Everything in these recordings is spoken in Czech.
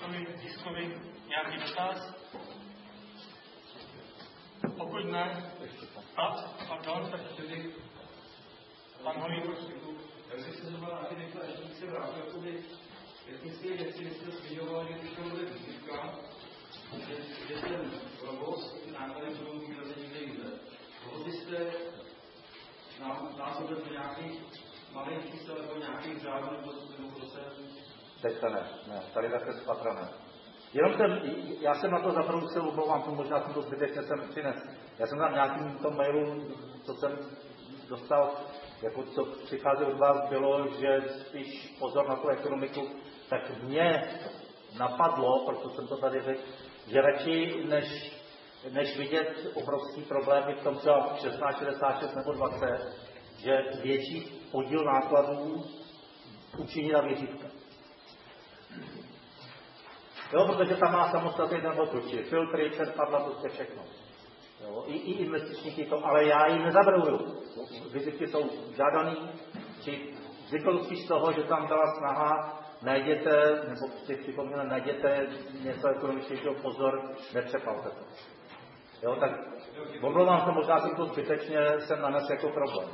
Martinovi Tiskovi nějaký dotaz? Pokud ne, pardon, tak tedy pan Holý, prosím. Já si se znovu na ty některé ještě vrátil, jakoby technické věci, když jste zmiňoval, že když to bude výzivka, že ten provoz, ty náklady budou výrazně někde jinde. Mohl byste nás obrat do nějakých malých čísel nebo nějakých řádů nebo procent? Teď to ne, tady také spatra ne. Jenom já jsem na to zabrousil, omlouvám to, možná jsem to zbytečně sem přinesl. Já jsem tam nějakým tom mailu, co jsem dostal, jako co přichází od vás, bylo, že spíš pozor na tu ekonomiku, tak mě napadlo, proto jsem to tady řekl, že radši než vidět obrovský problémy v tom třeba 16, 66 nebo 20, že větší podíl nákladů učinila věřítka. Jo, protože tam má samostatný ten odručí, filtry, čerpadla, prostě všechno. Jo, i investičníky to, ale já ji nezabrouju. Vizitky jsou žádaný, či vzniklo spíš z toho, že tam byla snaha, najděte, nebo připomínám, najděte něco ekonomičtějšího, pozor, nepřepalte to. Jo, tak omlouvám se, možná jsem to zbytečně jsem nanesl jako problém.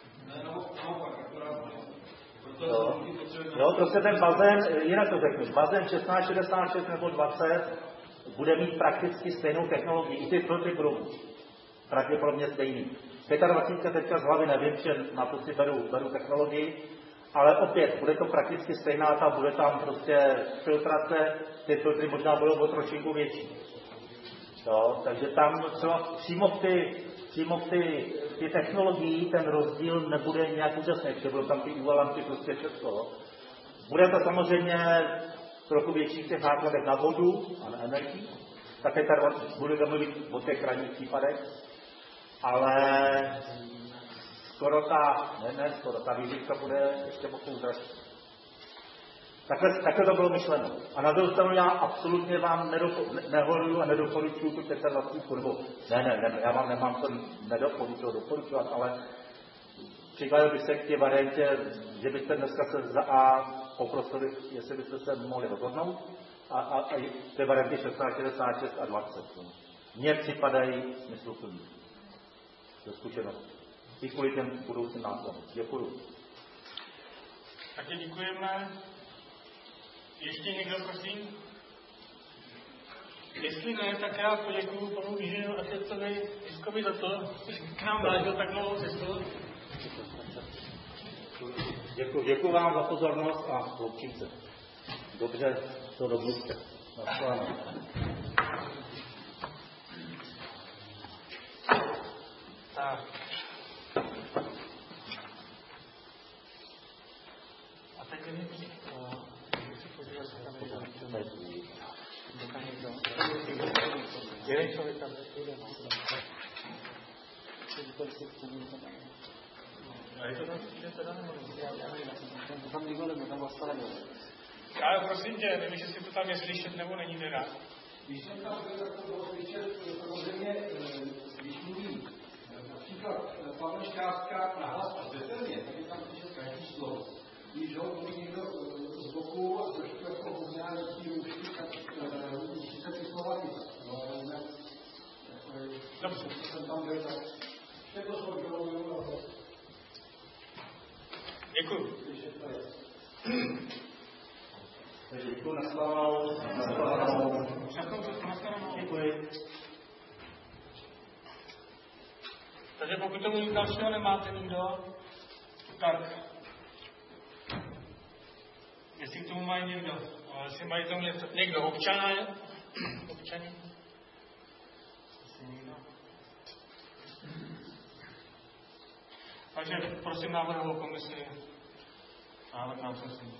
Jo, prostě ten bazén, jinak to řeknu, bazén 16, 66 nebo 20 bude mít prakticky stejnou technologii, i ty filtry budou pravděpodobně stejný. 25 teďka z hlavy nevím, že na to si beru technologii, ale opět, bude to prakticky stejná, bude tam prostě filtrace, ty filtry možná budou o trošinku větší. Jo, takže tam třeba přímo v ty technologii ten rozdíl nebude nějak úžasný, protože budou tam ty uvalanky, prostě všechno. Bude to samozřejmě trochu větší v těch nákladech na vodu a na energii, také tady budeme mluvit o těch krajních případech, ale skoro ta výzivka bude ještě pokus dražší. Takhle to bylo myšleno. A na druhou stranu já absolutně vám nehoruju a nedoporučuju tu 25, nebo ne, já vám nemám to doporučovat, ale přikladil bych se k té variantě, že byste dneska se za A poprosili, jestli byste se mohli rozhodnout, a ty varianty 16, 66 a 20. Mně připadají smysluplný. Ze zkušenosti. I kvůli těm budoucím nákladům. Děkuju. Také děkujeme. Ještě někdo, prosím? Jestli ne, tak já poděkuju panu inženýru Ašercovi Tiskovi za to, že k nám vážil tak dlouhou cestu. Děkuju vám za pozornost a loučím se. Dobře, to domluvte. Naschledanou. Tak. A teď je jeden člověk tam ale prosím tě, nevím, jestli to tam je slyšet nebo není teda. Když jsem tam bylo slyšet, samozřejmě, když mluví například Pavel Šťástka na hlas a zřetelně, tak je tam slyšet každý slovo. Když ho mluví někdo z boku a trošku jako hovňářský růžky, tak musí se ty slova chytat. No, ale jinak, dobře. Jsem tam byl, tak ještě to složilo, no. Děkuju. Děkuju, naschledanou. Děkuji. Takže pokud tomu nic dalšího nemáte nikdo, tak jestli k tomu mají někdo, jestli mají tomu někdo občany? Asi někdo. Takže prosím návrhovou komisi. Návrh na usnesení.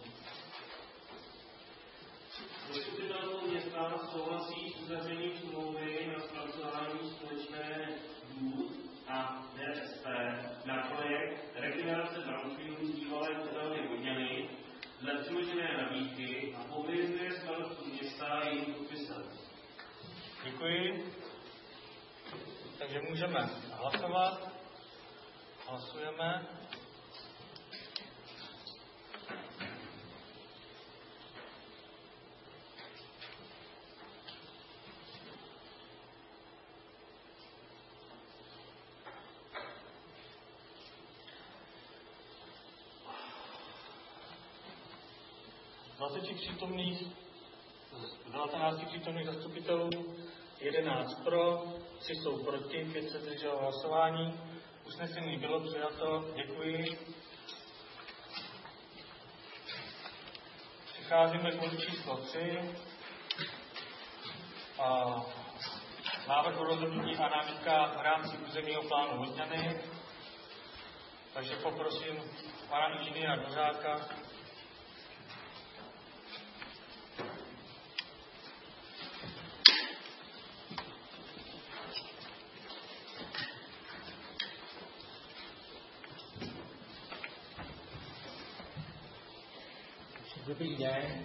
Zastupitelstvo města souhlasí s uzavřením smlouvy na zpracování společné důd a DSP na projekt regenerace brownfieldů z bývalé kotelny Vodňany dle předložené nabídky a pověřuje starostu města jejím podpisem. Děkuji. Takže můžeme hlasovat. Hlasujeme. 19 přítomných zastupitelů, 11 pro, 3 jsou proti, 5 se zdrželo hlasování. Usnesení bylo přijato, děkuji. Přicházíme k bodu číslo 3. Návrh o rozhodnutí a námitka v rámci územního plánu Vodňany. Takže poprosím pana inženýra Dvořáka. Dobrý den.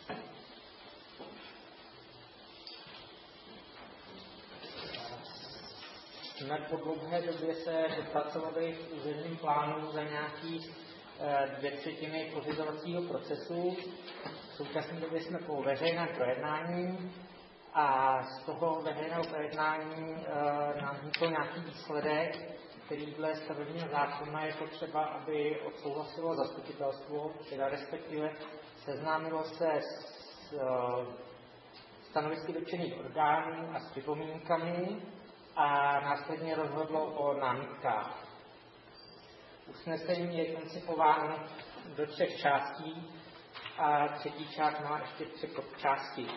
Jsme po dlouhé době se dopracovali v územním plánu za nějaký 2/3 pořizovacího procesu. V současné době jsme po veřejném projednání a z toho veřejného projednání nám vznikl nějaký výsledek, který dle stavebního zákona je potřeba, aby odsouhlasilo zastupitelstvo, teda respektive seznámilo se s stanovisky dotčených orgánů a s připomínkami a následně rozhodlo o námitkách. Usnesení je koncipováno do 3 částí a třetí část má ještě 3 podčásti.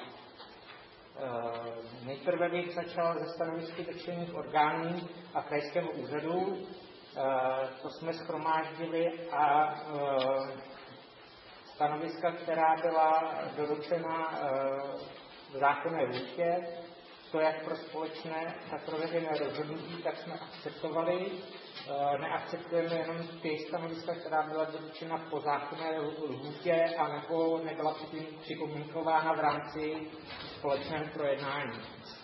Nejprve bych začal ze stanovisky dotčených orgánů a krajského úřadu. To jsme shromáždili a stanoviska, která byla doručena v zákonné lhůtě, to jak pro společné, tak pro veřejné rozhodnutí, tak jsme akceptovali. Neakceptujeme jenom ty stanoviska, která byla doručena po zákonné lhůtě, anebo nebyla připomínkována v rámci společného projednání.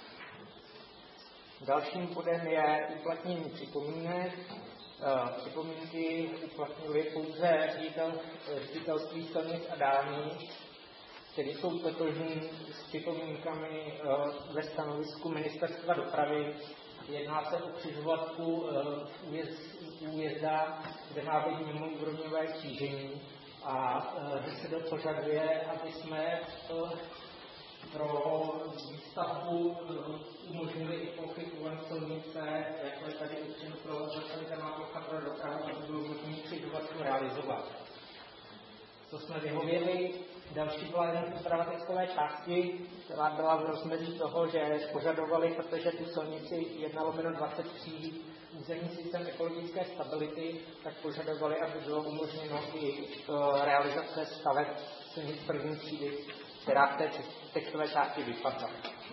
Dalším bodem je uplatnění připomínek. Připomínky uplatnili pouze ředitelství silnic a dálnic, které jsou totožní s připomínkami ve stanovisku Ministerstva dopravy. Jedná se o křižovatku újezda, kde má být mimoúrovňové křížení a že se dopožaduje, aby jsme pro výstavbu umožnili i plochy kolem silnice, jako je tady určeno pro zastavitelná plocha pro dopravu, aby bylo možné křižovatku realizovat. Co jsme vyhověli. Další byla jen úprava textové části, která byla v rozmezí toho, že požadovali, protože tu silnici 1/23 územní systém ekologické stability, tak požadovali, aby bylo umožněno i realizace staveb silnic první třídy, která v té textové části vypadla.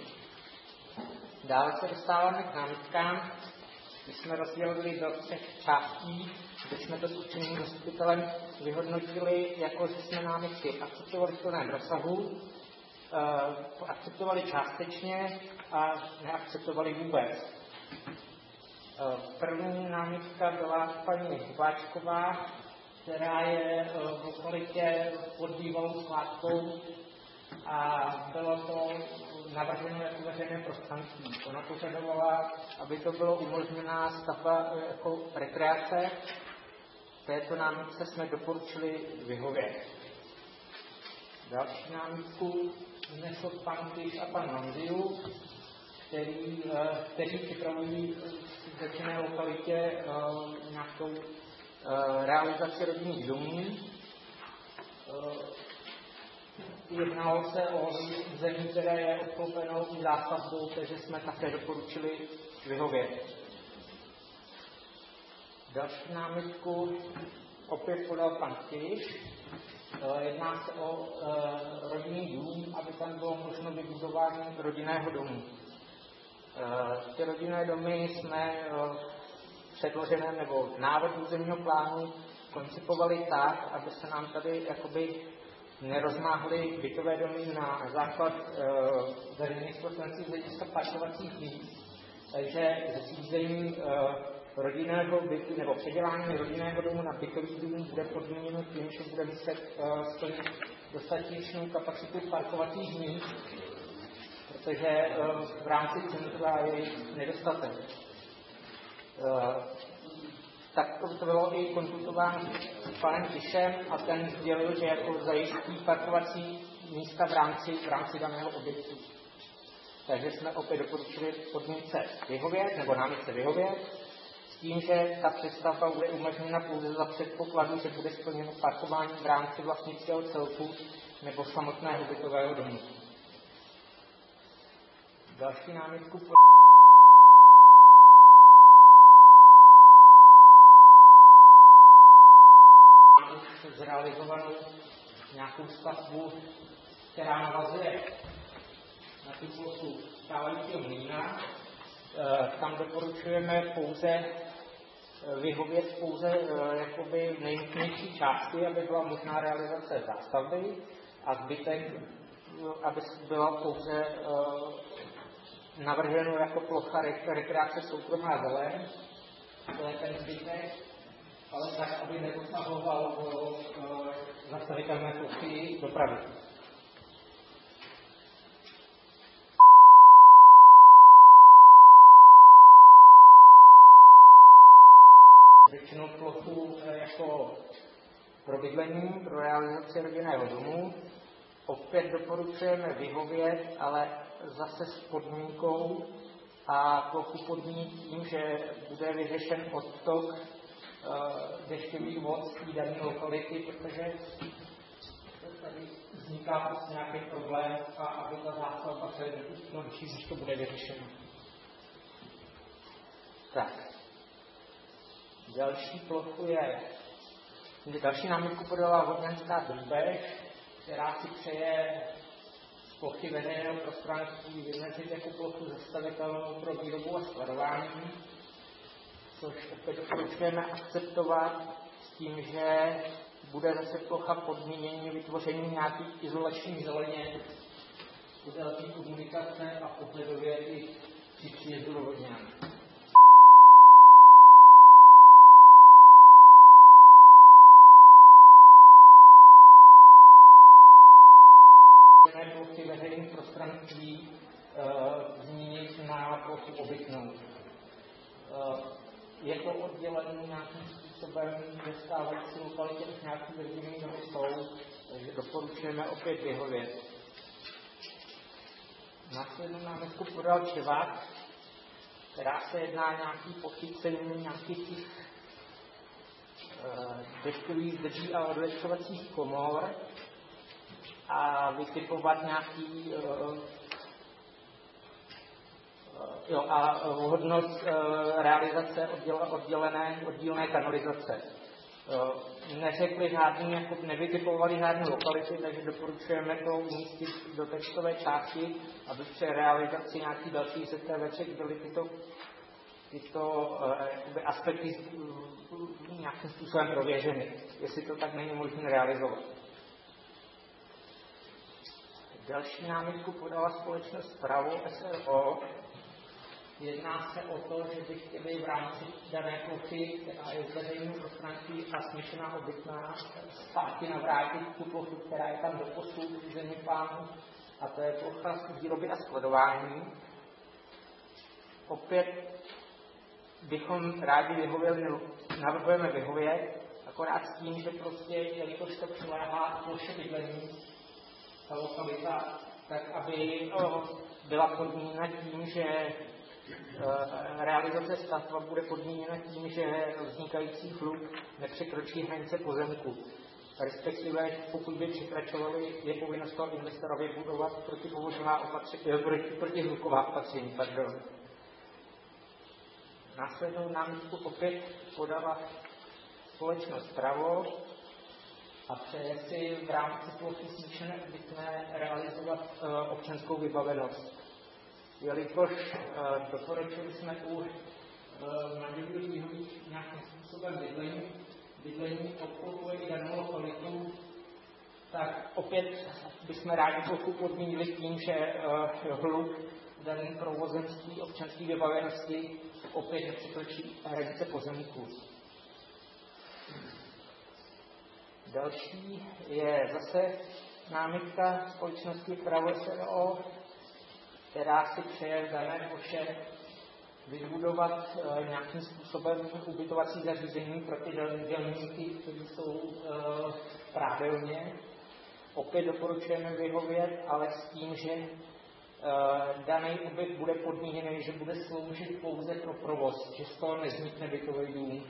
Dále se dostáváme k námitkám. My jsme rozdělili do 3 částí, kde jsme to s účetním zastupitelem vyhodnotili, jako že jsme námitky akceptovali v plném rozsahu, akceptovali částečně a neakceptovali vůbec. První námitka byla paní Hubáčková, která je v lokalitě pod bývalou skládkou a bylo to navrženo jako veřejné prostranství. Ona požadovala, aby to bylo umožněná stavba jako rekreace. Této námitce jsme doporučili vyhovět. Další námitku vnesl pan Kýš a pan Manziu, který připravují v začené lokalitě nějakou realizaci rodinných domů. Jednalo se o území, které je obklopeno zástavbou, takže jsme také doporučili vyhovět. Další námitku opět podal pan Kýš. Jedná se o rodinný dům, aby tam bylo možno vybudování rodinného domu. Ty rodinné domy jsme předložené nebo návrh územního plánu koncipovali tak, aby se nám tady jakoby nerozmáhly bytové domy na základ veřejných prostranství z hlediska parkovacích míst. Takže zřízení rodinného bytu nebo předělání rodinného domu na bytový dům bude podmíněno tím, že bude muset splnit dostatečnou kapacitu parkovacích míst, protože v rámci centra je nedostatek. tak to bylo i konzultováno s panem Tišem a ten sdělil, že jako zajistí parkovací místa v rámci daného objektu. Takže jsme opět doporučili podmínce vyhovět, nebo námitce vyhovět, s tím, že ta přestavba bude umožněna pouze za předpokladu, že bude splněno parkování v rámci vlastnického celku nebo samotného bytového domu. Další námitku zrealizovanou nějakou stavbu, která navazuje na tu plochu stávajícího mlýna. Tam doporučujeme pouze vyhovět jakoby nejnutnější části, aby byla možná realizace zástavby a zbytek, aby byla pouze navrženo jako plocha rekreace soukromá zeleň. To je ten zbytek, ale tak, aby nedosahoval zastavitelné plochy dopravy. Většinou plochu jako pro bydlení, pro realizaci rodinného domu. Opět doporučujeme vyhovět, ale zase s podmínkou a plochu podmínit tím, že bude vyřešen odtok dešťových vod z té dané lokality, protože tady vzniká prostě nějaký problém a aby ta zástavba se nedopustila, když to bude vyřešeno. Tak. Další námitku podala Vodňanská Drůbež, která si přeje z plochy veřejného prostranství vymezit jako plochu zastavitelnou pro výrobu a skladování, což opět doporučujeme akceptovat s tím, že bude zase plocha podmínění vytvoření nějakých izolačních zeleně, bude lepší komunikace a pohledově i při příjezdu do Vodňan. Plochy veřejných prostranství zmínit na plochu obytnou. Je to oddělené nějakým způsobem ve stávající lokalitě už nějaký veřejný domy jsou, takže doporučujeme opět vyhovět. Následnou námitku podal Čevák, která se jedná nějaký pochycení nějakých těch dešťových zdrží a odlečovacích komor a vytipovat nějaký a vhodnost realizace oddílné kanalizace. Neřekli žádný, jako nevytipovali žádné lokality, takže doporučujeme to umístit do textové části, aby při realizaci nějaký další ZTVček byly tyto aspekty nějakým způsobem prověřeny, jestli to tak není možné realizovat. Další námitku podala společnost Pravo SRO. Jedná se o to, že by chtěli v rámci dané plochy, která je veřejného prostranství a smíšená obytná, zpátky navrátit tu plochu, která je tam doposud v území plánu, a to je plocha výroby a skladování. Opět bychom rádi vyhověli, navrhujeme vyhovět, akorát s tím, že prostě, jelikož to přiléhá ploše bydlení, ta lokalita, tak aby byla podmíněna tím, že realizace stavba bude podmíněna tím, že vznikající hluk nepřekročí hranice pozemku. Respektive, pokud by překračovali, je povinnost toho investora vybudovat protihluková opatření. Následnou námitku opět podala společnost Pravo a přeje si v rámci plochy smíšené obytné realizovat občanskou vybavenost. Jelikož doporučili jsme u manželů výhodných nějakým způsobem bydlení podporuje i danou lokalitu, tak opět bychom rádi plochu podmínili tím, že hluk daným provozenství občanské vybavenosti opět nepřekročí hranice pozemků. Další je zase námitka společnosti Pravo SRO, která si přeje v dané ploše vybudovat nějakým způsobem ubytovací zařízení pro ty dělníky, kteří jsou pravidelně. Opět doporučujeme vyhovět, ale s tím, že daný objekt bude podmíněný, že bude sloužit pouze pro provoz, že z toho nevznikne bytový dům.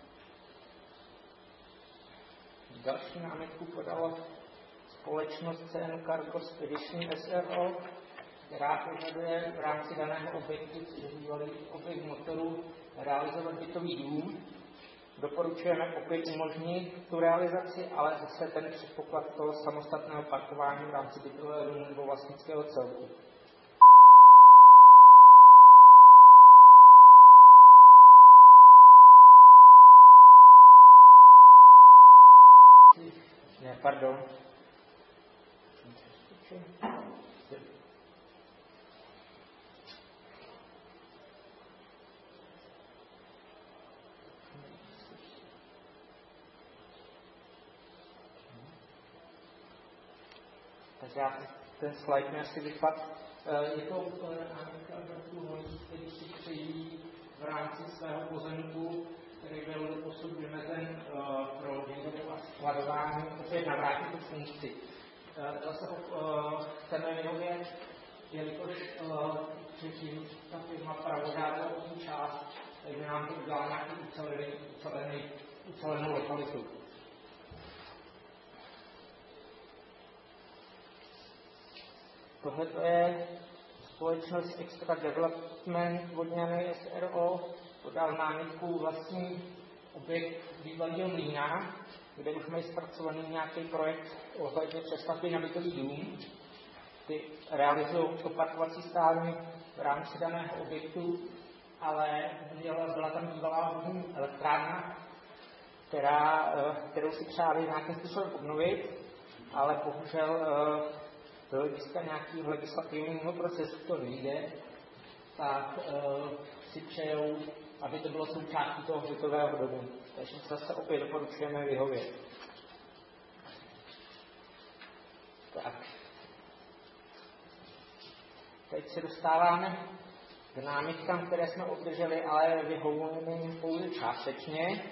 Další námitku podala společnost CN Cargo Spedition SRO, která požaduje v rámci daného objektu, což je bývalý objekt motoru, realizovat bytový dům. Doporučujeme opět umožnit tu realizaci, ale zase ten předpoklad toho samostatného parkování v rámci bytového domu nebo vlastnického celku. Ne, pardon. Takže já ten slide mi asi vypadl. Je to námitka vrchu, který si přejí v rámci svého pozemku, který byl doposud vymezen pro výrobu a skladování, opět navrátit tu funkci. Zase chceme vyhovět, jelikož ta firma pravožádala o část, takže nám to udělá nějaký ucelenou lokalitu. Tohle je společnost Extra Development Vodňany SRO, podal námitku vlastní objekt bývalého mlýna, kde už mají zpracovaný nějaký projekt ohledně přestavby na bytový dům. Ty realizují parkovací stání v rámci daného objektu, ale byla tam bývalá vodní elektrárna, kterou si přáli nějakým způsobem obnovit, ale bohužel do hlediska nějakého legislativního procesu to nejde, tak si přejou, aby to bylo součástí toho bytového domu. Takže zase opět doporučujeme vyhovět. Tak. Teď se dostáváme k námitkám, které jsme obdrželi, ale vyhovujeme jim pouze částečně.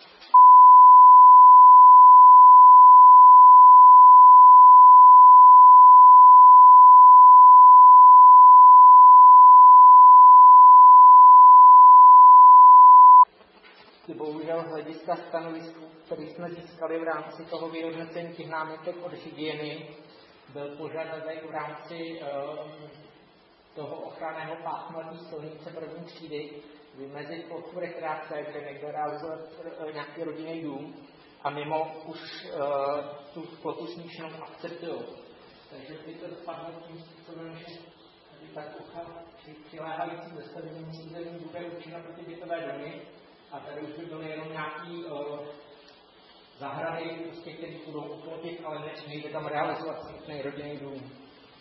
Bohužel hlediska stanovisku, který jsme získali v rámci toho vyhodnocení těch námitek od hygieny, byl požadavek v rámci toho ochranného pásma té silnice první třídy vymezit plochu rekreace, kde někdo realizuje nějaký rodinný dům a mimo už tu plochu smíšenou akceptují. Takže by to dopadlo tím způsobem, že ta plocha přiléhající zastavení území bude určena pro ty bytové domy, a tady už by byly jenom nějaký zahrady, prostě, které budou uplotit, ale nejde tam realizovat samotný rodinný dům.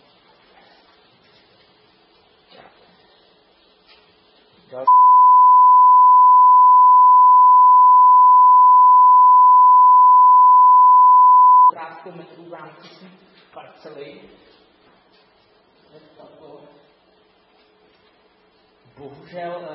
Další. 15 metrů v rámci parcely. Bohužel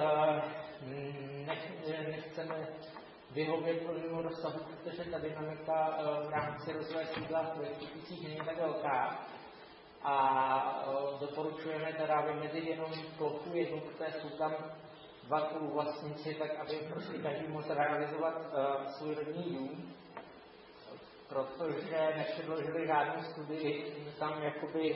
nechceme vyhovět plnému rozsahu, protože ta dynamika v rámci rozvoje sídla v projektujících není tak velká. A doporučujeme teda vymezit jenom plochu jednu, protože jsou tam dva spoluvlastníci, tak aby prostě každý mohl realizovat svůj rodinný dům. Protože nepředložili žádnou studii, tam jakoby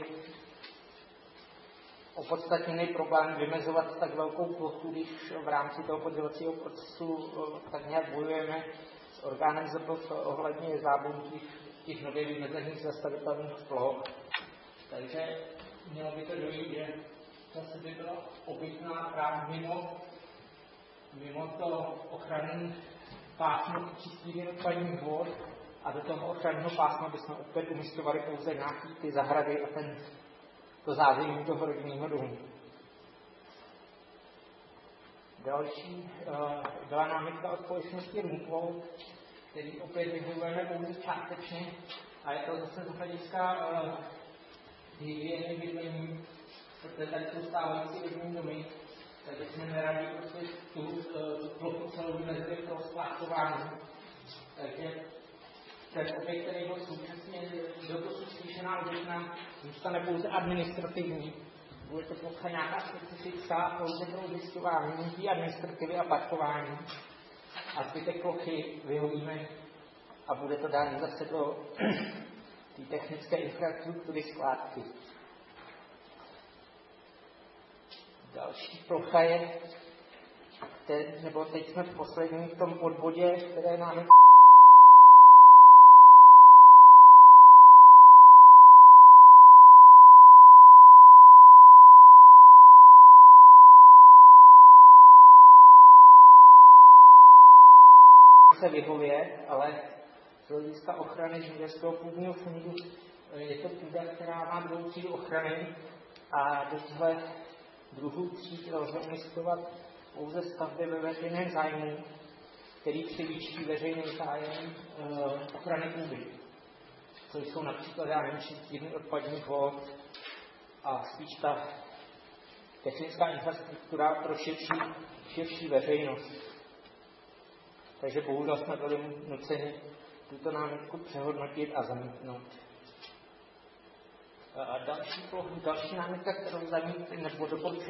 opodstatněný problém vymezovat tak velkou plochu, když v rámci toho podělovacího procesu tak nějak bojujeme s orgánem ZPF ohledně zábunky těch nově vymezených zastavitelných ploch. Takže mělo by to dojít, že zase by byla obytná právě mimo to ochranné pásmo čistých odpadních vod a do toho ochranného pásma bychom opět umistovali pouze nějaký ty zahrady a to zázemí toho rodinného domu. Další byla námitka od společnosti Rumpol, který opět vyhovujeme pouze částečně a je to zase z hlediska hygieny bydlení, protože tady jsou stávající rodinné domy, takže jsme neradi prostě tu plochu celou vymezili pro skládkování. Takže ten objekt, který byl současně doposud slyšená obytná, zůstane pouze administrativní. Bude to plocha nějaká specifická pouze pro zjišťování té administrativy a parkování. A zbytek plochy vyhodíme a bude to dát zase do té technické infrastruktury skládky. Další plocha je, teď jsme v posledním v tom podbodě, které nám se vyhově, ale z hlediska ochrany zemědělského půdního fondu je to půda, která má druhou třídu ochrany a do těchto druhů tříd lze umísťovat pouze stavby ve veřejném zájmu, který převýší veřejný zájem ochrany půdy, což jsou například čistírny odpadních vod a spíš ta technická infrastruktura pro širší veřejnost. Takže bohužel jsme byli nuceni tuto námitku přehodnotit a zamítnout. Další námitka, kterou nebo doporučujeme,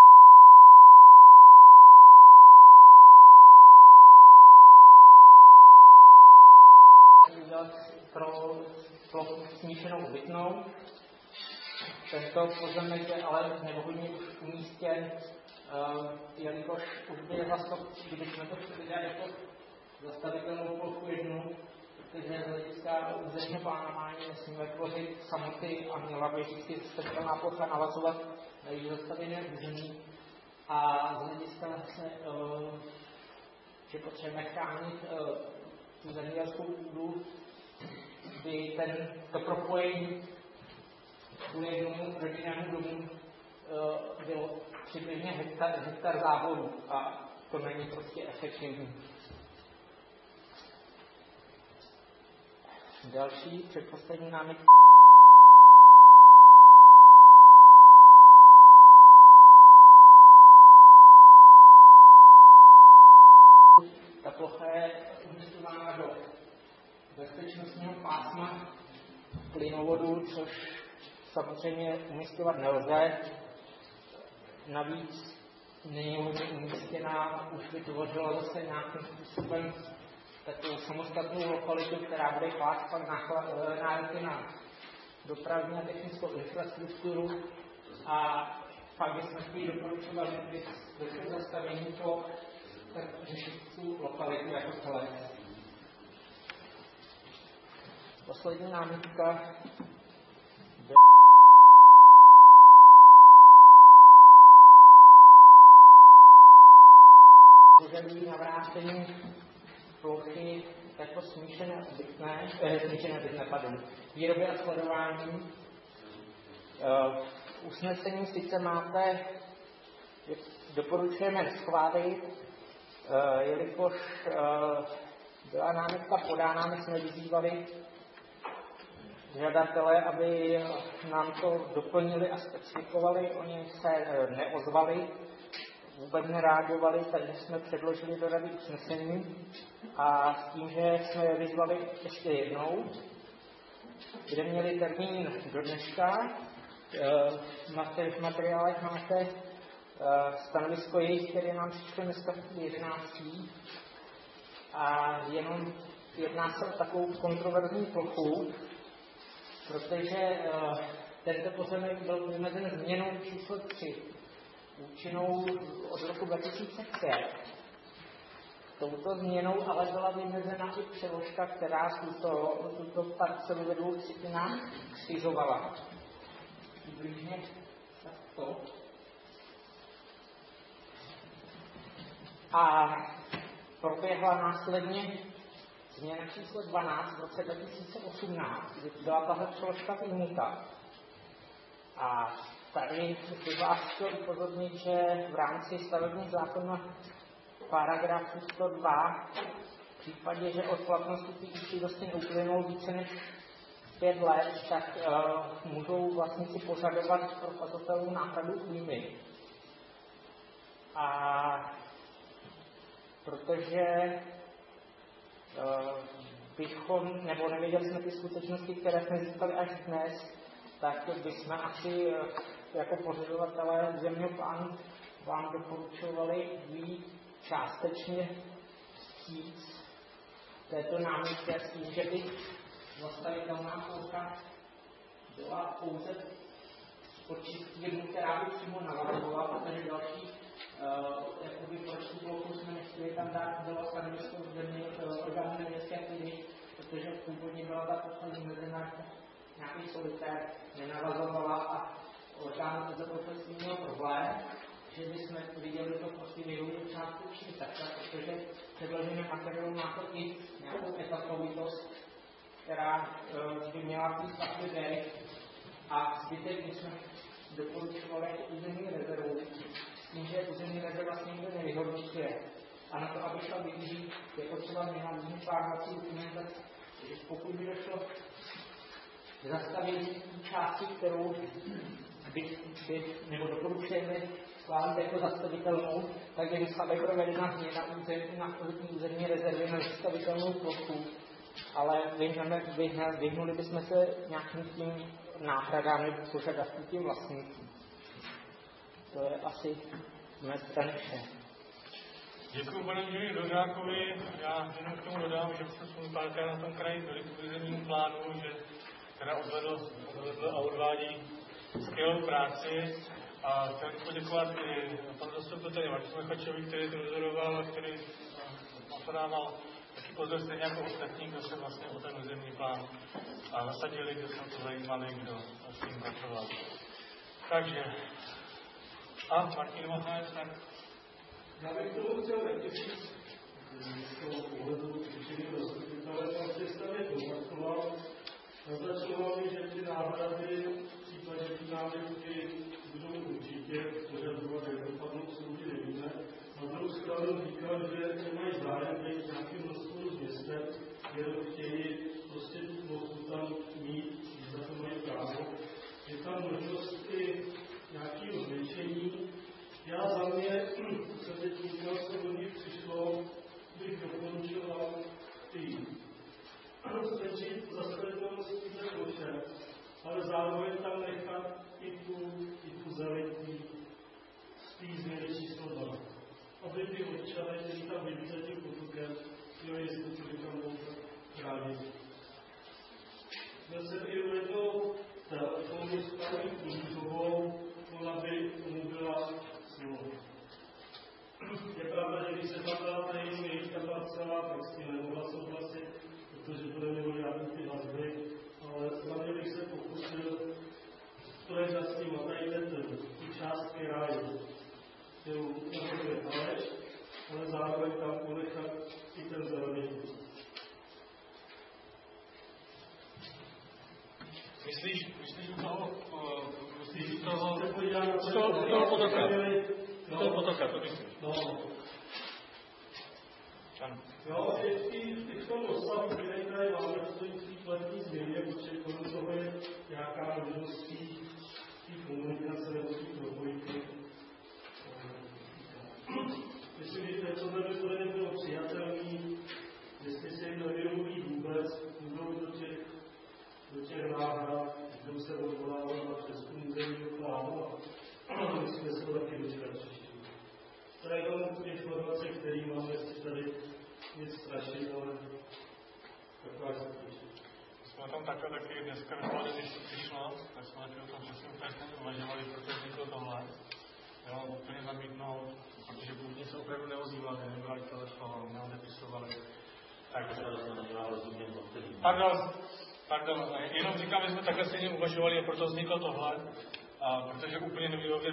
udělat pro plochu smíšenou obytnou. Tento pozemek je ale nevhodně už umístěn, jelikož už by vlastně, kdybychom to chtěli dát jako zastavitelnou plochu jednu, protože z hlediska územního plánování nesmíme tvořit samoty a měla by vždycky zastavitelná plocha navazovat na její zastavěné území. A z hlediska že potřebujeme chránit tu zemědělskou půdu, by to propojení kvůli jednomu rodinnému domu bylo přibližně hektar závodu a to není prostě efektivní. Další, předposlední námitka. Ta plocha je umísťována do bezpečnostního pásma plynovodu, což samozřejmě umísťovat nelze. Navíc není umístěná, už vytvořila zase nějakým způsobem takovou samostatnou lokalitu, která bude klást pak nároky na dopravní a technickou infrastrukturu a pak bychom chtěli doporučovat, že by zastavení to řešit tu lokalitu jako celé. Poslední námitka požadují navrácení plochy jako smíšené obytné, výroby a skladování. Usnesení sice máte, doporučujeme schválit, jelikož byla námitka podána, my jsme vyzývali žadatele, aby nám to doplnili a specifikovali, oni se neozvali, vůbec nereagovali, takže jsme předložili do rady usnesení a s tím, že jsme je vyzvali ještě jednou, kde měli termín do dneška. V materiálech máte stanovisko jejich, které nám přišlo dneska v 11. A jenom jedná se o takovou kontroverzní plochu, protože tento pozemek byl vymezen změnou číslo 3, účinnou od roku 2005. Touto změnou ale byla vymezena i přeložka, která tuto parcelu ve 2 třetinách křižovala. Přibližně takto. A proběhla následně změna číslo 12 v roce 2018, kdy byla tahle přeložka vyjmuta. A tady bych vás chtěl upozornit, že v rámci stavebního zákona paragrafu 102 v případě, že od platnosti té účinnosti neuplynou více než 5 let, tak můžou vlastníci požadovat prokazatelnou náhradu újmy. A protože bychom, nebo nevěděli jsme ty skutečnosti, které jsme získali až dnes, tak bychom asi jako pořizovatelé územního plánu vám doporučovali jít částečně vstříc této námitky s tím, že by zastavitelná plocha byla pouze počistírnu, která by přímo navazovala, protože další jakoby proč tu plochu jsme nechtěli tam dát, bylo stanovisko orgánu městské klidy, protože původně byla ta plocha vymezená nějaký solitér, nenavazovala a orgán za to měl problém, že bychom viděli to prostě vyhodit částečně takhle, protože předložené materiálu má to i nějakou etapovitost, která by měla být takhle dech a zbytek bychom doporučovali územní rezervu, s tím, že územní rezerva vlastně nikdo nevyhodnocuje. A na to, aby šla využít, je potřeba měla územní plánovací dokumentace. Takže pokud by došlo k zastavení části, kterou nebo doporučujeme schválit jako zastavitelnou, tak je musela být provedena změna na územní rezervy na zastavitelnou plochu, ale vyhnuli bychom se nějakým tím náhradám nebo požadavků tím vlastníkům. To je asi z mé strany vše. Děkuji panu inženýru Dvořákovi. Já jenom k tomu dodám, že jsme spolu párkrát na tom kraji byli k územnímu plánu, že teda odvedl a odvádí skvělou práci. A chtěl bych poděkovat i panu zastupiteli Martinu Chačovi, který to dozoroval a který podával taky pozor stejně jako ostatní, kdo se vlastně o ten územní plán zasadili, kdo se o to zajímali, kdo s tím pracoval. Takže, a Martin Mocháč, tak. Já bych tomu chtěl taky říct, z toho pohledu učení zastupitele, pan představě poznakoval, naznačoval mi, že ty náhrady v případě ty námitky budou určitě požadovat, jak dopadnou soudy, nevíme. Na druhou stranu říkal, že nemají zájem být nějakým rozporu s městem, jenom chtějí prostě tu plochu tam mít, že za to mají právo. Je tam možnost i nějakého zvětšení. Já za mě, co se teď říkal, co do nich přišlo, bych doporučoval ty stačit zastavitelnosti té ploše, ale zároveň tam nechat i tu zelenku z té změny číslo 2. Aby ty občany, kteří tam bydlí za tím potokem, měli jistotu, že tam budou chránit. Byl jsem i uvedl telefonní stavní průzovou, ona by tomu byla smlouva. Je pravda, že když se tam dala ta jenom jejich parcela, tak s tím nemohla souhlasit, protože to nemělo žádný ty vazby, ale za mě bych se pokusil projednat s tím a tady tu část, která je, kterou navrhuje Aleš, ale zároveň tam ponechat i ten zelený. Myslíš toho potoka, to myslíš? No. Jo, že i v tom rozsahu, který tady máme v té příkladní změně, protože kolem toho je nějaká možnost té komunikace nebo té propojky. Myslím, že tohle by nebylo přijatelný, jestli se jim nevědomí vůbec, budou do těch náhrad, budou se odvolávat na přezkum územního plánu a musíme se to taky dočkat příště. To je jenom informace, které máme, jestli tady nic strašit, ale taková se píše. Jsme o tom takhle taky dneska vypadali, když to přišlo, tak jsme taky o tom přesně úplně uvažovali, protože vzniklo tohle. Jo, úplně zamítnout, protože původně se opravdu neozývali, nebyla telefon, neodepisovali. Takže Pardon, jenom říkám, že jsme takhle stejně uvažovali a proto vzniklo tohle, protože úplně nevyhovět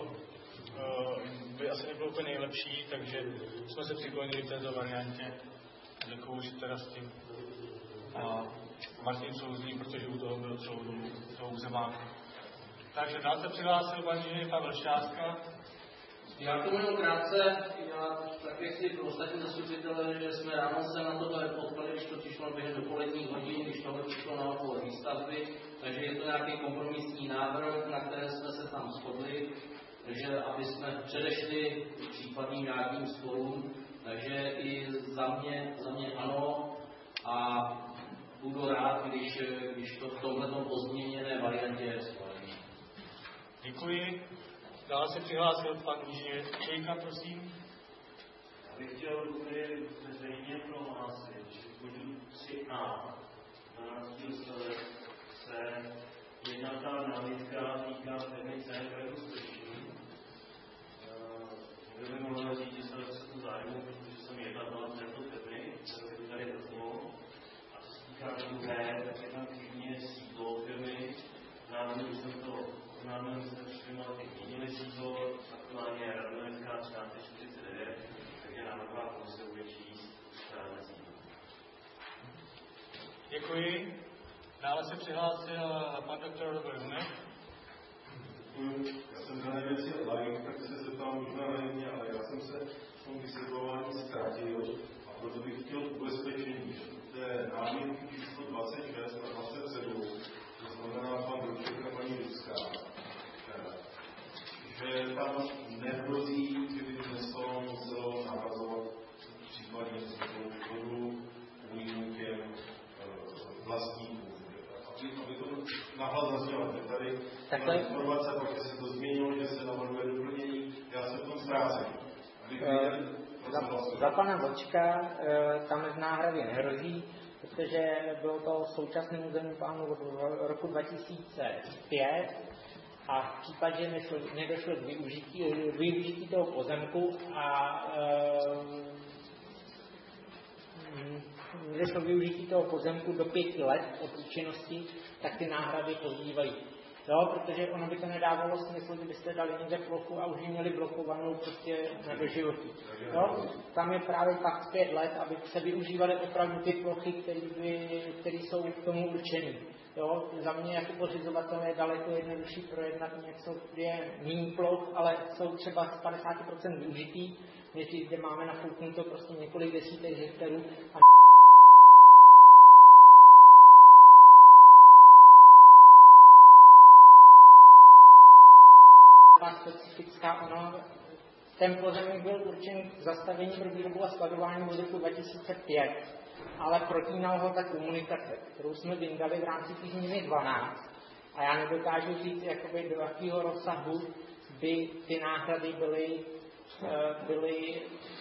by asi nebylo úplně nejlepší, takže jsme se přiklonili k této variantě. Děkuju, že teda s tím Martin souzní, protože u toho byl celou dobu toho územáku. Takže dál se přihlásil pan inženýr Pavel Šťástka. Já to jenom krátce, já taky chci pro ostatní zastupitele, že jsme ráno se na tohle potkali, když to přišlo během dopoledních hodin, když tohle přišlo na okolo výstavby, takže je to nějaký kompromisní návrh, na které jsme se tam shodli, že aby jsme předešli případným nějakým sporům, takže i za mě ano a budu rád, když to v tomto pozměněné variantě schválí. Děkuji. Dále se přihlásil pan inženýr Čejka, prosím. Já bych chtěl úplně veřejně prohlásit, že v bodu 3a 12. odstavec se jedna ta námitka týká firmy CFR Slyšení. Někdo by mohl říct, že se to zájmu, protože jsem jednal z této firmy, kterou by tady zaznělo. A co se týká druhé, tak je tam chybně sídlo firmy. Náhodou jsem to oznámil, že jsme přišli malé měnili sídlo, aktuálně je Radovenská 1349, takže návrhová komise bude číst správné sídlo. Děkuji. Dále se přihlásil pan doktor Robert Hunek. Já jsem dané věci like, tak se zeptal možná na mě, ale já jsem se v tom vysvětlování ztratil a proto bych chtěl ubezpečení, že v té námitky číslo 26 a 27, to znamená pan Roček a paní Lidská, že tam nehrozí, že by dneska muselo navazovat případně škodu újmu vlastníků. Aby to nahlas zaznělo, že tady byla informace, protože se to změnilo, že se navrhuje doplnění, já se v tom ztrácím. Za pana Vlčka tam z náhrady nehrozí, protože bylo to současné územní plánu od roku 2005 a v případě, že nedošlo k využití toho pozemku a nedošlo k využití toho pozemku do 5 let od účinnosti, tak ty náhrady pozbývají. Jo, protože ono by to nedávalo smysl, kdybyste dali někde plochu a už ji měli blokovanou prostě na doživotí. Jo, tam je právě pak 5 let, aby se využívaly opravdu ty plochy, které jsou k tomu určené. Jo, za mě jako pořizovatel je daleko jednodušší projednat něco, kde je méně ploch, ale jsou třeba z 50% využitý, než kde máme nafouknuto prostě několik desítek hektarů a specifická, ten pozemek byl určen k zastavení pro výrobu a skladování od roku 2005, ale protínal ho ta komunikace, kterou jsme vyndali v rámci té změny 12. A já nedokážu říct, jakoby do jakého rozsahu by ty náhrady byly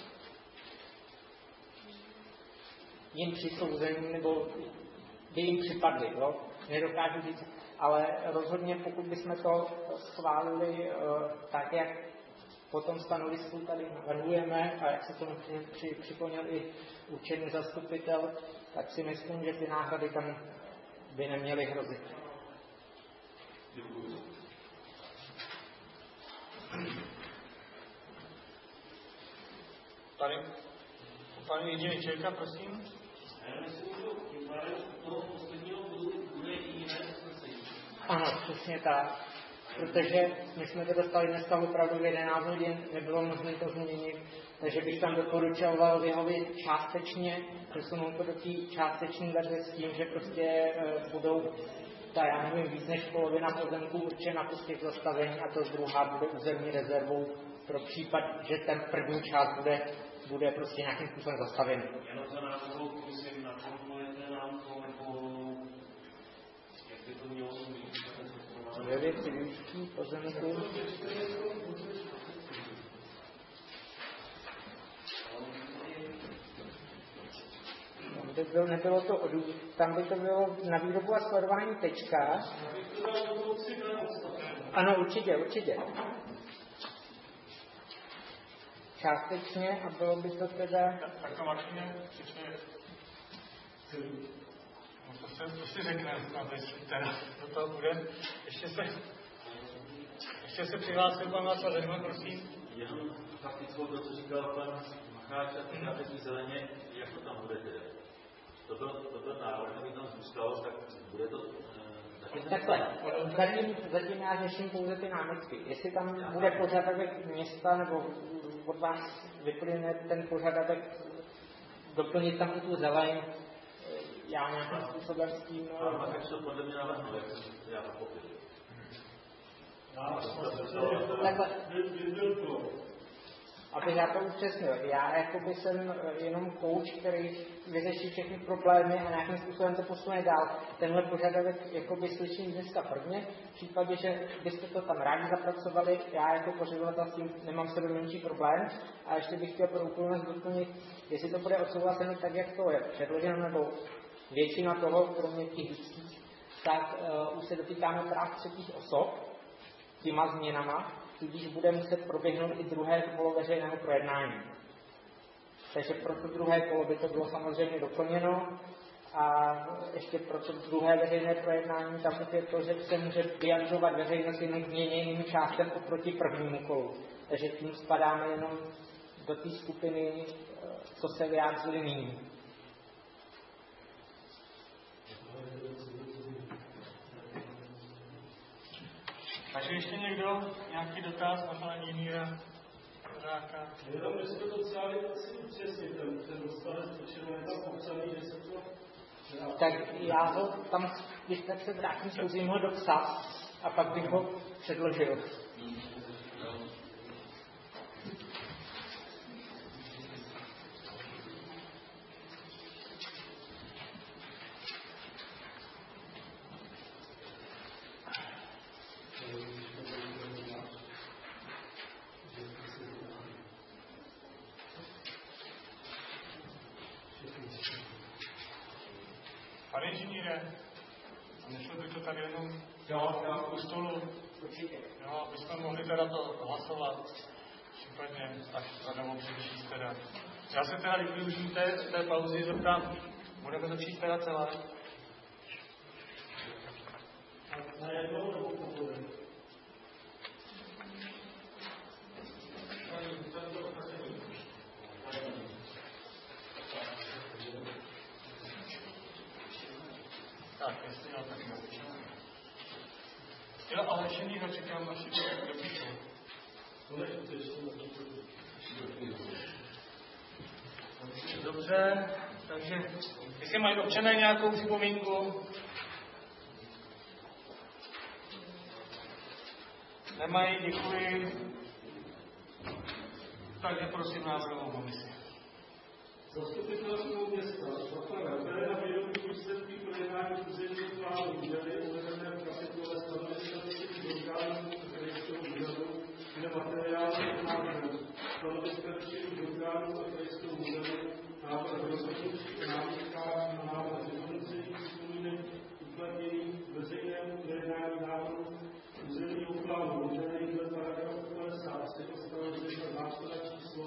jim přisouzeny, nebo by jim připadly. Jo? Nedokážu říct, ale rozhodně pokud bychom to schválili tak, jak po tom stanovisku tady navrhujeme a jak se tomu připomněl i určený zastupitel, tak si myslím, že ty náhrady tam by neměly hrozit. Děkuji. Pane inženýr Čejka, prosím. Já myslím, že tím pádem toho posledního bodu bude i jiné usnesení. Ano, přesně tak. Protože my jsme to dostali dneska opravdu v 11 hodin, nebylo možné to změnit, takže bych tam doporučoval vyhovět částečně, přesunout to do té částečné verze s tím, že prostě budou já nevím, víc než polovina pozemků určena prostě k zastavení a to druhá bude územní rezervou pro případ, že ten první část bude prostě nějakým způsobem zastavený. Jenom za návrhu komisi nakontrolujete nám to, nebo jak by to mělo být? Ve věci využití pozemku. Tam by to bylo na výrobu a skladování tečka. Ano, určitě. Částečně a bylo by to teda... Tak to Martine, to si řekne, do toho bude. Ještě se přihlásil pan Václav Zeman, prosím. Jenom faktickou to, co říkal pan Macháč a ten kapesní zeleně, jak to tam bude teda? To byl návrh, aby tam zůstalo, tak bude to... Takhle, zatím já řeším pouze ty námitky. Jestli tam bude požadavek města, nebo od vás vyplyne ten požadavek doplnit tam i tu zeleň, já nějakým způsobem s tím... tak to podle mě navrhnu, jak já to popil. Abych já to upřesnil. Já jakoby jsem jenom kouč, který vyřeší všechny problémy a nějakým způsobem to posune dál. Tenhle požadavek jakoby slyším dneska prvně. V případě, že byste to tam rádi zapracovali, já jako pořadovatel s tím nemám sebe menší problém. A ještě bych chtěl pro úplnost doplnit, jestli to bude odsouhlaseno tak, jak to je předloženo, nebo většina toho, kromě těch lidských, tak už se dotýkáme práv třetích osob těma změnama, tudíž bude muset proběhnout i druhé kolo veřejného projednání. Takže pro to druhé kolo by to bylo samozřejmě doplněno a ještě pro to druhé veřejné projednání tam je to, že se může vyjadřovat veřejnost jenom změněným částem oproti prvnímu kolu. Takže tím spadáme jenom do té skupiny, co se vyjádřili nyní. Takže ještě někdo? Nějaký dotaz na pana Jiníra? Jenom, že se to docela asi upřesně, ten odstavec, protože je tam popsaný, že se to... Tak já ho tam, když tak se vrátím, zkusím ho dopsat a pak bych ho předložil. Pane inženýre, nešlo by to tady jenom u stolu, jo, aby jsme mohli teda to hlasovat, případně, až nebo přečíst teda. Já se teda využiju té pauzy, zeptám, budeme začít teda celé? Na jednou nebo pohodem? Tak, jestli jo, tak jo, ale ještě někdo čekám na všechny dopíšu. Dobře, takže jestli mají občané nějakou připomínku? Nemají, děkuji. Takže prosím návrhovou komisi. Zastupitelstvo města bere na vědomí výsledky projednání územního plánu úřady uvedené v kapitole stanoviska orgánů krajského úřadu, kde materiály návrhu stanoviska orgánů a krajského úřadu, návrh rozhodnutí o námitkách a návrh vyhodnocení připomínek uplatnění veřejnému projednání návrhu územního plánu úřady dle paragrafu 53 odstavec 1 zákona číslo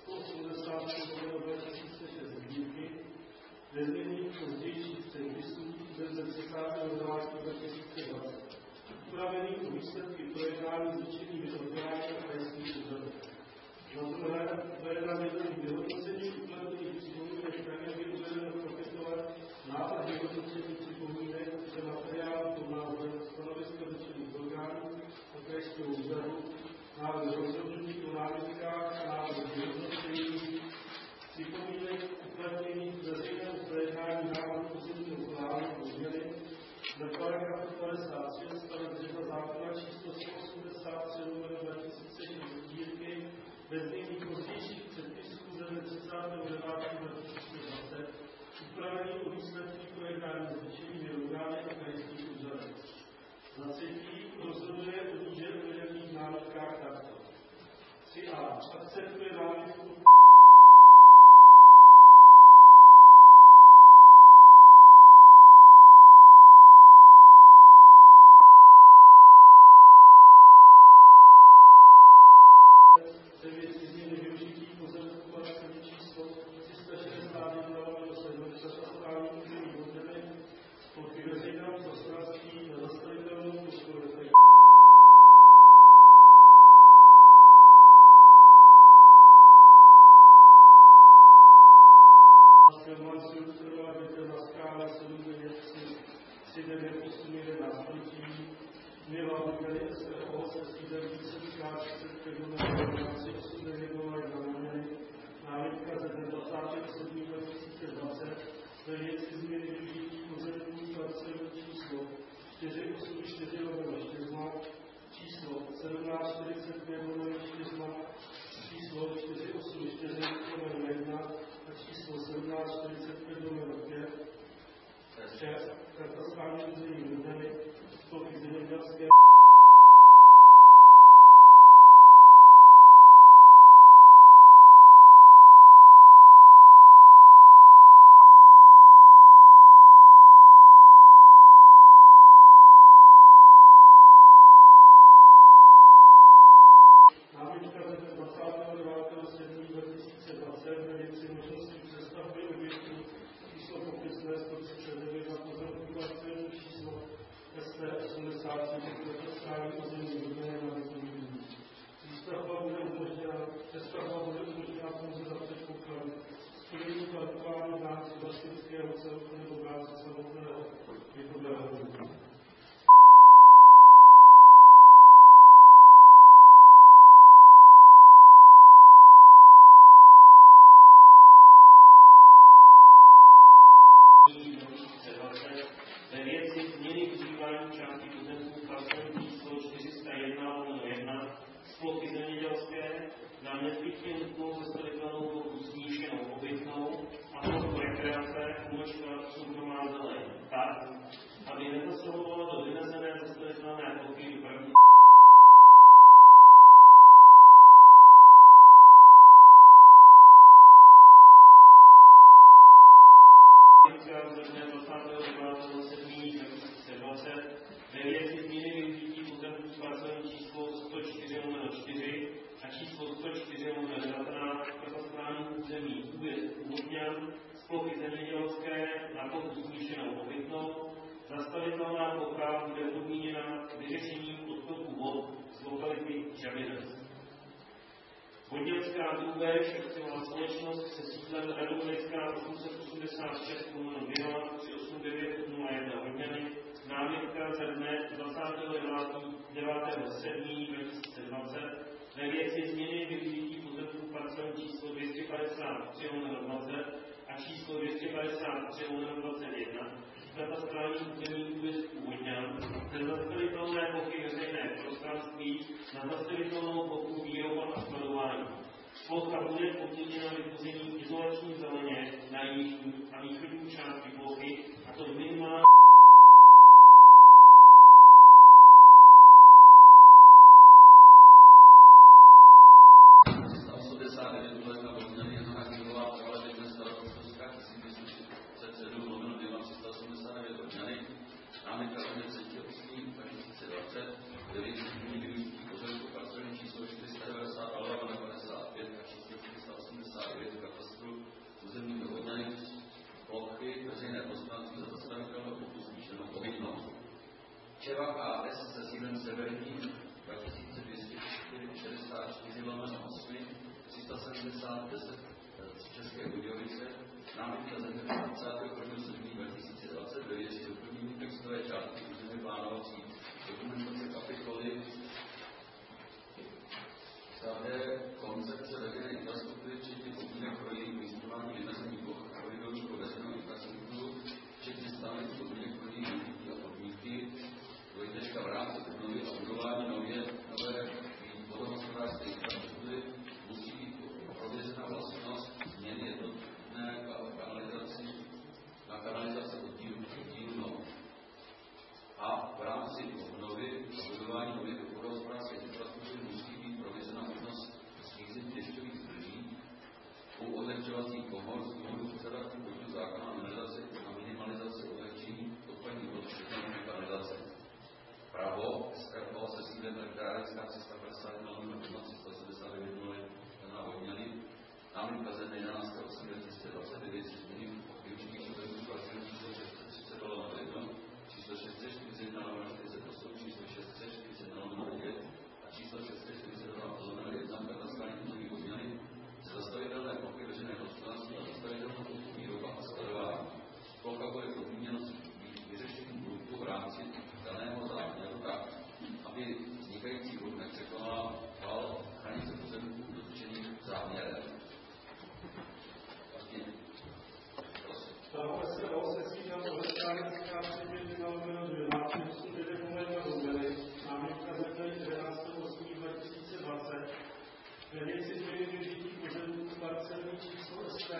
180 sbírky, ve znění pozdějších předpisů ze 30. 2020, upravený o výsledky projednání zúčetními orgány a krajských úřadů. Za druhé, projednání vyhodnocení uplatněných připomínek tak, jak je uvedeno v kapitole návrh vyhodnocení připomínek, že materiál pod názvem stanoviska zúčetních orgánů a krajského úřadu, návrh rozhodnutí o námitkách a návrh vyhodnocení připomínek uplatnění veřejného projednání návrhu územního plánu změny dle paragrafu 53 odstavec 1 zákona číslo 183/2006 sbírky ve znění pozdějších předpisů ze 30.9.2020 upravený o výsledky projednání s dotčenými orgány a krajských úřadů. Za třetí rozhoduje o níže uvedených námitkách takto. 3a. Akceptuje námitku ve věci změny využití pozemku a číslo 361/7 katastrální území oddělení pod veřejného prostranství na zastavitelnou prostoru. 5/4 číslo 484/1 a číslo 1745/5 katastrální území Brudany, spolky zemědělské námitka ze 29/7/2020 ve věci možnosti přestavby objektů číslo popisné 139 na pozemku parcelní číslo ST 83 katastrální území Brudany na Vysočí. Přestavba bude umožněna pouze za předpokladu splnění parkování v rámci vlastnického celku nebo v rámci samotného bytového domu. Ve věci změny užívání části pozemků parcelní číslo 401/1 z plochy zemědělské na nezbytně nutnou zastavitelnou plochu smíšenou obytnou a plochu rekreace soukromá zeleň, tak, aby nezasahovala do vymezené zastavitelné plochy dopravní země 29/7/2020 ve věci změny využití pozemků parcelní číslo 104/4 a číslo 104/19 katastrální území Úvodňan z plochy zemědělské na plochu smíšenou obytnou. Zastavitelná plocha bude podmíněna vyřešením odtoku vod z lokality Žabinec. Vodňanská drůbež, akciová společnost se sídlem Radovlická 886/2 389/01 Vodňany, námitka ze dne 29/7/2020 ve věci změny využití pozemků parcelní číslo 253/20 a číslo 253/21 katastrální území úvězku Vodňan ze zastavitelné plochy veřejné prostranství na zastavitelnou plochu výroba a skladování. Plocha bude podmíněna vytvořením izolační zeleně na jižní a východní části plochy, a to minimálně námitka ze 3.8.2020 ve věci změny využití pozemku parcelní číslo 490/55 a číslo 489 katastru územního Vodňany plochy veřejné prostranství za zastavitelnou plochu smíšenou obytnou. Čeva AS se sídlem Severní 2264/8 370 z České Budějovice, námitka ze 21.7.2020 ve věci doplnění textové části územně plánovací dokumentace kapitoly Stále koncepce veřejné infrastruktury, včetně podmínek pro její umísťování vymezení ploch a koridorů pro veřejnou infrastrukturu, včetně stanovených podmínek pro její využití a podmínky, dvojtečka v rámci obnovy a budování nové vodohospodářské infrastruktury musí být prověřena vlastnost změny jednotné kanalizace oddílu NOV. A v rámci obnovy a budování nové vodohospodářské infrastruktury musí být prověřena možnost snížení dešťových zdrží u odlehčovacích komor z důvodu požadavků podílu zákona o minimalizaci odlehčení odpadních vod včetně kanalizace. Pravo SRO se sídlem elektrárny Ve věci změny využití pozemků parcelní číslo ST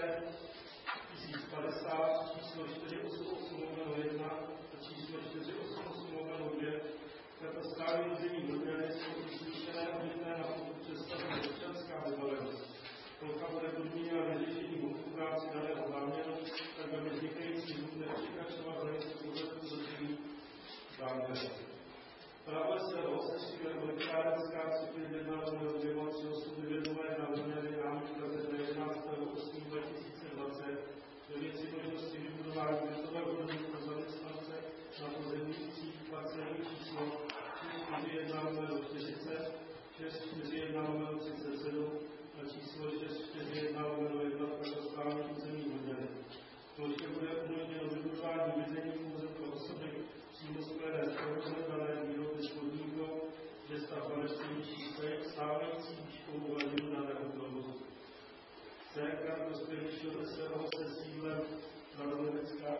1050, číslo 488/1 a číslo 488/2 katastrální území Brněny jsou usmíšené obytné na pokud představuje občanská vybavenost. Plocha bude podmíněna vyřešení hluku v rámci daného záměru, tak aby vznikající hluk nepřekračoval hranici pozemku dotčených záměrů. Pravé SRO se šíle elektrárenská cykl 1/2/38 na Brněny námitka ze 11.8.2020 ve věci možnosti vybudování bytového domu pro zaměstnance na pozemních parcelní číslo 641/40, 641/37 a číslo 641/1 katastrální území Brněny. Ploše bude umožněno vybudování bydlení pouze pro osoby přímo spojené s provozem dané výroby s podmínkou, že stavba nesplní čísle stávající výškou uvedenou daného provozu. C. prospěšného SRO se sídlem Radovecká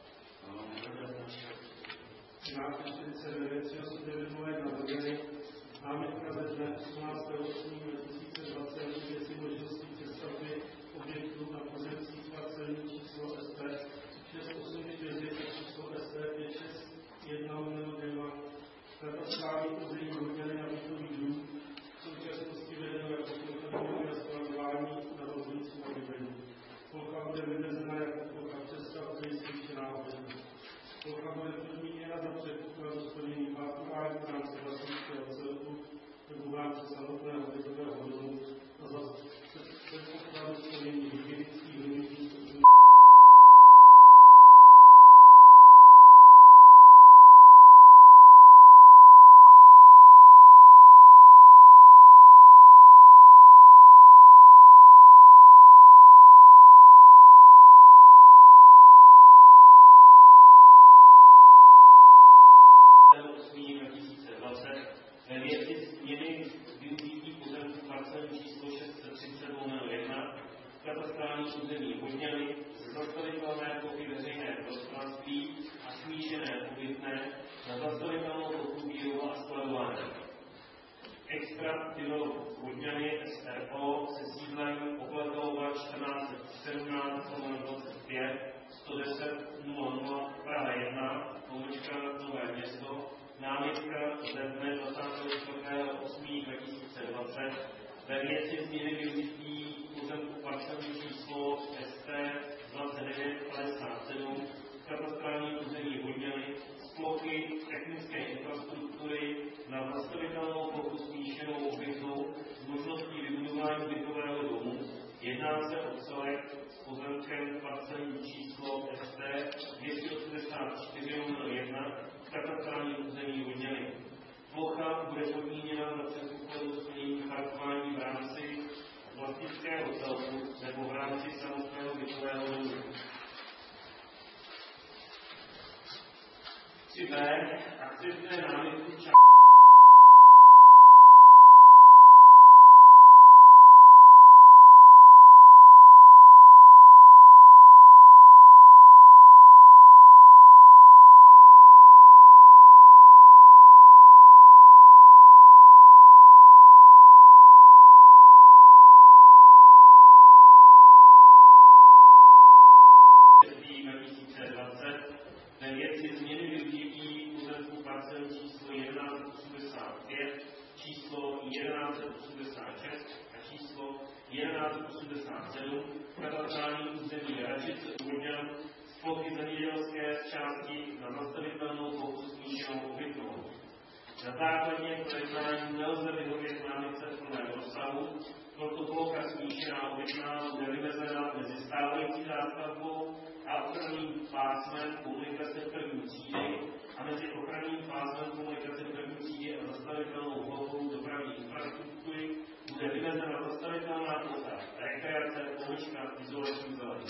1349 na Brněny, námitka ze dne 18.8.2020 věci možností přestavby objektů na pozemcích parcelní číslo ST 684 a číslo ST 561/2 katastrální území Brněny na bytový dům v současnosti vedeno jako plocha zpracování na rozhodnutí na bydlení. Plocha bude vymezena jako plocha přestavby zvýšená objedna. Plocha bude podmíněna za předpokladu splnění parkování v rámci vlastnického celku nebo v rámci samotného bytového domu a za předpokladu splnění hygienických limitů. Ve věci změny využití pozemků parcelní číslo 630/1 katastrální území Brněny z zastavitelné plochy veřejné prostranství a smíšené obytné na zastavitelnou plochu výroba a skladování. Extra Tyrol Brněny SRO se sídlem Opletalova 1417/25 110/00 Praha 1 Nové Město, námitka ze dne 24.8.2020 ve věci změny využití pozemku parcelní číslo ST 2957 katastrální území Brněny z plochy technické infrastruktury na zastavitelnou plochu smíšenou obytnou s možností vybudování bytového domu. Jedná se o celek s pozemkem parcelní číslo ST 284/1 katastrální území Brněny. Plocha bude podmíněna za předpokladu splnění parkování v rámci vlastnického celku nebo v rámci samotného bytového domu. 3b. Akceptuje námitku ve věci změny využití pozemků parcelní číslo 1185, číslo 1186 a číslo 1187 katastrální území Račice Brněn z plochy zemědělské části na zastavitelnou plochu smíšenou obytnou. Na základě projednání nelze vyhovět námitce v plném rozsahu, proto plocha smíšená obytná bude vymezena mezi stávající zástavbou a ochranným pásmem komunikace první třídy a mezi ochranným pásmem komunikace první třídy a zastavitelnou plochou dopravní infrastruktury bude vymezena zastavitelná plocha rekreace, izolační zeleně.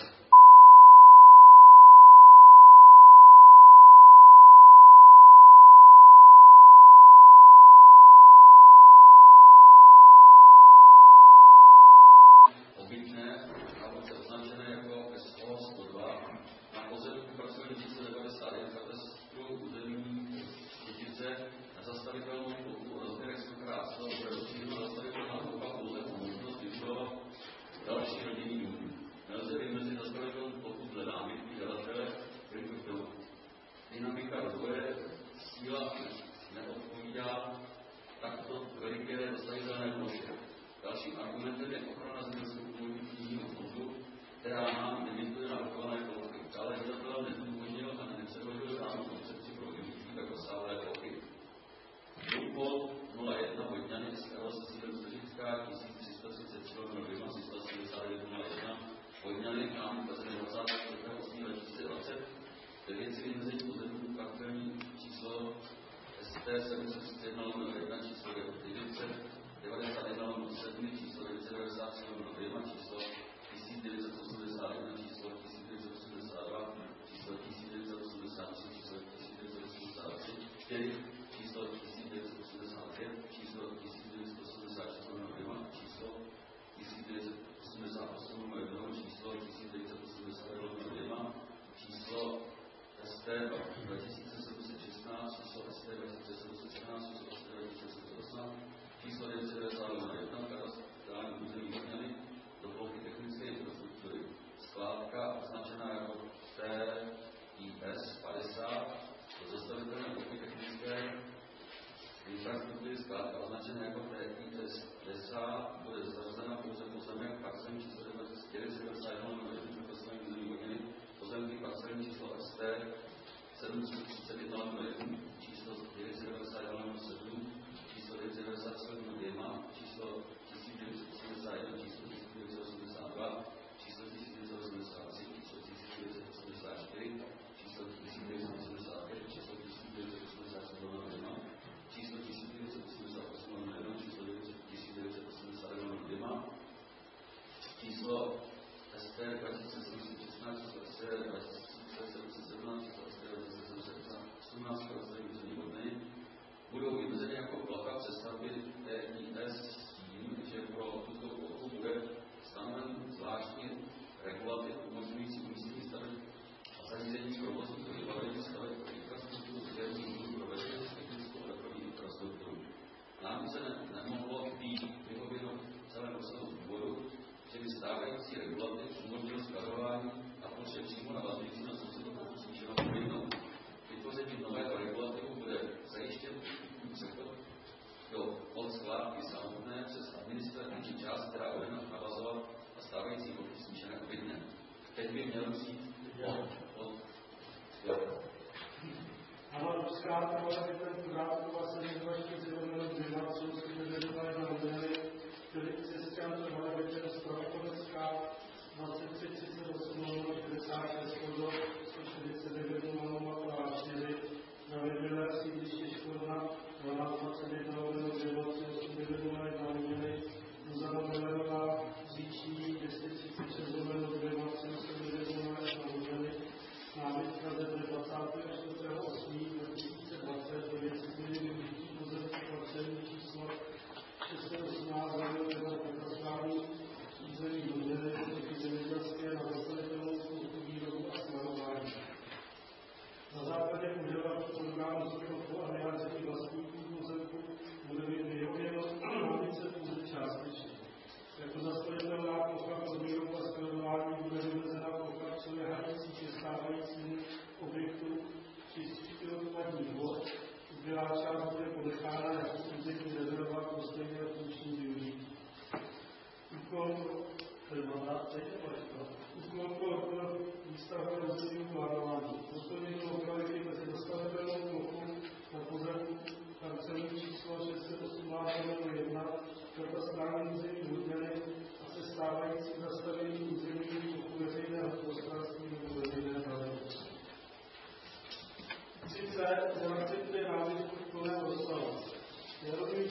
Obytné, se označené jako SO 102, na pozemku parcelní číslo 91 katastru území Štětice na zastavitelnou plochu o rozměrech 100x100 bude rozšířena zastavitelná plocha pouze o měl přijít ano, zkrátka, aby ten krátko se nezvaží zrovna dvěma, co si nevěděli na modely, který křesťanské malé večer Spravodajská 2338 56 do 149 a 4 na neděle sídliště Škorna 1221 289 na neděli Zuzana Millerová Říčí 236 2 na neděli námitka ze 24.8.2020 do věci změny využití pozemku parcely číslo 618 katastrální území Budeny, zemědělské na zastavitelnou spoustu výrobu a skladování. Na základě požadavku orgánu subjektu a vyjádření vlastníků pozemku bude být vyhověno námitce pouze částečně. Jako zastavitelná plocha pro výrobu a skladování bude vymezena plocha přiléhající ke stávajícímu objektu čistých odpadních vod. Zbylá část bude ponechána jako územní rezerva pro stejné funkční využití. Úkol pro výstavby územního plánování. Poslední lokality mezi zastavitelnou plochou na pozemku parcelní číslo 618/1 katastrální území Budeny a se stávajícím zastavením území plochu veřejného prostranství nebo veřejné zeleně. Sice neakceptuje námitku v plné rozsahu. Nerozumí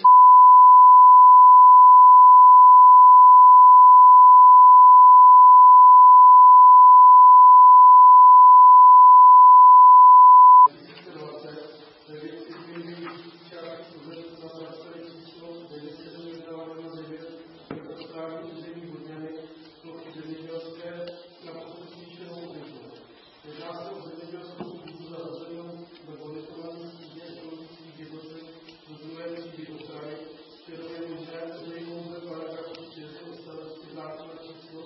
ve věci změny části pozemku na parcelní číslo 979 katastrální území Budeny plochy zemědělské na plochu smíšenou obvyklou. Jedná se o zemědělskou půdu zařazenou do monitorovaných sídě ekologických jednotek do druhé třídy ochrany, kterou je možné odejmout ze paragrafu 4 odstavce zákona číslo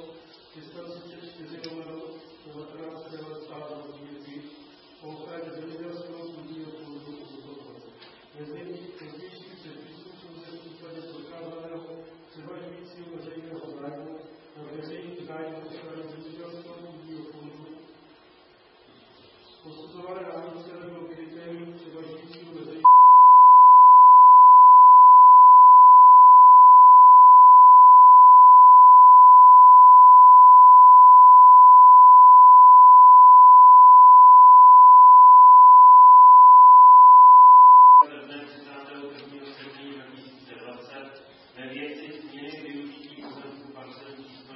334/1990 o ochraně zemědělského půdního fondu utoplace. Nezmění pozdějších předpisů pouze v případě prokázaného převažujícího veřejného zájmu na veřejný zájem ochrany zemědělského půdního fondu. Posuzované námitce nebylo kritérium převažujícího veřejného dne 31.7.2020 ve věci změny využití pozemku parcelní číslo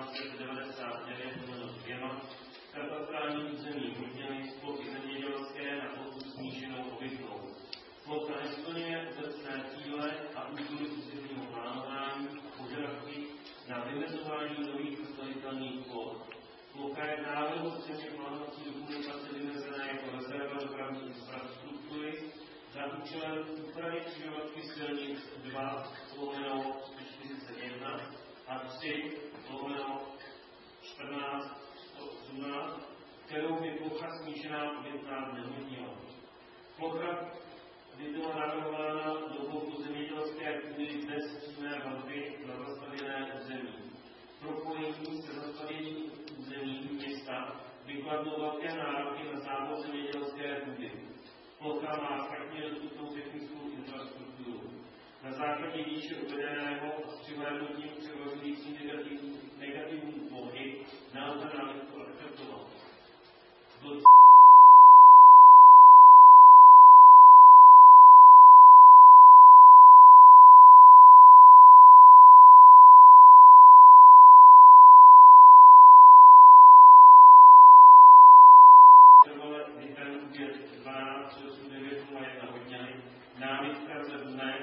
1199/2 katastrální území Budeny z plochy zemědělské na plochu smíšenou obvyklou. Plocha nesplňuje obecné cíle a úkoly územního plánování a požadavky na vymezování nových zastavitelných ploch. Plocha je v návrhu územně plánovací dokumentace vymezená jako rezerva dopravní infrastruktury za účelem úpravy křižovatky silnic 2/141 a 3/14/18, kterou by plocha smíšená obvyklá nezměnila. Plocha by byla navrhována do bloku zemědělské půdy bez přímé vazby na zastavěné území. Propojení se zastavěním území města vykladlo velké nároky na základ zemědělské půdy. Plocha má špatně dostupnou technickou infrastrukturu. Na základě výše uvedeného a s přihlédnutím převažující negativní plochy nelze námitku akceptovat. Námitka ze dne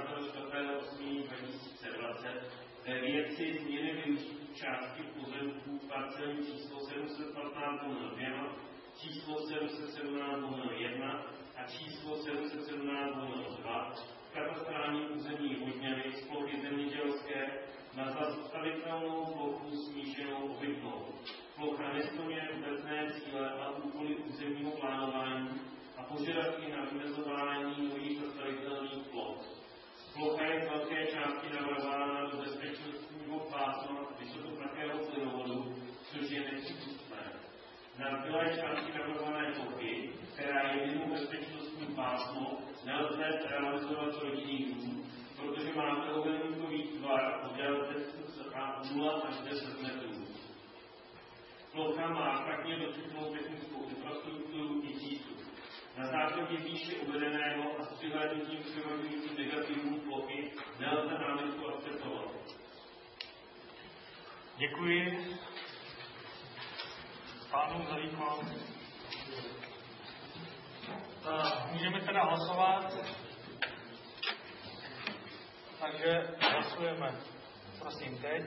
24.8.2020 ve věci změny využití části pozemků parcelní číslo 715/2, číslo 717/1 a číslo 717/2 katastrální území Vodňany z plochy zemědělské na zastavitelnou plochu smíšenou obvyklou. Plocha nesplňuje obecné cíle a úkoly územního plánování a požadavky na vymezování nových zastavitelných ploch. Plocha je z velké části navrhována do bezpečnostního pásma vysokopnatého plynovodu, což je nepřípustné. strana má špatně dostupnou technickou infrastrukturu i přístup. Na základě výše uvedeného a s přihlédnutím k převažujícím negativům plochy nelze námitku akceptovat. Děkuji pánům za výkon. Můžeme teda hlasovat. Takže hlasujeme. Prosím, teď.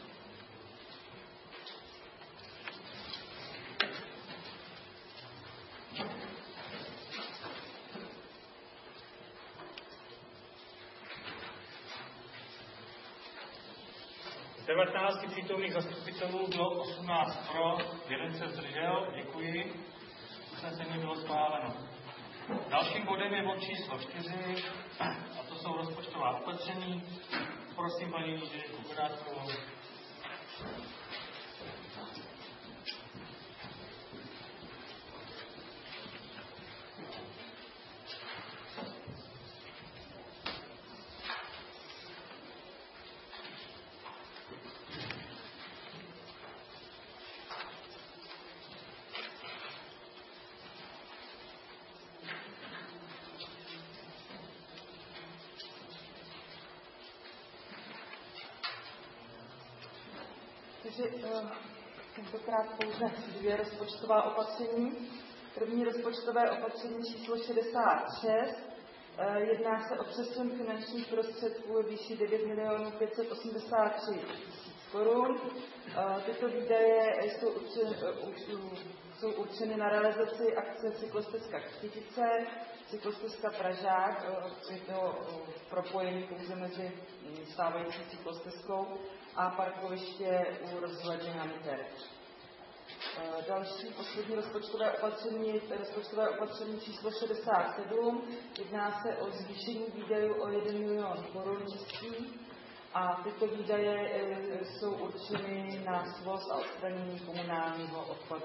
Z 19 přítomných zastupitelů bylo 18 pro, 1 se zdržel. Děkuji. Usnesení bylo schváleno. Dalším bodem je bod číslo 4, a to jsou rozpočtová opatření. Prosím paní inženýrku Bedátkovou. Tentokrát pouze 2 rozpočtová opatření. První rozpočtové opatření číslo 66. Jedná se o přesun finančních prostředků ve výši 9 583 000 korun. Tyto výdaje jsou určeny na realizaci akce Cyklostezka Křtivice, Cyklostezka Pražák, je to propojení pouze mezi stávající cyklostezkou a parkoviště u rozhledny na Niter. Další poslední rozpočtové opatření je rozpočtové opatření číslo 67. Jedná se o zvýšení výdajů o 1 000 000 korun čistý a tyto výdaje jsou určeny na svoz a odstranění komunálního odpadu.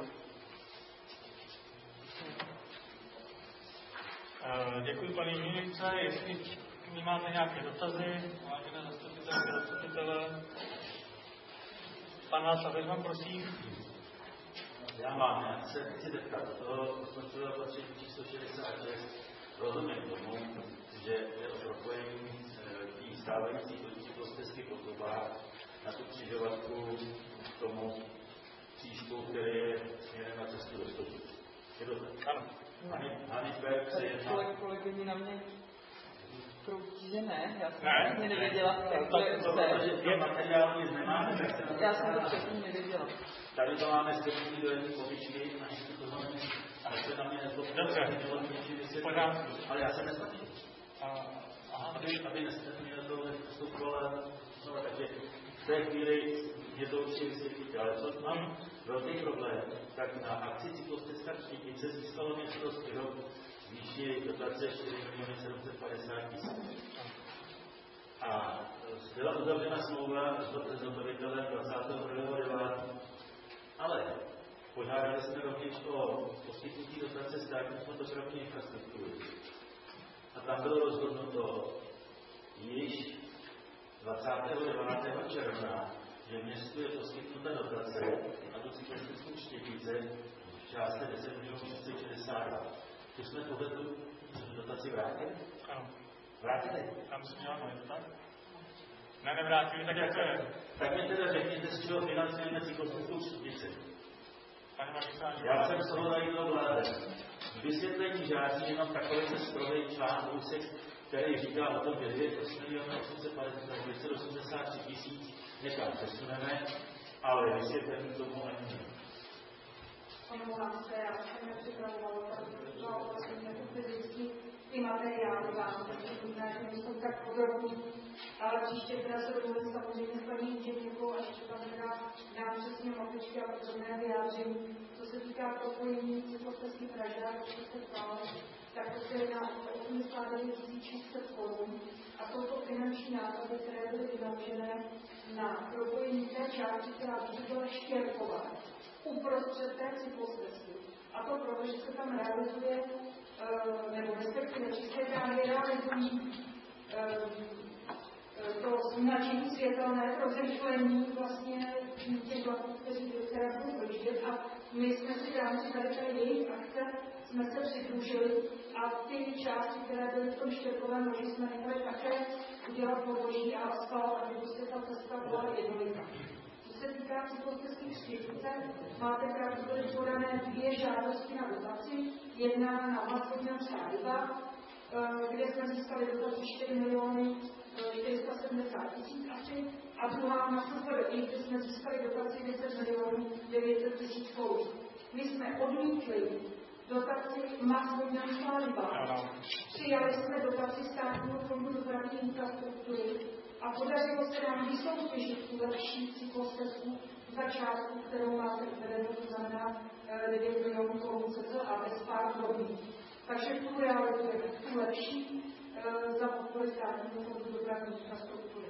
Děkuji paní inženýrce. Jestli máte nějaké dotazy, vážené zastupitelé. Pan Václav Veřman, prosím. Já mám, já se chci zeptat, toho rozpočtového opatření číslo 66, rozumím tomu, že je o propojení té stávající cyklostezky po Tobách na tu křižovatku k tomu křížku, který je směrem na cestu do Stočic. Je to tak? Ano. Hanisberg se jedná... Kolegyně na mě kroutí, že ne? Já jsem vlastně nevěděla, jak to je. Je materiál, nic nemáme. Já jsem to předtím nevěděla. Tady to máme strčení do jedné povíčky, a se na mě nezlobte. Ale já se nesnažím. Aby nesnažil to vstupovala. Takže v té chvíli mě to určitě vysvětlíte. Ale co mám velký problém, tak na akci Cyklostezka Křtivice získalo mě to rok výši dotace 4 750 000. A byla uzavřena smlouva s zhotovitelem 22.9. Ale požádali jsme rovněž o poskytnutí dotace státní fond dopravní infrastruktury. A tam bylo rozhodnuto již 29. června, že městu je poskytnuta dotace na tu cyklostickou Křtivice v částce 10 360 000. Tu jsme tu dotaci vrátili? Ano. Vrátili? Tam jsme dělali, tak? Ne, nevrátili, tak jak to je. Tak mi teda řekněte, z čeho financujeme cyklostickou Křtivici. Já jsem z toho tady to vládem. Vysvětlení žádný jenom takový se strojej článek úsek, který říká o tom, že 9 283 000 někam přesuneme, ale vysvětlení tomu ani ne. Omlouvám se, já jsem nepřipravovala, protože ty materiály vám, takže jsou tak podrobní, ale příště teda se domluvím samozřejmě s paní inženýrkou a ještě tam teda dám přesně mapičky a podrobné vyjádření. Co se týká propojení cyklostezky Pražák, tak to se jedná o 89 600 korun a jsou to finanční náklady, které byly vynaložené na propojení té části, která byla Štěrková, uprostřed té cyklostezky. A to proto, že se tam realizuje, nebo respektive České dráhy realizují to značení světelné pro zrychlení vlastně těch vlaků, které budou projíždět. A my jsme si v rámci tady jejich akce jsme se přidružili a ty části, které byly v tom štěrkovém loži, jsme nechali také udělat podloží a asfalt, aby prostě ta cesta byla jednoduchá. Co se týká cyklostezky Křtivice, máte pravdu, byly podané 2 žádosti na dotaci, jedna na Masvodňanská ryba, kde jsme získali dotaci 4 470 000 asi, a druhá na SFDI, kde jsme získali dotaci 10 900 000 korun. My jsme odmítli dotaci Masvodňanská ryba, přijali jsme dotaci Státního fondu dopravní infrastruktury a podařilo se nám vysoutěžit tu lepší cyklostezku za částku, kterou máte uvedenou, to znamená 9 milionů korun a bez pár drobných. Takže tu realizujeme, tu lepší za podpory Státního fondu dopravní infrastruktury.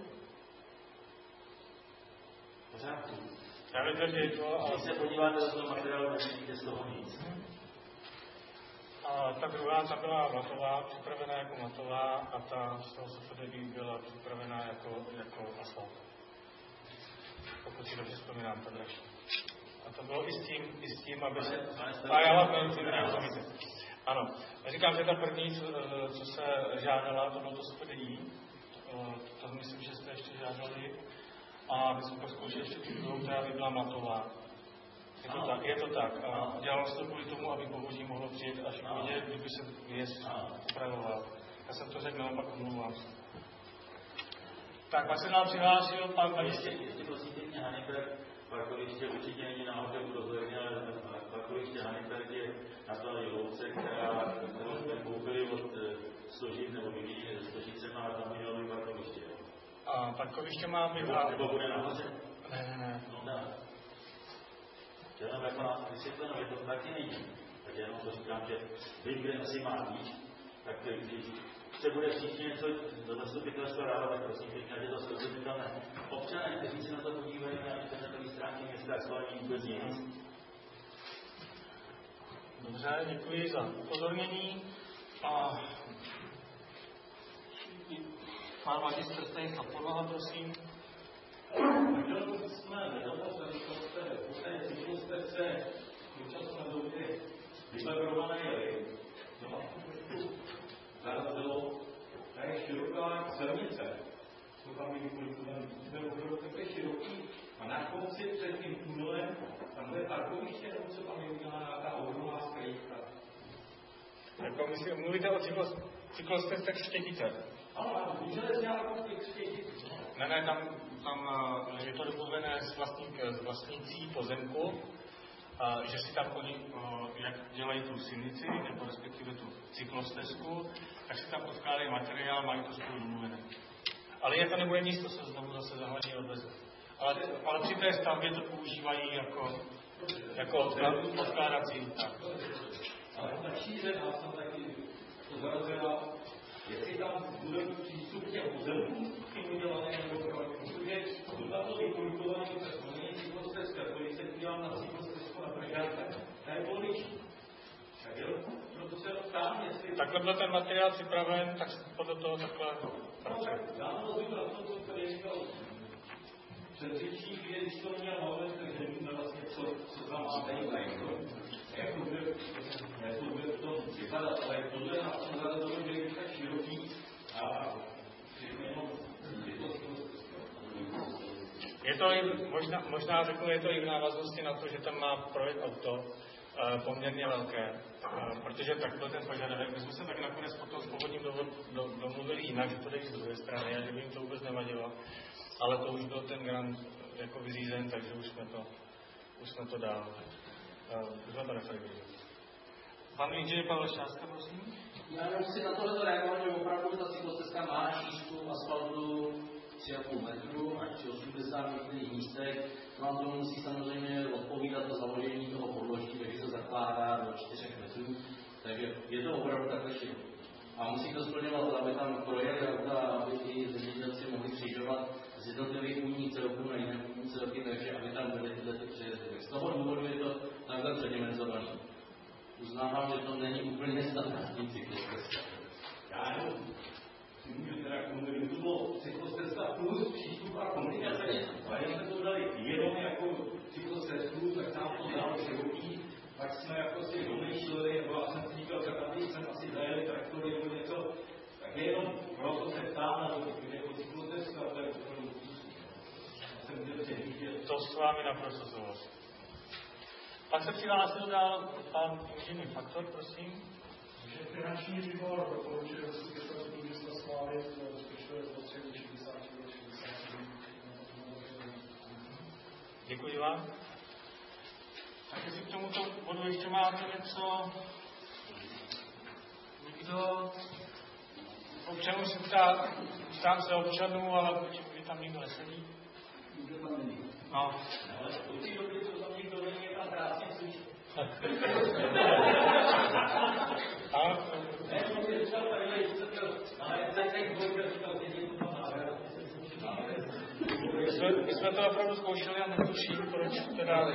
Pořádku. Já věděl, že je to, ale když se podíváte do toho materiálu, nevidíte z toho nic. A ta druhá, ta byla matová, připravená jako matová, a ta z toho SFDI byla připravená jako asfalt. Pokud si dobře vzpomínám, to dražší. A to bylo i s tím, aby se... A já vás nerozumíte. Ano. Říkám, že ta první, co se žádala, to bylo to SFDI. To myslím, že jste ještě žádali. A my jsme zkoušeli ještě tu druhou, která by byla matová. Je to tak. A dělalo se to kvůli tomu, aby Bohuží mohlo přijet až k vodě, kdyby se výjezd upravoval. Já jsem to řekl, naopak omlouvám se. Tak, pak se nám přihlásil pan Ještě prosím pěkně, Haniberg, parkoviště určitě není náhodou dozorně, ale parkoviště Haniberg je na té louce, kterou jsme koupili od Složit nebo vyvíjí Složice, má tam milionový parkoviště. A parkoviště má být... Nebo bude nahoře? Ne. No ne. Jenom jak má vysvětleno, že to taky není. Tak jenom to říkám, že vím, kde asi má být, tak když se bude příště něco do zastupitelstva dávat, tak prosím pěkně, že to srozumitelné. Občané, kteří se na to podívají na internetové stránky města, schválení vůbec nic. Dobře, děkuji za upozornění. A pán magistr Stejnka Podlaha, prosím. Měl jsme nedomocení, po té cyklostezce v současné době vybegrované jeli. Zarazilo, ta je široká silnice. Jsou tam i kulturní. Ten opravdu je široký a na konci před tím tunelem tam bude parkoviště, nebo co tam je udělaná nějaká ohromná skrývka. Jako mluvíte o cyklostezce Křtětice. Ano, můžete z nějakou Křtětici. Ne, tam je to domluvené s vlastnící pozemku, že si tam oni, jak dělají tu silnici, nebo respektive tu cyklostezku, tak si tam odkládají materiál, mají to spolu domluvené. Ale je to nebude nic, to se znovu zase zahodí odveze. Ale při té stavbě to používají jako odkládací. Ale ta šířená jsem taky to zarazila, jestli tam bude přístup k těm pozemkům, tím udělané nebo protože to tam to vykultované není cyklostezka, když se podívám na cyklostezku na Pražáce, ta je volnější. Tak jo, proto se ptám, jestli... Takhle byl ten materiál připraven, tak podle toho takhle pracuje. Já mluvím na to, co tady říkal předřečník, když to měl mluvit, takže víme vlastně, co tam máte i jak to bude v tom vypadat, ale tohle na tom zaradovém, že je tak široký a je to možná řeknu, je to i v návaznosti na to, že tam má projekt auto poměrně velké, protože tak byl ten požadavek. My jsme se tak nakonec potom s Povodím domluvili jinak, že to jde z druhé strany a že by jim to vůbec nevadilo, ale to už byl ten grant jako vyřízen, takže už jsme to dál. Už jsme to nechali vyřízet. Pan inženýr Pavel Šástka, prosím. Já musím na tohle reagovat, že opravdu ta cyklostezka má šířku asfaltu 3,5 metru, až 80 v některých místech. Vám to musí samozřejmě odpovídat to založení toho podloží, takže se zakládá do 4 metrů. Takže je to opravdu takhle široké. A musí to splňovat, aby tam projeli auta, aby ti zemědělci mohli křižovat z jednotlivých půdních celků na jiné půdní celky, takže aby tam byly tyhle přejezdy. Z toho důvodu je to takhle předimenzované. Uznávám, že to není úplně standardní cyklostezka. Já jenom můžu teda komunikovat, to bylo cyklostezka plus přístup a komunikace. A když jsme to dali jenom jako cyklostezku, tak nám to dalo široký, tak jsme jako si domýšleli, nebo já jsem si říkal, že tady jsem asi zajeli traktory nebo něco, tak jenom proto se ptám na to, jako cyklostezka, to je úplně to s vámi naprosto souhlasím. Pak se přihlásil dál pan inženýr Faktor, prosím. Že finanční výbor doporučuje zastupitelstvu města schválit rozpočtové potřeby 60 do 67. Děkuji vám. Tak jestli k tomuto bodu ještě máte něco? Nikdo? Občanů se ptám se občanů, ale vy tam nikdo nesedí. Nikdo tam není. No. Ale v té době, co tam nikdo není, tam krásně slyší. My jsme to opravdu zkoušeli a netuším, proč teda...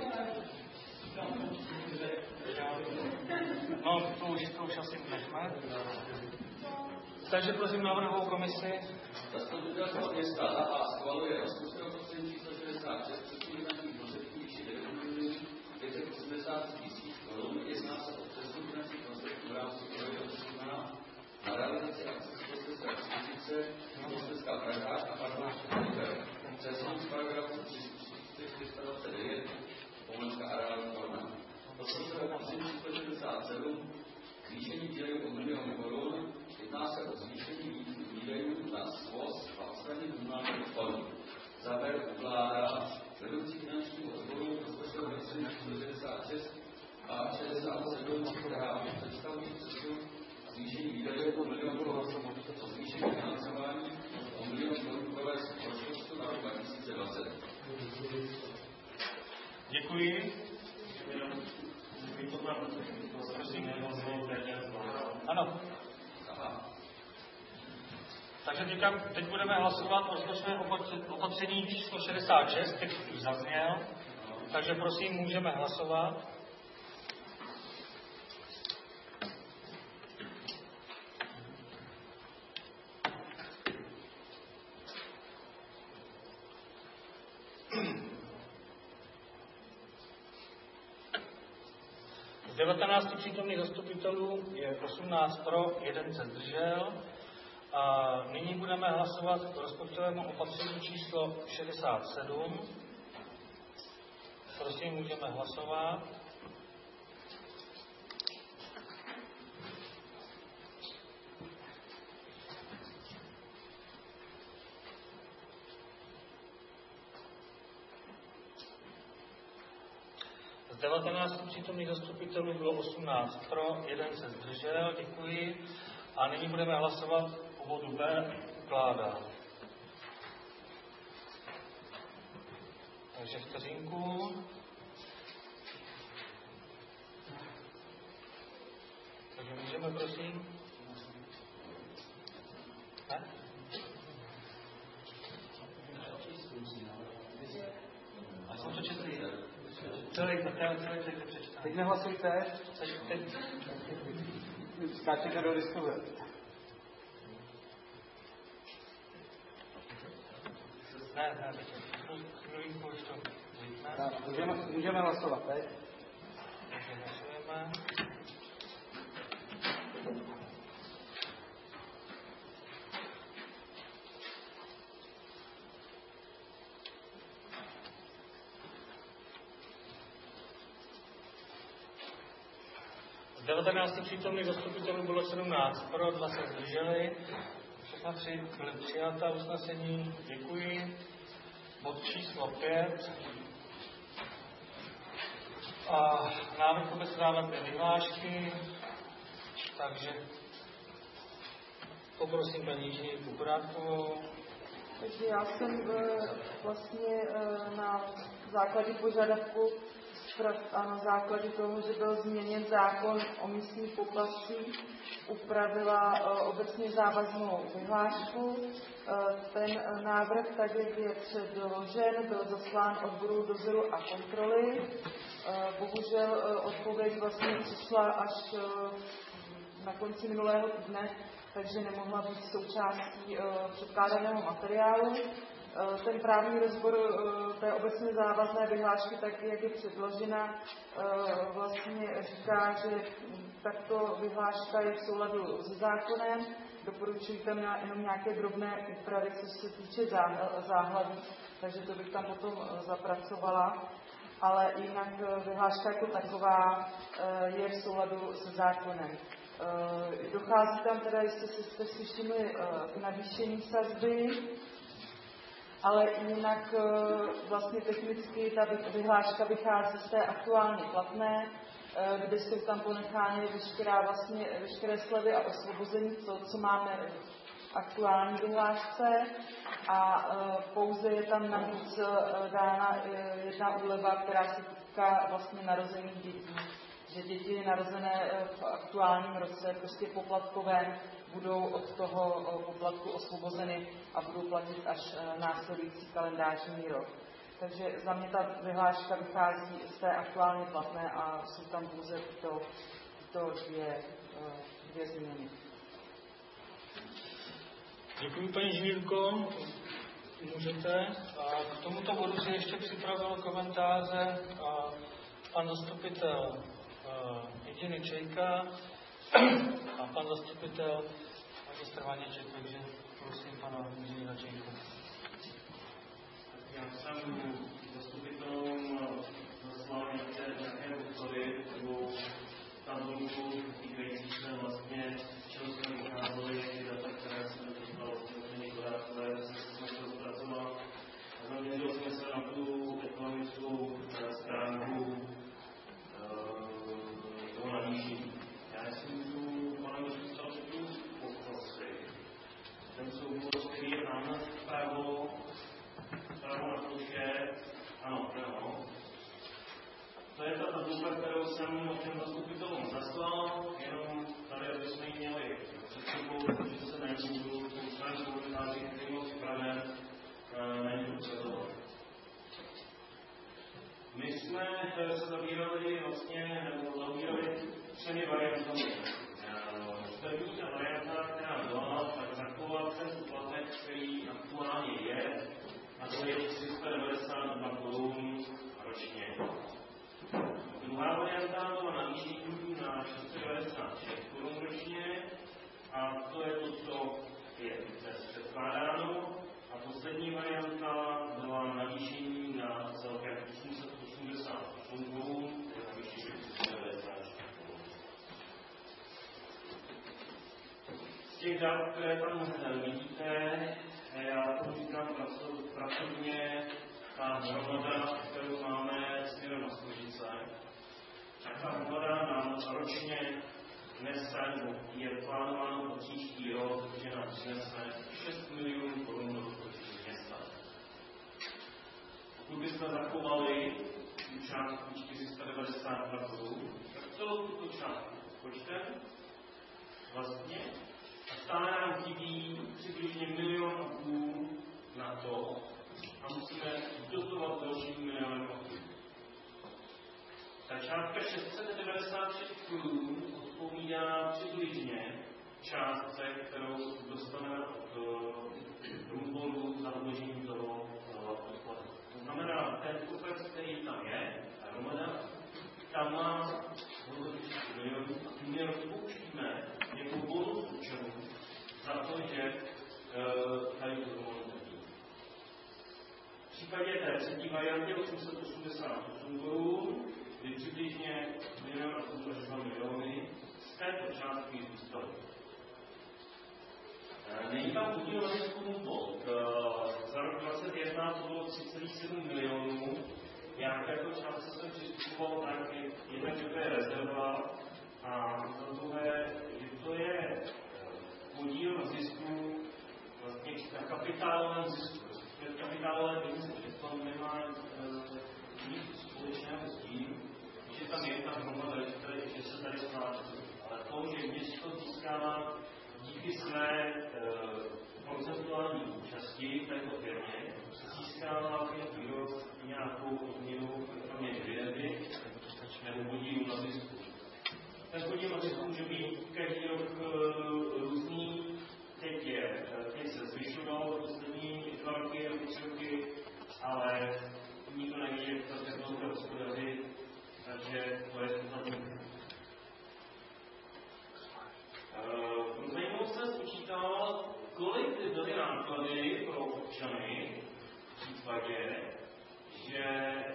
No, to už asi nechme. Takže prosím návrhovou komisi. Zastupitelstvo města a schvaluje rozpočtové opatření číslo 66 předpovědných prostředků výši 9 580 000 Korun. Jedná se o přesun finančních prostředků v rámci projektu na realizaci akce cyklostezka akcizice, cyklostezka Praha a Pardubice Koper. Přesun z paragrafu 329 pomlčka areál Korna. Rozpočtové opatření číslo 67 zvýšení výdajů o 1 000 000 korun. Jedná se o zvýšení výdajů na svoz a odstranění komunálních odpadů. Závěr ukládá vedoucí finančního odboru rozpočtové opatření 66 a 67, která představují přesun zvýšení výdajů o 1 000 000 korun. O zvýšení financování o 1 000 000 korun provést rozpočtu na rok 2020. Děkuji. Ano. Takže teď budeme hlasovat o rozpočtovém opatření číslo 66, který už zazněl. Takže prosím, můžeme hlasovat. Z 19 přítomných zastupitelů je 18 pro, 1 se zdržel. A nyní budeme hlasovat o rozpočtovému opatření číslo 67. Prosím, můžeme hlasovat. Z 19 přítomných zastupitelů bylo 18 pro, 1 se zdržel, děkuji. A nyní budeme hlasovat o bodu B, ukládá. Takže vteřinku. Takže můžeme, prosím. Ne? A jsem to četli. Celý přečtám. Teď nehlasujte. Teď. Skáčete do diskuze. Ne, můžeme hlasovat, teď? Takže hlasujeme. Z 19 přítomných zastupitelů bylo 17 pro, 2 se zdrželi. Všechna 3 byly přijata usnesení. Děkuji. Bod číslo 5. A návrh vůbec závazné vyhlášky. Takže poprosím paní inženýrku Kurátkovou. Takže já jsem vlastně na základě požadavku a na základě toho, že byl změněn zákon o místních poplatcích, upravila obecně závaznou vyhlášku. Ten návrh, tak jak je předložen, byl zaslán odboru dozoru a kontroly. Bohužel odpověď vlastně přišla až na konci minulého týdne, takže nemohla být součástí předkládaného materiálu. Ten právní rozbor té obecně závazné vyhlášky, tak jak je předložena, vlastně říká, že takto vyhláška je v souladu se zákonem. Doporučuji tam jenom nějaké drobné úpravy, co se týče záhlaví, takže to bych tam potom zapracovala. Ale jinak vyhláška jako taková je v souladu se zákonem. Dochází tam teda, jestli jste si všimli, k navýšení sazby, ale jinak vlastně technicky ta vyhláška vychází z té aktuálně platné, kde jsou tam ponechány veškeré slevy a osvobození, co máme v aktuální vyhlášce, a pouze je tam navíc dána jedna úleva, která se týká vlastně narozených dětí, že děti narozené v aktuálním roce, prostě poplatkovém, budou od toho poplatku osvobozeny a budou platit až následující kalendářní rok. Takže za mě ta vyhláška vychází z té aktuálně platné a jsou tam pouze tyto dvě změny. Děkuji, paní inženýrko. Můžete. A k tomuto bodu se ještě připravil komentáře pan zastupitel Jediný Čejka a pan zastupitel magistr Vaněček, takže prosím pana inženýra Čejka. Já jsem zastupitelům zaslal nějaké úkoly nebo tabulku týkající se vlastně, čeho jsme ukázali, data, které jsem dostal od Nikolákové, jsem chtěl zpracovat. A zaměřil jsem se na tu ekonomickou stránku toho navýšení. Já jsem tu pana ministra poprosit. Ten soubor, který je nám vpravo na kruše, ano. To je ta tabulka, kterou jsem těm zastupitelům zaslal, jenom tady, aby jsme ji měli před sebou, protože se nebudu součást komentáři, který byl připraven, nebudu předovat. My jsme se zabírali třemi variantami. První ta varianta, která byla, tak zachovat ten úplatek, který aktuálně je, a to je 392 korun ročně. Druhá varianta byla navýšení na 696 korun ročně, a to je to, co je dnes předkládáno. A poslední varianta byla navýšení na celkem 888 korun, to je navýšení 396 korun. Z těch dat, které tam vidíte, já to říkám pracovně, ta hromada, kterou máme směrem na Skožice, tak ta hromada nám ročně nese, je plánováno pro příští rok, že nám přinese 6 milionů korun do rozpočtu města. Pokud bychom zachovali tu částku 492 korun, tak celou tuto částku počtem vlastně a stále nám chybí přibližně 1,5 milionu na to a musíme dotovat dalším 1,5 milionu. Ta částka 696 korun odpovídá přibližně částce, kterou dostaneme od průvodu za uložení toho odkladu. To znamená, ten kupec, který tam je, ta hromada, tam má 6 milionů a my rozpouštíme jako bonus občanů za to, že tady to dovolíme. V případě té třetí varianty 888 korun, kdy přibližně 1,2 miliony z této částky zůstaly. Není tam podíl na výzkumu bod. Za rok 2021 to bylo 3,7 milionů. Já k této částce jsem přistupoval tak, jednak, že to je rezerva a za druhé, že to je podíl na zisku, vlastně na kapitálovém zisku. Kapitálové peníze, že to nemá nic společného s tím, že tam je ta hromada, že se tady splácí. Ale to, že město získává díky své konceptuální účasti v této firmě, získává každý rok nějakou odměnu, kromě dividendy, nebo podílu na zisku. Ten podíl na zisku může být každý rok různý, případě, že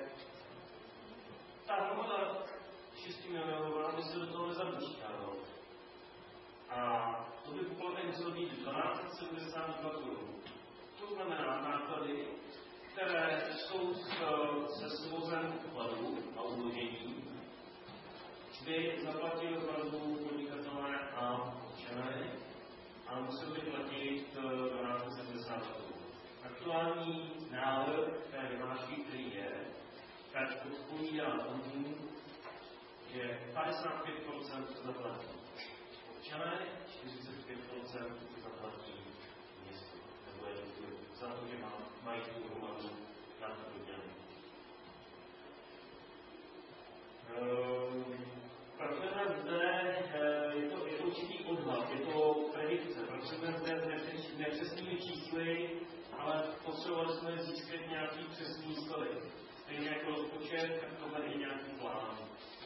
ta hromoda 6 milionová by se do toho nezapočítala. A to by poplatek musel být 1272 korun. To znamená náklady, které jsou se svozem odpadů a uložení, by zaplatil opravdu podnikatelé a občané a musel by platit 1270 korun. Aktuální návrh té vyhlášky, který je, tak odpovídá tomu, že 55% zaplatí občané, 45% zaplatí město. Nebo je za to, že mají tu hromadu na to dodělení. Pracujeme zde, je to určitý odhad, je to predikce. Pracujeme zde s nepřesnými čísly, ale potřebovali jsme získat nějaký přesný sklady. Stejně jako rozpočet, tak tohle je nějaký plán.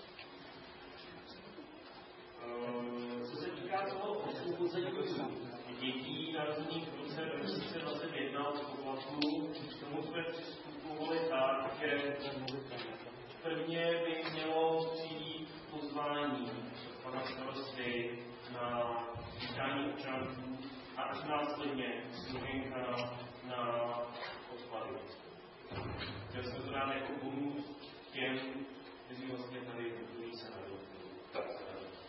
Co se týká toho osvobození dětí narozených v roce 2021 od poplatku, k tomu jsme přistupovali tak, že prvně by mělo přijít pozvání pana starosty na vítání občanů a až následně složenka na odpady. Chtěl jsme to dát jako bonus těm, kteří vlastně tady budují se narodili.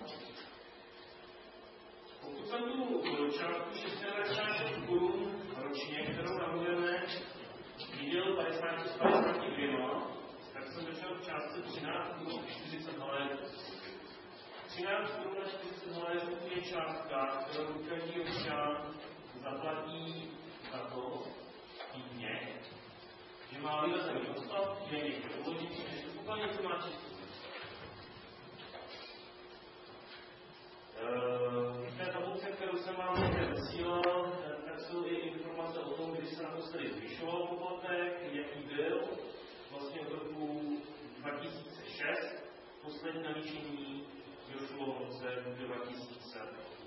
Pokud jsem tu částku 690 korun ročně, kterou navrhujeme, viděl 52, tak jsem došel v částce 13 korun 40 haléřů. 13 korun 40 haléřů je částka, kterou každý občan zaplatí za to týdně, že má vyvezený odpad, že je někde uložit, že to úplně něco má čistý. V té tabulce, kterou jsem vám zasílal, tak jsou i informace o tom, kdy se naposledy zvyšoval poplatek, jaký byl, vlastně od roku 2006, poslední navýšení došlo v roce 2008.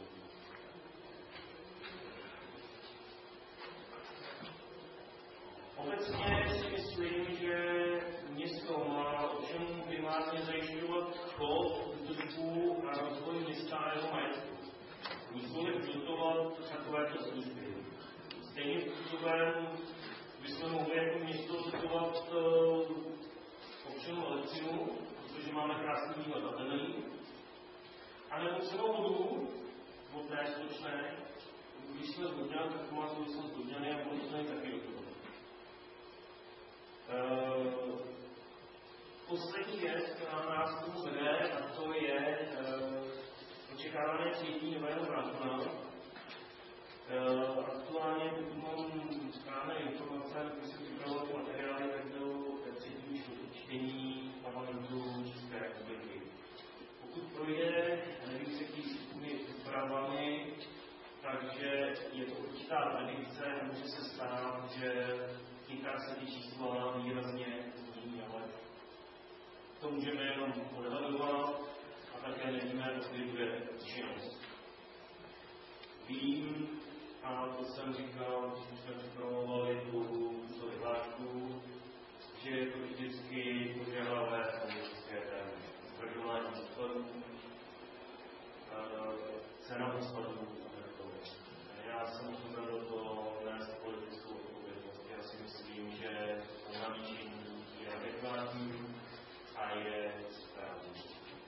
Obecně si myslím, že město má občanům primárně zajišťovat chod, údržbu a rozvoj města a jeho majetku. Nikoliv dotovat takovéto služby. Stejným způsobem bychom mohli jako město dotovat občanům elektřinu, protože máme krásný výhled na Temelín, a nebo třeba vodu, vodné, stočné, když jsme zvodňali, tak má souvislost zvodňany a vodu jsme taky dotovat. Poslední věc, která nás tomu vede, a to je očekávané přijetí nového zákona. Aktuálně, pokud mám správné informace, když se připravovaly materiály, tak byl třetí čtení parlamentu České republiky. Pokud projde, nevím se jakými úpravami, takže je to určitá predikce a může se stát, že týká se ty čísla výrazně změní, ale to můžeme jenom odhadovat a také nevíme, kdy bude činnost. Vím, a to jsem říkal, když jsme připravovali tu vyhlášku, že je to vždycky požadavek politické zdržování odpadů, cena odpadů. Já jsem ochoten do toho nést politickou odpovědnost. Já si myslím, že to navýšení je adekvátní a je správný.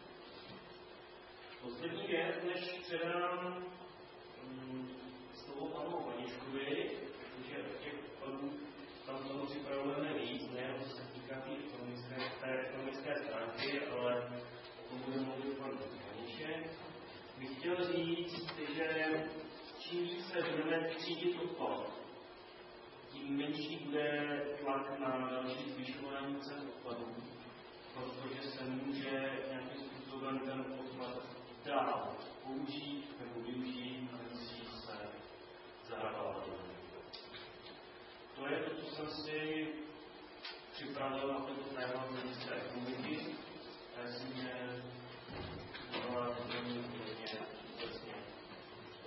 Poslední věc, než předám slovo panu Vaniškovi, protože těch odpadů tam toho připravujeme víc, nejenom co se týká té ekonomické stránky, ale o tom bude mluvit pan Vanišek. Bych chtěl říct, že čím více budeme třídit odpad, tím menší bude tlak na další zvyšování cen odpadů, protože se může nějakým způsobem ten odpad dál použít nebo využít a nemusí se zahrabávat. To je to, co jsem si připravil na toto téma z hlediska ekonomiky. Já si mě dala hodně obecně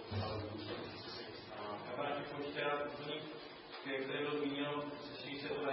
já bych určitě rád doplnit, jak tady byl zmíněno, řeší se to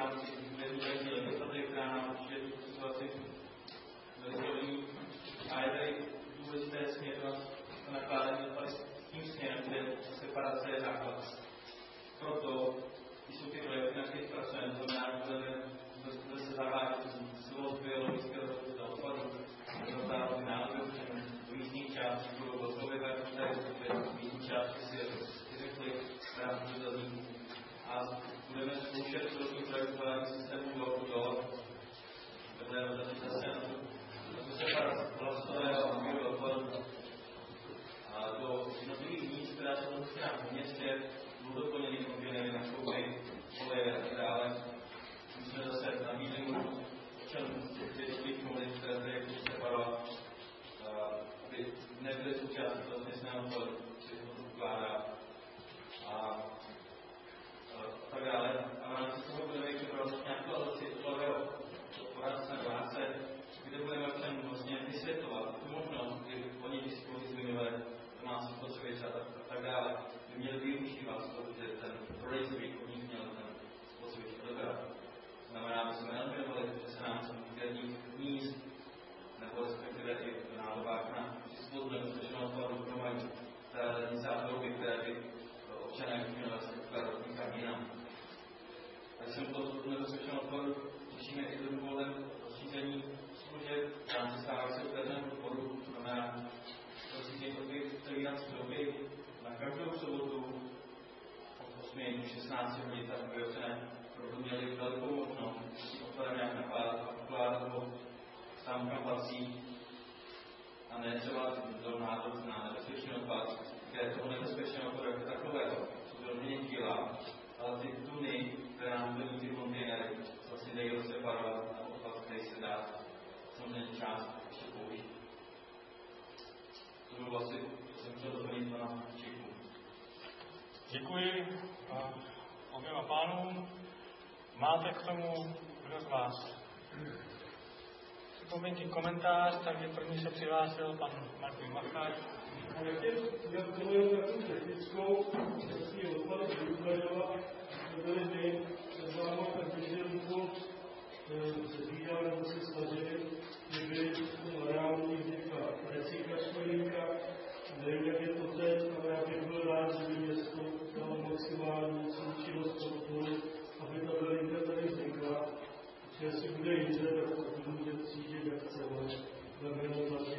máte k tomu, kdo z vás? Připomeňte komentář, takže první se přihlásil pan Martin Macháč. Já k tomu jenom takovou technickou, jasný odpady využívat, byli my, neznámo, tak myšlenku se týká, nebo se snažili, kdyby reálně vznikla recyklační linka, nevím, jak je to teď, ale já bych byl rád, že by město dalo maximální součinnost podporu, aby ta linka tady vznikla. Jestli bude jinde, tak to může přijít, jak chceme, budeme na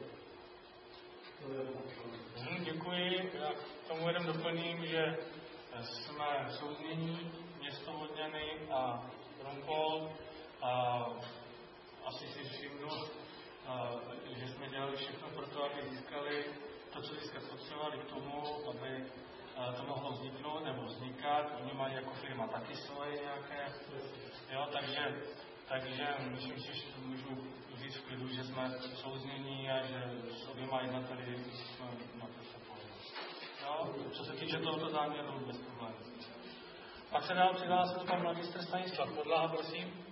Děkuji. Já k tomu jenom doplním, že jsme souznění, město Vodňany a Rompol. Asi si všimnu, že jsme dělali všechno pro to, aby získali to, co získat potřebovali k tomu, aby to mohlo vzniknout nebo vznikat. Oni mají jako firma taky svoje nějaké, jo, takže myslím si, že můžu říct v klidu, že jsme souznění a že s oběma jednateli jsme na to se povedli. Jo, co se týče tohoto záměru, bez problémů. Pak se dál přihlásil pan magistr Stanislav. Podlaha, prosím.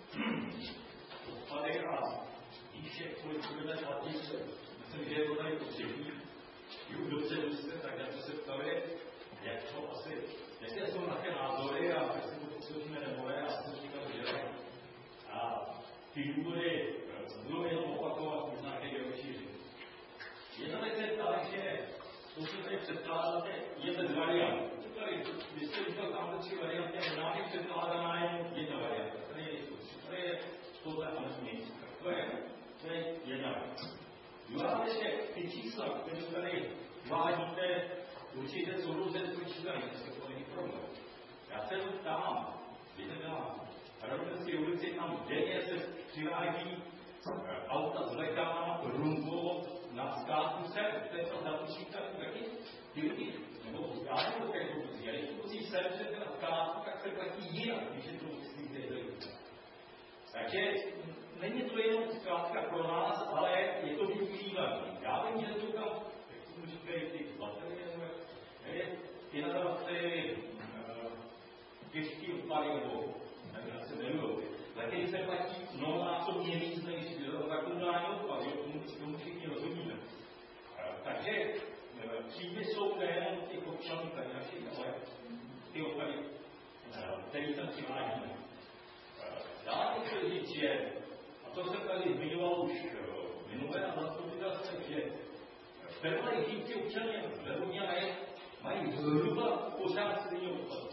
Pane a píše, kolik budeme platit, myslím, že je to tady potřebný. Už dopředu jste tak, jak se ptali, jak to asi, jestli jsou nějaké názory a jestli to potřebujeme nebo ne, a jsem říkal, že ne. A ty důvody budou jenom opakovat, možná někde rozšířit. Jedna věc je ta, že to, co tady předkládáte, je bez variant. Vy jste říkal, tam 3 varianty, a nám je předkládaná jen jedna varianta. Tady je tohle a nic. To je jedna věc. Druhá věc je, ty čísla, které tady vádíte, určitě sourozenství čísla, to není problém. Já se ptám, v Radovské ulici tam denně se přivádí auta z Lekana, Rumbo, na skládku sem, to je to započítat taky. Ty lidi, nebo já nebo tak vůbec, ale když musí sem před na skládku, tak se platí jinak, když je to myslíte lidi. Takže není to jenom zkrátka pro nás, ale je to využívaný. Já vím, že jsou tam, jak se mu říkají, ty baterie, ty nadávky, těžký odpady, nebo nevím, jak se jmenují. Taky se platí mnohonásobně víc než za komunální odpad, tomu všichni rozumíme. Takže příjmy jsou nejenom těch občanů tady našich, ale ty odpady, které tam přivádíme. Dále chci říct, že, a to jsem tady zmiňoval už minulé a zastupitelstve, že tenhle díky občané ve Vodňanech mají zhruba pořád stejný odpad.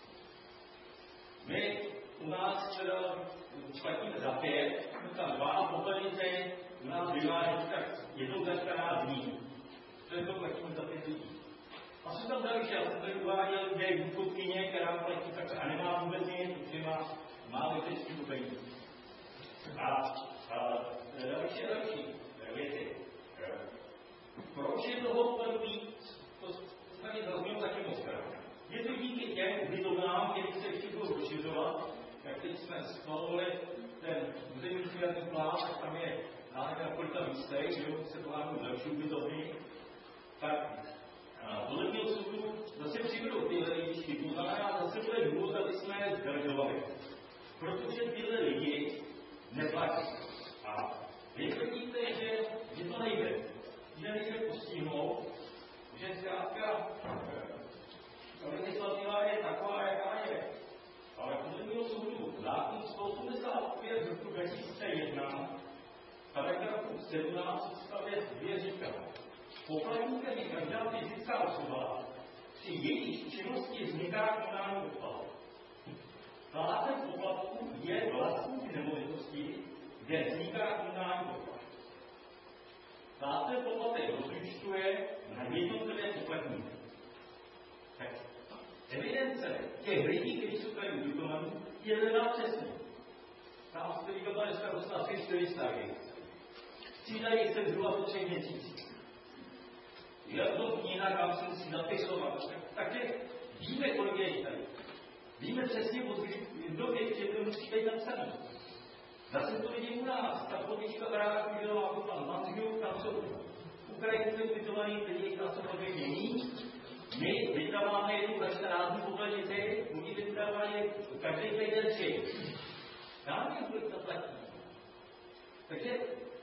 My u nás třeba platíme za 5, tam 2 popelnice, u nás vyváží tak jednou za 14 dní. To je to platíme za 5 lidí. A jsou tam další, já jsem tady uváděl, kde je důchodkyně, která platí tak a nemá vůbec nic, protože má elektrický popelnice. A další věci. Proč je toho odpadu víc? To tady zaznělo taky moc. Je to díky těm ubytovnám, který se ještě budou rozšiřovat, jak teď jsme schvalovali ten územní přijatý plán, tak tam je na kolika místech, že se plánují další ubytovny, tak podle mého soudu zase přibudou tyhle lidi, to znamená, zase bude důvod, aby jsme je zdelegovali. Protože tyhle lidi neplatí. A vy tvrdíte, že to nejde. Že nejde postihnout, že zkrátka legislativa je taková, jaká je. Ale podle mého soudu zákon 185 z roku 2001, paragrafu 17 odstavec 2 říká, poplatníkem je každá fyzická osoba, při jejich činnosti vzniká komunální odpad. Plátcem poplatku je vlastník nemovitosti, kde vzniká komunální odpad. Plátce poplatek rozúčtuje na jednotlivé poplatníky. Tak evidence těch lidí, kteří jsou tady ubytovaní, je hledá přesně. Tam jste říkala, že jsme dostali 400 střídají se zhruba po 3 měsících. Je to kniha, kam jsem si napisoval. Takže víme, kolik je tady. Víme přesně, v době, že to musí být napsaný. Zase to vidím u nás. Ta potička baráku dělala jako pan Manzňuk, tam jsou Ukrajinci ubytovaní, kteří jich na sobě mění. My vydáváme jednu za 14 dní pokladnici, oni vydávají každý týden 3. Já nevím, kolik to platí. Takže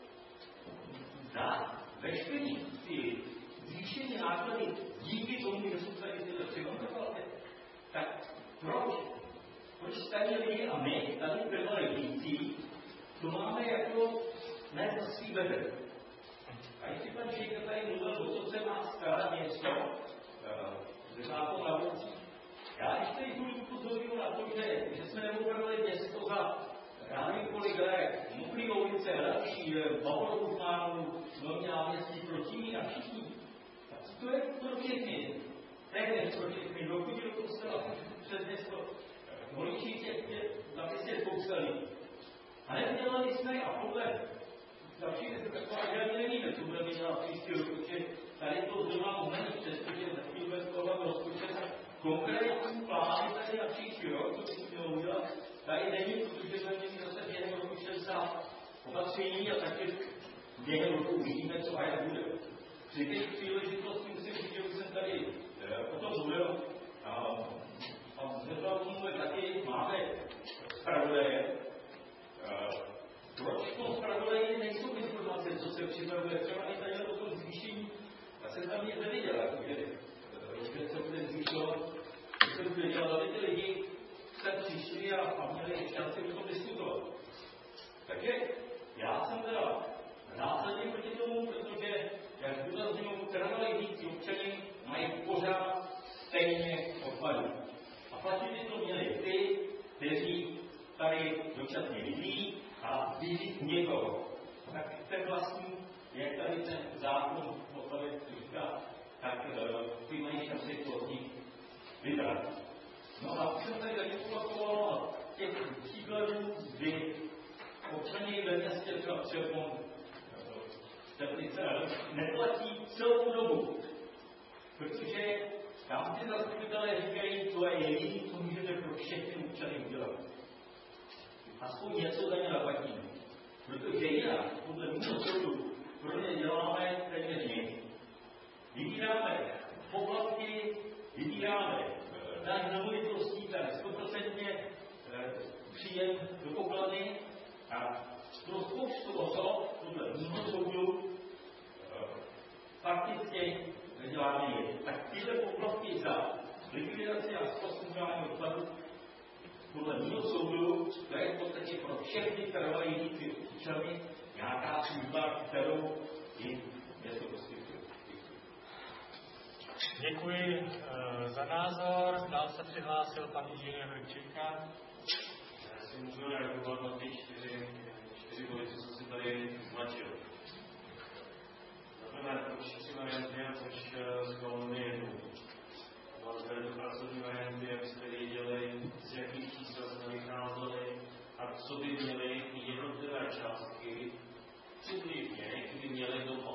za veškerý ty zvýšení náklady díky tomu, že jsou tady tyhle přikontrolovat, tak proč tady lidi a my, tady trvalí to máme jako ne za svý bedr. A jestli pan Šejka tady mluvil, o co se má starat něco, ze zákon na ulicích. Já ještě tady budu upozorňuji na to, že jsme neupravili město za já nevím kolik let, mokrý ulice, další, Bavorovou plánu, nový náměstí, proti a všichni. To je pro všechny. Téměř pro všechny. Dokud do kostela přes město voličí tam jistě spousta lidí. A nedělali jsme a podle další je to taková, že ani nevíme, co bude dělat příští rok, protože tady to zrovna není, přestože za chvíli bude spolovat rozpočet konkrétní plány tady na příští rok, to bych měl udělat, tady není, protože jsme měli zase během roku 60 opatření a taky během roku uvidíme, co a jak bude. Při těch příležitostí musím říct, že už jsem tady o tom mluvil a zhruba tomu taky máme zpravodaje. Proč to zpravodaji nejsou informace, co se připravuje, třeba i tady o tom zvýšení, já jsem tam nic neviděl, že se bude zvýšovat, že se bude dělat, aby ty lidi sem přišli a měli šanci o tom diskutovat. Takže já jsem teda zásadně proti tomu, protože jak zdůrazňují, trvalí občany mají pořád stejně odpady. A platit by to měli ty, kteří tady dočasně vidí a vidí někoho. Tak ten vlastní, jak tady ten zákon odpadek říká, tak ty mají šanci to od nich vybrat. No a už jsem tady taky opakoval těch příkladů, kdy občané ve městě třeba Třebon, Teplice neplatí celou dobu, protože tam ty zastupitelé říkají, to je jediné, co můžete pro všechny občany udělat. Aspoň něco za ně zaplatíme. Protože jinak, podle mého soudu, pro ně děláme téměř nic. Vybíráme poplatky, vybíráme daň na movitostí, tak 100% příjem do pokladny a pro spoustu osob, podle mého soudu, fakticky neděláme nic. Tak tyhle poplatky za likvidaci a zprostředkování odpadu podle mého soudu, to je v podstatě pro všechny trvalící občany nějaká služba, kterou jim město poskytuje. Děkuji za názor. Dál se přihlásil pan inženýr Hrčíka. Já si můžu reagovat na ty čtyři body, co jsem si tady značil. Zaprvé, proč 3 varianty a proč schválili jednu. Máme tady pracovní varianty, abyste věděli, z jakých čísel jsme vycházeli a co by měly jednotlivé částky přibližně, kdyby měly dopad.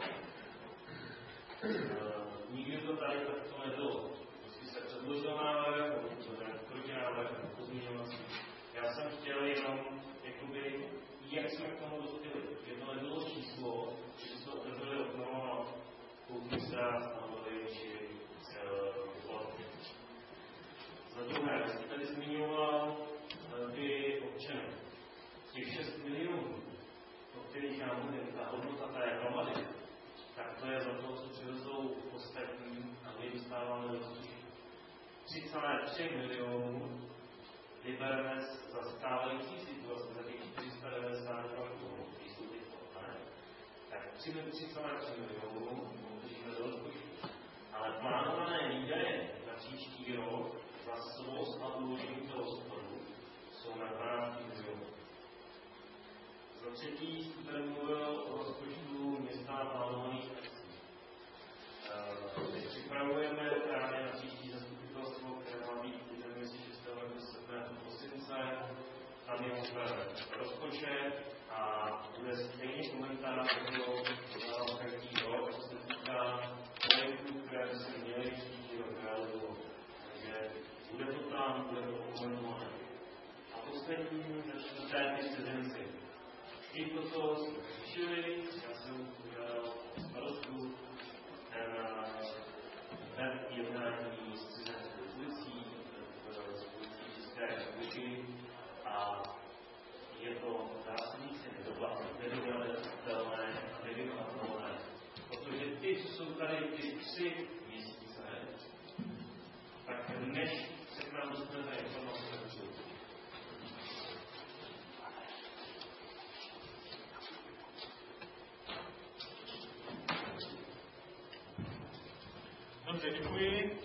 Nikdy to tady takto nebylo. Když se předložil návrh, protinávrh, pozměňovací. Já jsem chtěl jenom, jakoby, jak jsme k tomu dospěli. Jedno nebylo číslo, že jsme otevřeli okno a koupili se a stanovili či poplatky. Za druhé, jste tady zmiňoval ty občany. Těch 6 milionů, o kterých já mluvím, ta hodnota té hromady, tak to je za to, co přivezou ostatní a my dostáváme do rozpočtu. 3,3 milionů vybereme za stávající situaci, za těch 492 korun, když jsou teď ne? Tak 3,3 milionů držíme do rozpočtu. Ale plánované výdaje na příští rok za svoz a uložení toho odpadu jsou na 12 milionů. Za třetí jste tady mluvil o rozpočtu města a plánovaných akcí. Teď připravujeme právě na příští zastupitelstvo, které má být v měsíci 6. prosince. Tam je rozpočet a bude stejný komentář jako každý rok, co se týká projektů, které by se měly příští rok realizovat. Takže bude to tam, bude to komentované. A poslední, za čtvrté, ty cizinci. I toto jsme řešili, já jsem udělal starostu, ten jednání s cizineckou policií České republiky a je to zásadní si nedohledatelné a nevykonatelné. Protože ty, co jsou tady ty 3 měsíce, tak než se k nám dostaneme informace, Dobře, děkuji.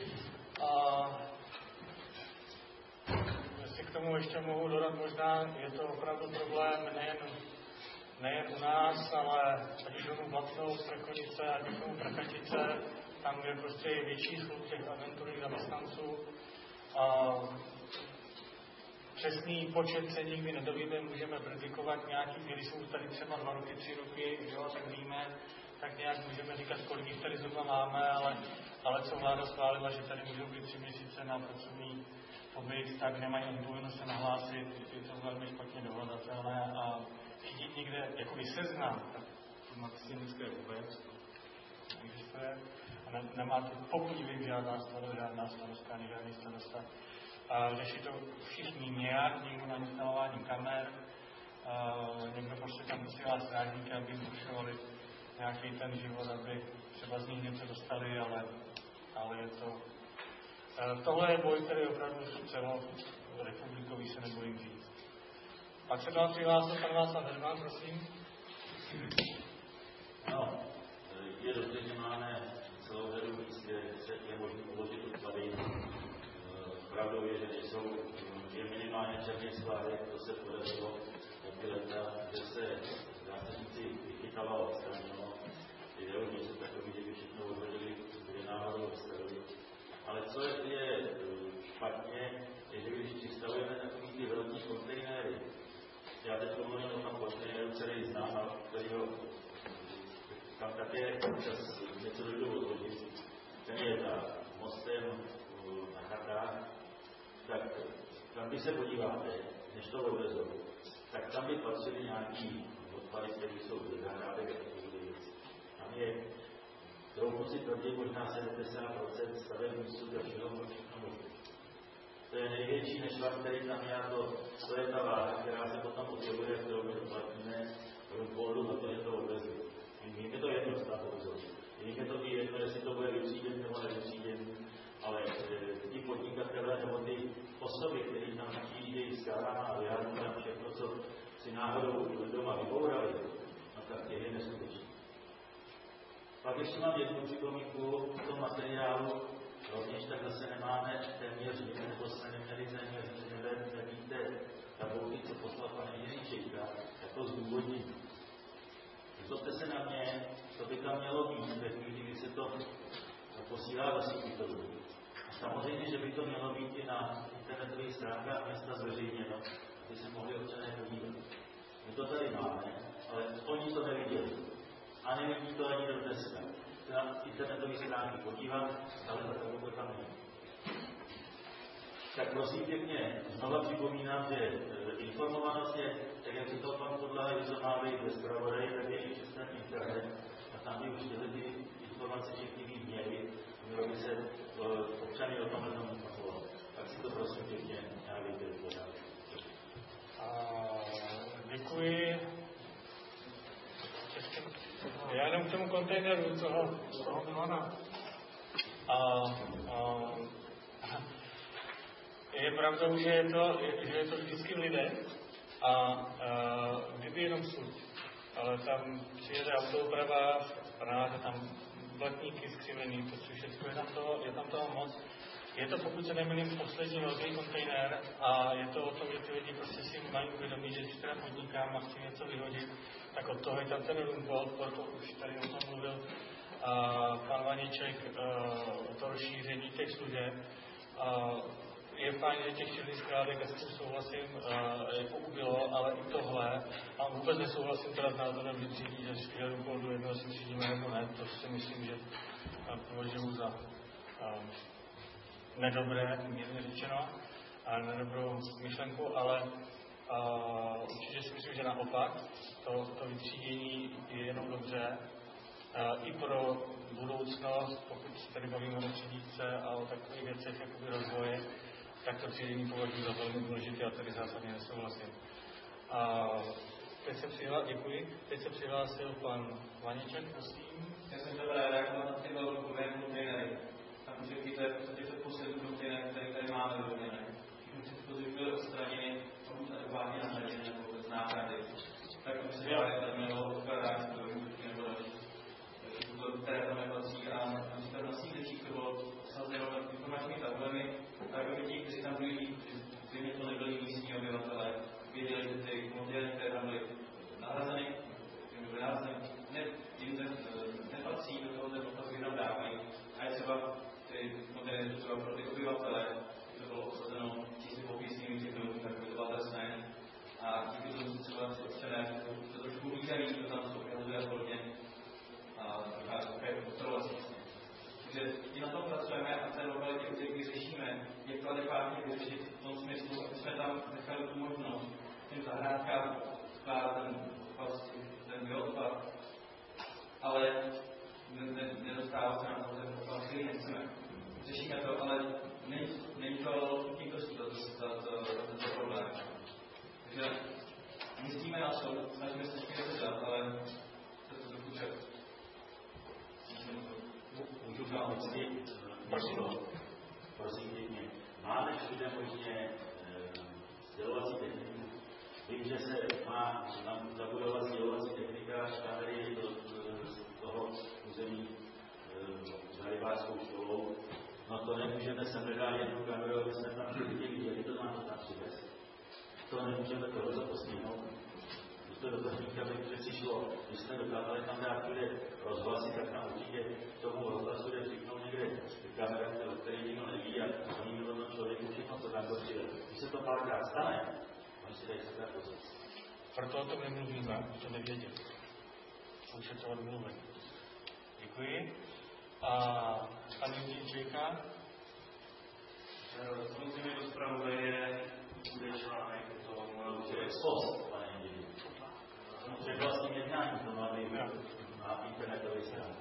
Jestli k tomu ještě mohu dodat, možná je to opravdu problém nejen u nás, ale ať už tomu Blatnou, Strakonice, ať už tomu Prachatice, tam, kde prostě je větší sluk těch agenturních zaměstnanců. Přesný počet se nikdy nedovíme, můžeme predikovat nějaký, když jsou tady třeba 2 roky, 3 roky, jo, tak víme, tak nějak můžeme říkat, kolik jich tady zhruba máme, ale co vláda schválila, že tady můžou být 3 měsíce na pracovní pobyt, tak nemají ani povinnost se nahlásit, je to velmi špatně dohledatelné a chytit někde jakoby seznam, tak to matematické vůbec existuje a nemáte, pokud vím, žádná starostka, ani žádný starosta. Řeší to všichni nějak, někdo na instalování kamer, někdo prostě tam posílá strážníky, aby zrušovali nějaký ten život, aby třeba z nich něco dostali, ale je to... Tohle je boj, který je opravdu celorepublikový, se nebojím říct. Pak se dál přihlásil pan Václav Heřman, prosím. No, je dobře, že máme celou řadu míst, kde se je možné uložit odpady. Pravdou je, že jsou minimálně černé skládek, to se podařilo taky leta, že se, dá se říci, vychytalo a odstranilo. Jde o něco takový, že by všechno odhodili, kde náhodou vystavili. Ale co je špatně, je, že když přistavujeme takový ty velký kontejnery, já teď mluvím o tom kontejneru, který znám, a kterýho tam také čas něco dojdu odhodit, ten je za mostem na chatách, tak tam, když se podíváte, než to odvezou, tak tam by patřily nějaký odpady, které jsou ze zahrádek a takové věci. Tam je, trochu si tvrdí, možná 70% stavebních místů a všechno možné. To je největší nešvar, který tam je, to je ta váha, která se potom objevuje, kterou my doplatíme v poldu za to, že to odvezli. Jím je to jedno, zda to odvezou. Jím je to i jedno, jestli to bude vytříděn nebo nevytříděn, ale ty podnikatelé nebo ty osoby, které tam přijíždějí s kárama a vyhážou tam všechno, co si náhodou doma vybourali, no tak těch je neskutečný. Pak ještě mám jednu připomínku v tom materiálu, rovněž tak zase nemáme téměř nic, nebo jsme neměli téměř nevíte tabulky, co poslal pan Jiříček, jako zdůvodnění. Nezlobte se na mě, to by tam mělo být ve chvíli, kdy se to posílá zastupitelů. A samozřejmě, že by to mělo být i na internetových stránkách města zveřejněno, aby se mohli občané podívat. My to tady máme, ale oni to neviděli. A nevidí to ani do dneska. Na internetové stránky podívat, ale takovou tam není. Tak prosím pěkně, znovu připomínám, že informovanost je, tak jak říkal pan Podlaha, že to má být ve zpravodaji, tak je i přes ten internet. A tam by už tyhle informace všichni být měli, mělo by se občany o tomhle tomu informovat. Tak si to prosím pěkně navýte pořád. Děkuji. Já jenom k tomu kontejneru toho Milana. Je pravdou, že je to vždycky v lidech a kdyby jenom sud, ale tam přijede autooprava, že tam blatníky skřivený, to všechno, je tam toho moc. Je to, pokud se nemýlím, poslední velký kontejner a je to o tom, že ty lidi prostě si mají uvědomit, že když teda podnikám a chci něco vyhodit, tak od toho je tam ten rumpol, proto už tady o tom mluvil pan Vaníček, to rozšíření těch služeb. Je fajn, že těch černých skládek, a s tím souhlasím, jako ubylo, ale i tohle, a vůbec nesouhlasím teda s názorem, že třídí, že rumpol do jednoho si třídíme nebo ne, to si myslím, že považuji za nedobré, mírně řečeno, nedobrou myšlenku, ale určitě si myslím, že naopak to vytřídění je jenom dobře i pro budoucnost, pokud se tady bavíme o přehlídce a o takových věcech jakoby rozvoje, tak to třídění považuji za velmi důležité a tady zásadně nesouhlasím. Děkuji. Teď se přihlásil pan Vaněček, prosím. Já jsem chtěl reagovat na ty velké kontejnery. Tam už vidíte v podstatě předposlední kontejner, který tady máme vyrobený. Předchozí byly odstraněny, pokud adekvátně nahradeny nebo vůbec náhrady. Tak by se dále terminovalo odkladání nebo další. Které tam nepatří a například na sídlištích to bylo obsazeno informačními tabulemi, tak aby ti, kteří tam byli, zřejmě to nebyli místní obyvatelé, věděli, že ty kontejnery, které tam byly nahrazeny, nepatří do toho, že tam dávají. A je třeba ty kontejnery třeba pro ty obyvatele, to bylo obsazeno čísly popisnými těch domů, tak by to bylo trestné. A díky tomu třeba občané to trošku líkají, to tam jsou ukazuje a podobně. A také kontrolovat vlastně. Takže i na tom pracujeme a té lokalitě, který řešíme, jak to adekvátně vyřešit v tom smyslu, aby jsme tam nechali tu možnost těm zahrádkám skládat ten bioodpad, ale nedostává se nám ten odpad, který nechceme. Řešíme to, ale není to tímto tento problém. Takže myslíme na to, snažíme se ještě dělat, ale to je trochu čas. Můžu připustit, prosím pěkně, máme všude možně sdělovací techniku. Vím, že se má zabudovat sdělovací technika kamery do toho území za rybářskou školou. No to nemůžeme sem nedát jednu kameru, aby jsme tam všichni viděli, to nám to tam přivést. To nemůžeme tohle postihnout. To do technika by přišlo, když jsme dokázali tam dát všude rozhlasy, tak nám určitě tomu rozhlasu jde připnout někde kamera, o které nikdo neví a oni mi to člověku všechno, co tam přijde. Když se to párkrát stane, oni si dají takové pozor. Proto o tom nemluvíme, to nevědět. Už je to odmluvit. Děkuji. A pan Jindříčka? Samozřejmě do zpravodaje bude článek o tom, že je spos, pane Jindříčka. Před vlastním jednáním to má být na internetový stránce.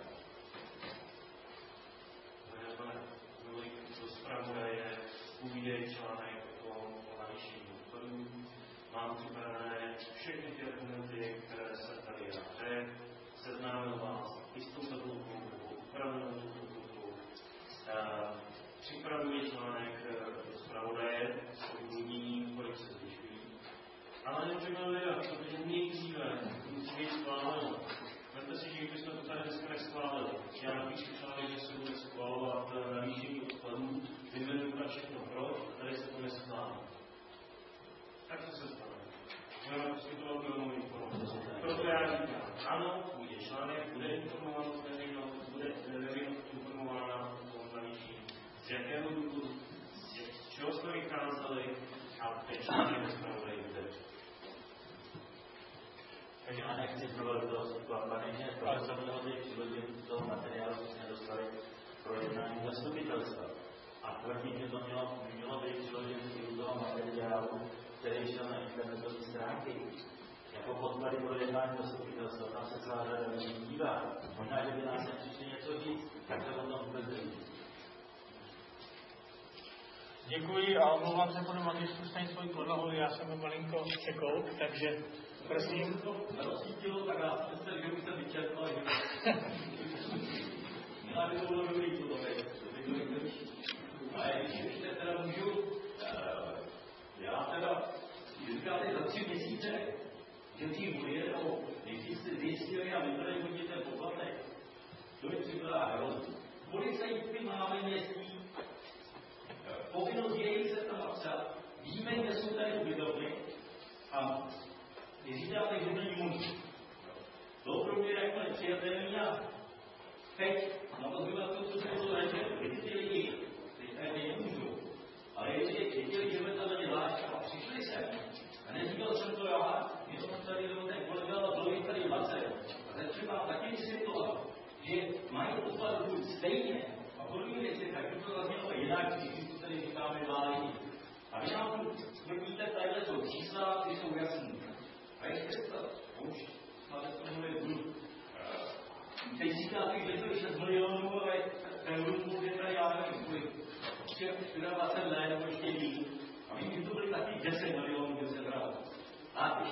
Do zpravodaje bude článek o navýšení důchodů. Mám připravené všechny ty argumenty, které se tady rád seznámil vás i s tou tabulkou, upravenou tabulkou. Připravuji článek do zpravodaje s odůvodněním, kolik se zvyšují. Ale nemůžeme vydat, protože nejdříve musí být schváleno. Vemte si, že bychom to tady dneska neschválili. Já napíšu článek, že se bude schvalovat navýšení odkladů, vyjmenuji tam všechno proč, a tady se to neschválí. Tak co se stane? Budeme poskytovat velmi informace. Proto já říkám, ano, bude článek, bude informovanost veřejnost, bude veřejnost informována o navýšení. Z jakého důvodu, z čeho jsme vycházeli a teď článek zpravodaj bude. Takže já nechci znovu do toho, pane, ale samozřejmě přiložím toho materiálu, co jsme dostali pro jednání zastupitelstva. A tvrdím, že to mělo být přiloženo i do toho materiálu, který šel na internetové stránky. Jako podklady pro jednání zastupitelstva, tam se celá řada lidí dívá. Možná, že by nás nepřišli něco říct, tak se o tom vůbec neví. Děkuji a omlouvám se, pane magistru, stejně svoji podlahu, já jsem malinko překouk, takže prosím. To rozsvítilo, tak já jsem se, že už jsem vyčerpal, že měla by to bylo dobrý, co to je. Ale když ještě teda můžu, já teda, říkáte za 3 měsíce, že tím bude, nebo když jste zjistili a vybrali hodně ten poplatek, to mi připadá hrozný. Policajty máme městí, povinnost jejich se tam napsat, víme, kde jsou tady ubytovny a když říkáte, že není možný. To pro mě jako nepřijatelný a teď na to zbyvatku, co jsme to řekli, když ty lidi, teď tady nemůžou, ale jestli chtěli, že jsme tam děláš a přišli sem, a neříkal jsem to já, jenom tady ten kolega a dlouhý tady 20, a teď třeba taky vysvětlovat, že mají odpad buď stejně, a podobně věci, tak by to zaznělo jinak, když to tady říkáme vládní. A vy nám tu tvrdíte, tadyhle jsou čísla, ty jsou jasný. A ještě to, už máte to mluvit, teď si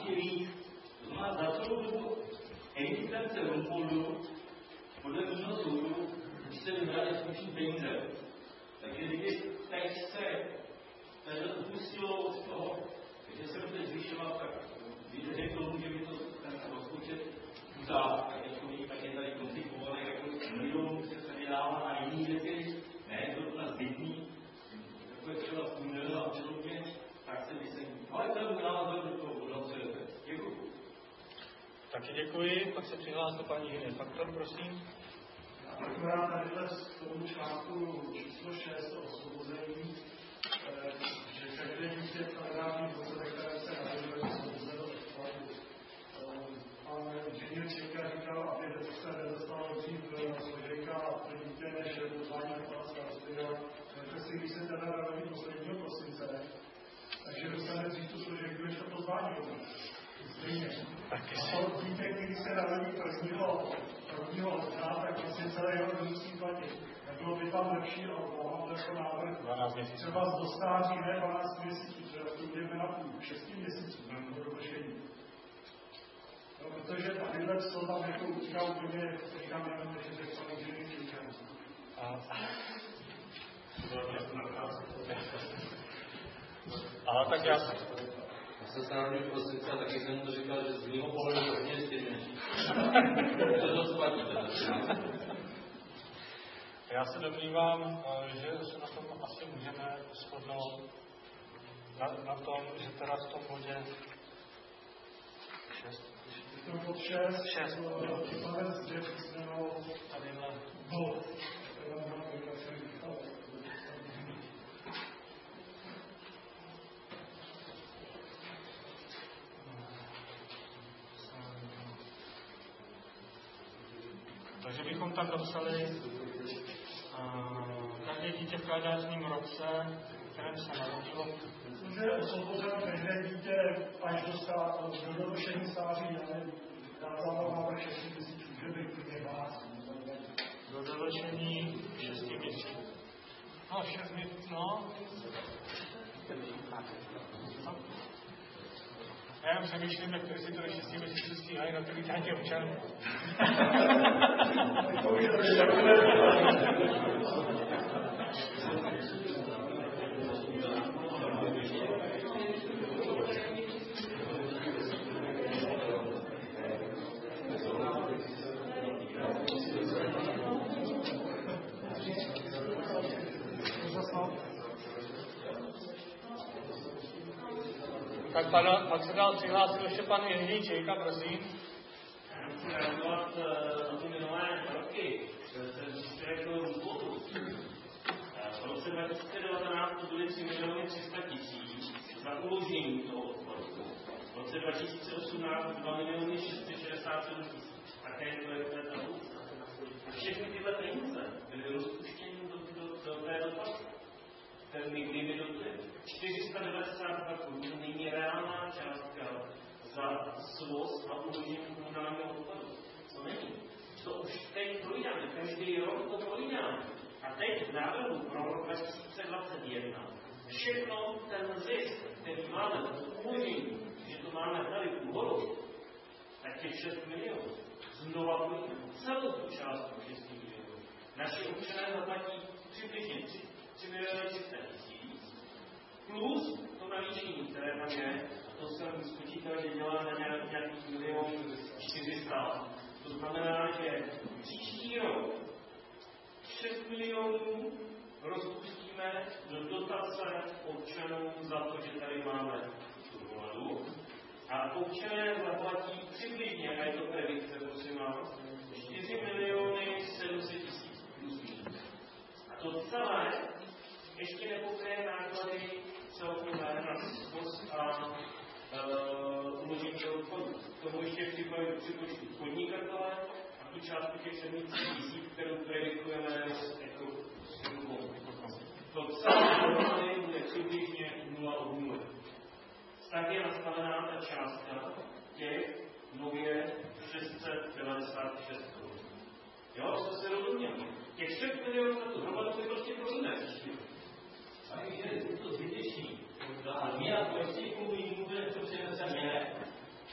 ještě víc. To znamená, za celou dobu existence Rumfoldu podle mého soudu už se vyhradit slušný peníze. Takže když teď se upustilo od toho, že se bude zvyšovat, tak když tomu, že by to ten rozpočet udá, tak je tady komplikované, jako milionů se vydává na jiný věci, ne, to na zbytný, jako je třeba tunel a podobně, tak se myslím. Ale to je můj názor do toho budoucí. Děkuji. Taky děkuji, pak se přihlásil paní Hyny Faktor, prosím. Akorát tadyhle z tomu článku číslo 6 o osvobození, že každé dítě v agrárním pozorech, které se narodilo, je osvobozeno od vkladu. Pan inženýr Čeka říkal, aby se nedostalo dřív složejka a to dítě než pozvání na pana starostliho. Takže si, když se teda narodí posledního prosince, takže dostane dřív tu složejku, než to pozvání hodí. Stejně. A to dítě, který se narodí prvního ledna, tak vlastně celé jeho nemusí platit. Nebylo by tam lepší, ale mám to jako návrh. Třeba z dostáří, ne 12 měsíců, třeba to budeme na půl, 6 měsíců, nebo do došení. No, protože tadyhle to tam jako utíká úplně, říkám jenom, že se to může mít klíčem. Ale tak já jsem se narodil v prosince a taky jsem to říkal, že z mého pohledu to hodně stejně. To dost platí. Já se domnívám, že se na tom asi můžeme shodnout na tom, že teda v tom bodě 6. Je to bod 6, odstavec 2 písmeno tadyhle bod. Takže bychom tam dopsali každé dítě v kalendářním roce, v kterém se narodilo. Může osvobozit každé dítě až do dorušení stáří, ale dávám návrh 6 měsíců, že by klidně 12. Do dorušení 6 měsíců. No, 6 měsíců, no. Já jenom přemýšlím, jak si to do 6 měsíců stíhají na to vítání občanů. Tak pak se dál přihlásil ještě pan Jiří Čejka, prosím. Já chci reagovat na ty minulé roky, se příspěvek důvodu. V roce 2019 to byly 3 300 000 za uložení toho odpadu. V roce 2018 2 667 000. Také to je ta tabulce. A všechny tyhle peníze byly rozpuštěny do té dotace. Ten my dotuje. 492 korun není reálná částka za svoz a uložení komunálního odpadu. To není. To už teď projídáme, každý rok to projídáme. A teď v návrhu pro rok 2021 všechno ten zisk, který máme za uložení, že to máme tady v úvodu, tak těch 6 milionů znova projídáme. Celou tu částku 6 milionů. Naši občané zaplatí přibližně 3 300 000 plus to navýšení, které tam je, a to jsem spočítal, že dělá na nějakých 1 400 000. To znamená, že příští rok 6 milionů rozpustíme do dotace občanů za to, že tady máme tu vládu. A občané zaplatí přibližně, a je to predikce, prosím vás, 4 700 000 plus minus. A to celé ještě nepokryje náklady celkové na svoz a uložení do odpadu. K tomu ještě připočtu podnikatele a tu částku těch 700 000, kterou predikujeme jako to celé dohromady bude přibližně 0 od 0. Tak je nastavená ta částka těch nově 696 korun. Jo, to se rozuměl. Těch 6 milionů na tu hromadu se prostě prozíme příští. A je to zbytečný. A mě a prostě jinému bude to přinese mě.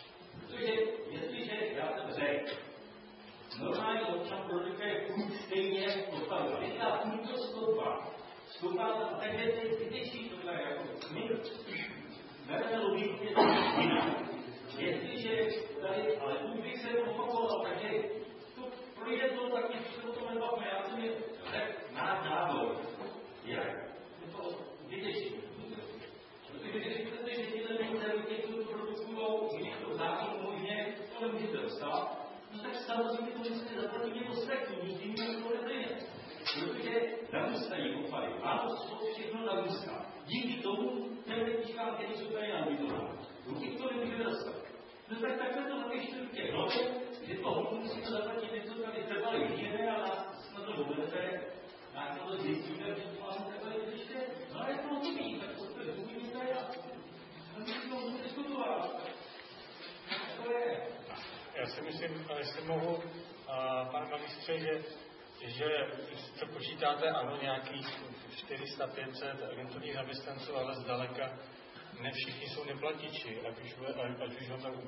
dostat, no tak samozřejmě to musíte zaplatit někoho sektu, musím mít tohle plyne. Protože narůstají opady. Ano, jsou všechno narůstá. Díky tomu teoretičkám, který jsou tady nauditovány. Pokud to nemůžeme dostat. No tak takhle to napište v těch hlavě, že to hodně musíte zaplatit něco, tady trvalé hygieny a nás na to dovedete, nás na to zjistíme, že to máme takhle ještě. No a jak to hodí, tak to je důvodníte a musíme o tom diskutovat. To je. Já si myslím, jestli mohu, pane magistře, že to počítáte, ano, nějakých 400-500 agenturních zaměstnanců, ale zdaleka ne všichni jsou neplatiči, ať už máme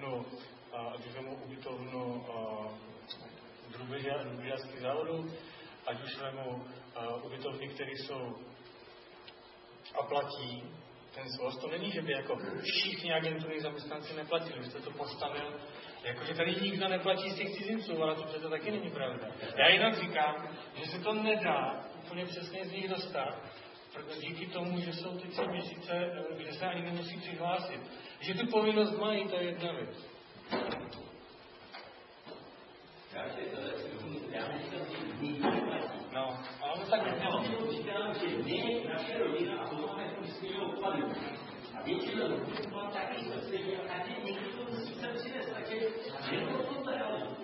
ubytovnu drubežářských závodů, ať už vemu ubytovny, které jsou a platí ten svoz. To není, že by jako všichni agenturní zaměstnanci neplatili. Vy jste to postavil, jakože tady nikdo neplatí z těch cizinců, ale to přece taky není pravda. Já jinak říkám, že se to nedá úplně přesně z nich dostat, protože díky tomu, že jsou ty 3 měsíce, kde se ani nemusí přihlásit. Že tu povinnost mají, to je jedna věc. No, ale tak nemělo. Říkám, že my, naše rodina, a to máme stejnou odpadu. A většina lidí má taky stejně, a taky někdo to musí se přinést, takže je to to reálně.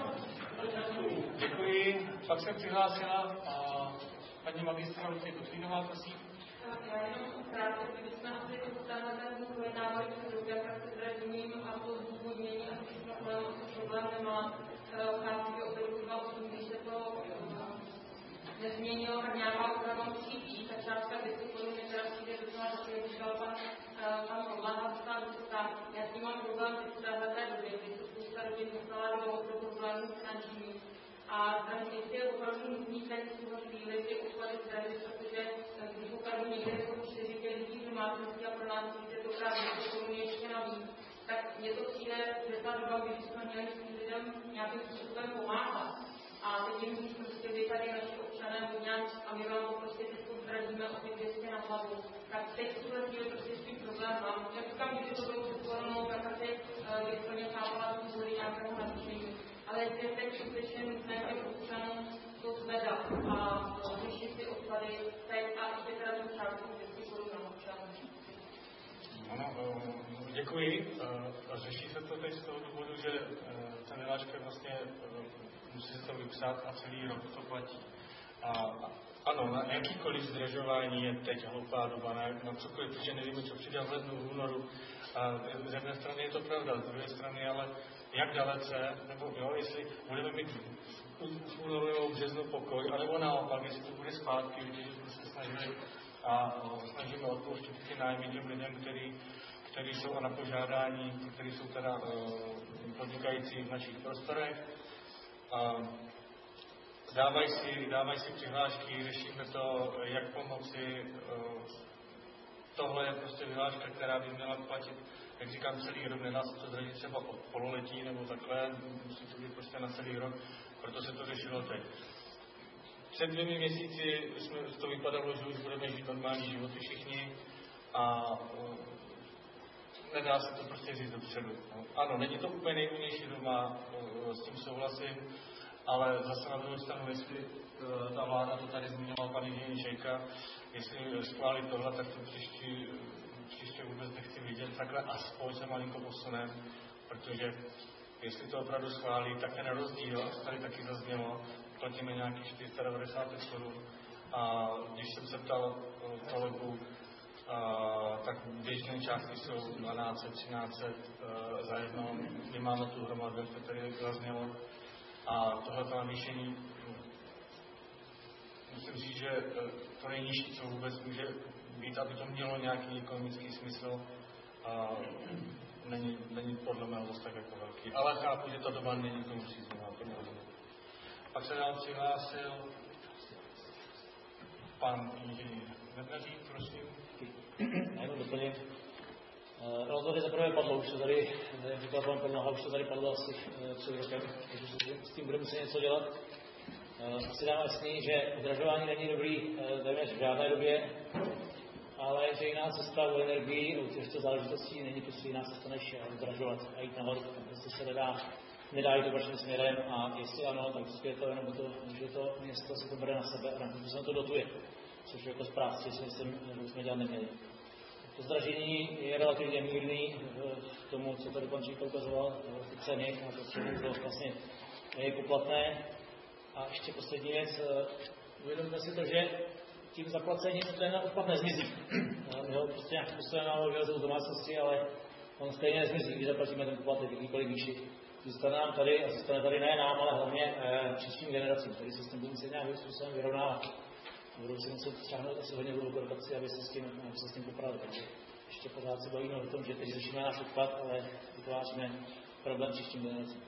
Děkuji. Pak se přihlásila paní magistra Lucie Kotvínová, prosím. Já jenom krátce, kdybychom asi tenhle pojednávali před rokem, tak se zražením a to zdůvodnění a všechno problém nemá. Chápu, že od roku 2008, když se to nezměnilo, tak nějaká úprava musí být. Ta částka 200 korun je teda přijde docela, že říkal pan Podlahavská vysoká. Já s tím mám problém v téhle době, kdy se spousta rodin dostala do problémů finanční. A tam jestli je opravdu nutný teď v tuhle chvíli ty odpady zdražit, protože když opravdu někde jsou 4 lidí v domácnosti a pro nás je to právě ještě navíc, tak mně to přijde, že ta doba, když jsme měli s tím lidem nějakým způsobem pomáhat. A teď jim říct, prostě vy tady naši občané hodňáč a my vám to prostě teď zdražíme o ty 200 na hlavu. Tak teď v tuhle chvíli prostě s tím problém mám. Já říkám, že to bylo před koronou, tak asi bych plně chápala tu důvody nějakého navýšení. Ale je teď skutečně nutné těm občanům to zvedat a řešit ty odpady teď a ještě teda tu částku 200 korun na občanů. Ano, děkuji. Řeší se to teď z toho důvodu, že ta vyhláška vlastně musí se to vypsat a celý rok to platí. Ano, na jakýkoliv zdražování je teď hloupá doba, na cokoliv, protože nevíme, co přijde v lednu, v únoru. Z jedné strany je to pravda, z druhé strany ale jak dalece, nebo jo, jestli budeme mít v únoru nebo v březnu pokoj, anebo naopak, jestli to bude zpátky, protože jsme se snažíme odpouštět ty nájmy těm lidem, kteří jsou na požádání, kteří jsou teda podnikající v našich prostorech. Dávají si přihlášky, řešíme to, jak pomoci. Tohle je prostě vyhláška, která by měla platit, jak říkám, celý rok, nedá se to zradit třeba od pololetí nebo takhle, musí to být prostě na celý rok, proto se to řešilo teď. Před 2 měsíci to vypadalo, že už budeme žít normální životy všichni a nedá se to prostě říct dopředu. Ano, není to úplně nejvhodnější doma, s tím souhlasím, ale zase na druhou stranu, jestli ta vláda, to tady zmínila pan inženýr Šejka, jestli schválí tohle, tak to příště vůbec nechci vidět, takhle aspoň se malinko posunem, protože jestli to opravdu schválí, tak ten rozdíl, tady taky zaznělo, platíme nějakých 495 korun a když jsem se ptal kolegů, tak běžné částky jsou 1200-1300 za jedno, my máme tu hromadu, jak to tady zaznělo, a tohleto navýšení, musím říct, že to nejnižší, co vůbec může být, aby to mělo nějaký ekonomický smysl, není podle mého zase tak jako velký. Ale chápu, že ta doba není tomu příznivá, to rozumím. Pak se nám přihlásil pan inženýr Mednařík, prosím. Já jenom doplním. No to zaprvé padlo, už to tady, říkal pan Pernoha, už to tady padlo asi před rokem, takže s tím budeme muset něco dělat. Asi dám jasný, že zdražování není dobrý téměř v žádné době, ale že jiná cesta u energii, u těchto záležitostí není prostě jiná cesta než zdražovat a jít nahoru. Prostě se nedá nedají to vaším směrem a jestli ano, tak je to jenom to, že to město si to bere na sebe a na to dotuje, což jako správci si myslím, že jsme dělat neměli. To zdražení je relativně mírný k tomu, co tady pan Čík ukazoval, ty ceny a to vlastně je poplatné. A ještě poslední věc, uvědomíme si to, že tím zaplacením se ten odpad nezmizí. My ho prostě nějak způsobem vylezou z domácnosti, ale on stejně nezmizí, když zaplatíme ten poplatek jakýkoliv výši. Zůstane nám tady a zůstane tady ne nám, ale hlavně příštím generacím, který se s tím budou muset nějakým způsobem vyrovnávat. Budou si muset šáhnout asi hodně dlouho korporaci, aby se s tím popravili. Takže ještě pořád se bavíme o tom, že teď řešíme náš odpad, ale vytváříme problém příštím generacím.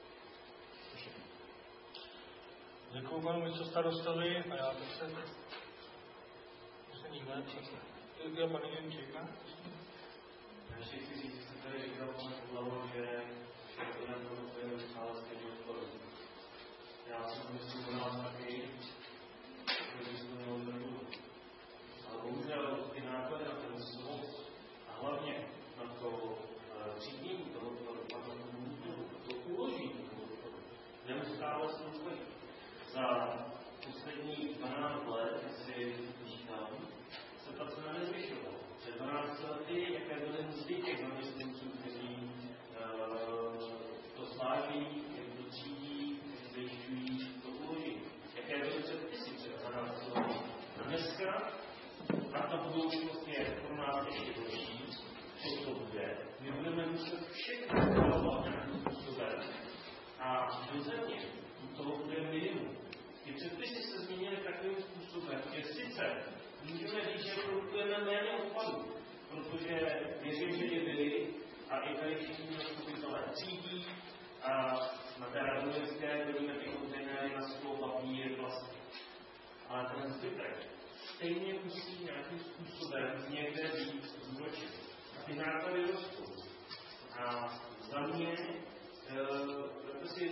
Děkuji panu místostarostovi a já bych se nikdo nepřesně. Jo, pan Jenčík, ne? Ještě chci říct, že se tady říkal pane Podlavu, že to nebudu stále stejně odporu. Já jsem myslím u nás taky, že to mělo nebudu. Ale bohužel ty náklady na ten zvoz a hlavně na to třídění toho odpadu, to uložení toho odpadu, neustále se stojí. Za posledních 12 let, si říkám, se ta cena nezvyšovala. Před 12 lety, jaké byly mzdy těch zaměstnanců, kteří to sváží, jak to třídí, kteří zajišťují to uložení. Jaké byly předpisy před 12 lety. A dneska, a ta budoucnost je pro nás ještě horší, co to bude. My budeme muset všechno udělat nějakým způsobem. A do země toho bude minimum. Ty předpisy se změnily takovým způsobem, že sice můžeme říct, že produkujeme méně odpadů, protože věřím, že je byli a i tady všichni zastupitelé třídí a na té Radoměrské byly ty kontejnery na sklo, papír, plastik. Ale ten zbytek stejně musí nějakým způsobem někde být zúročen. A ty náklady rostou. A za mě, proto si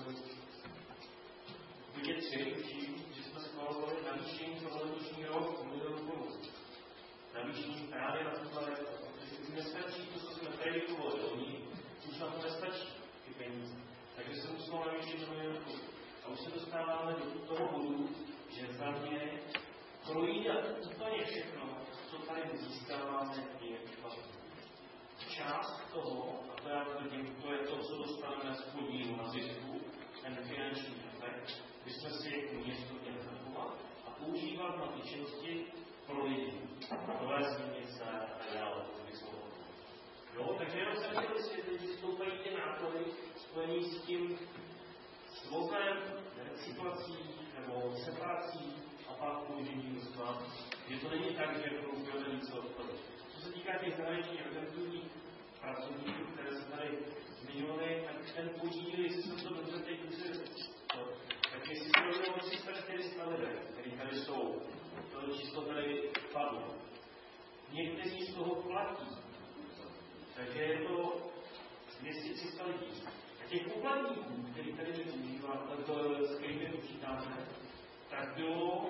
vidět především, že jsme schvalovali navýšení pro letošní rok o 1 000 000 korun. Navýšení právě na tuto léto. Protože už nestačí to, co jsme predikovali loni, už na to nestačí ty peníze. Takže se muselo navýšit o 1 000 000 korun. A už se dostáváme do toho bodu, že za mě projídat úplně všechno, co tady získáváme, je špatné. Část toho, a to já tvrdím, to je to, co dostaneme z podílu na zisku, ten finanční efekt, bychom si jako město měli zachovat a používat na ty činnosti pro lidi. Nové silnice a dále. Jo, takže jenom jsem chtěl vysvětlit, že stoupají ty náklady spojený s tím svozem, recyklací nebo separací a pak použitím zcela. Že to není tak, že produkujeme více odpadu. Co se týká těch zahraničních agenturních pracovníků, které se tady zmiňovaly, tak ten podíl, jestli jsme to dobře teď tak jestli se rovnou 300-400 lidé, kteří tady jsou, to číslo tady padlo. Někteří z toho platí. Takže je to 200-300 lidí. A těch poplatníků, který tady s kterými počítáme, tak bylo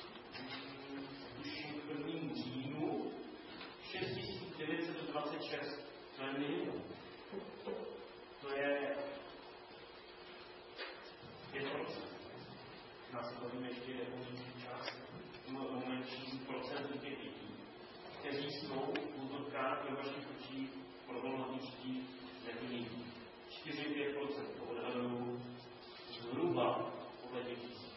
už v 1. říjnu 6926. To je minimum. To je 5%. Nás se bavíme ještě o menší část, o menší procentu těch lidí, kteří jsou v úzovkách ve vašich očích problematičtí nevinní. 4-5% to odhadují zhruba podle těch čísel.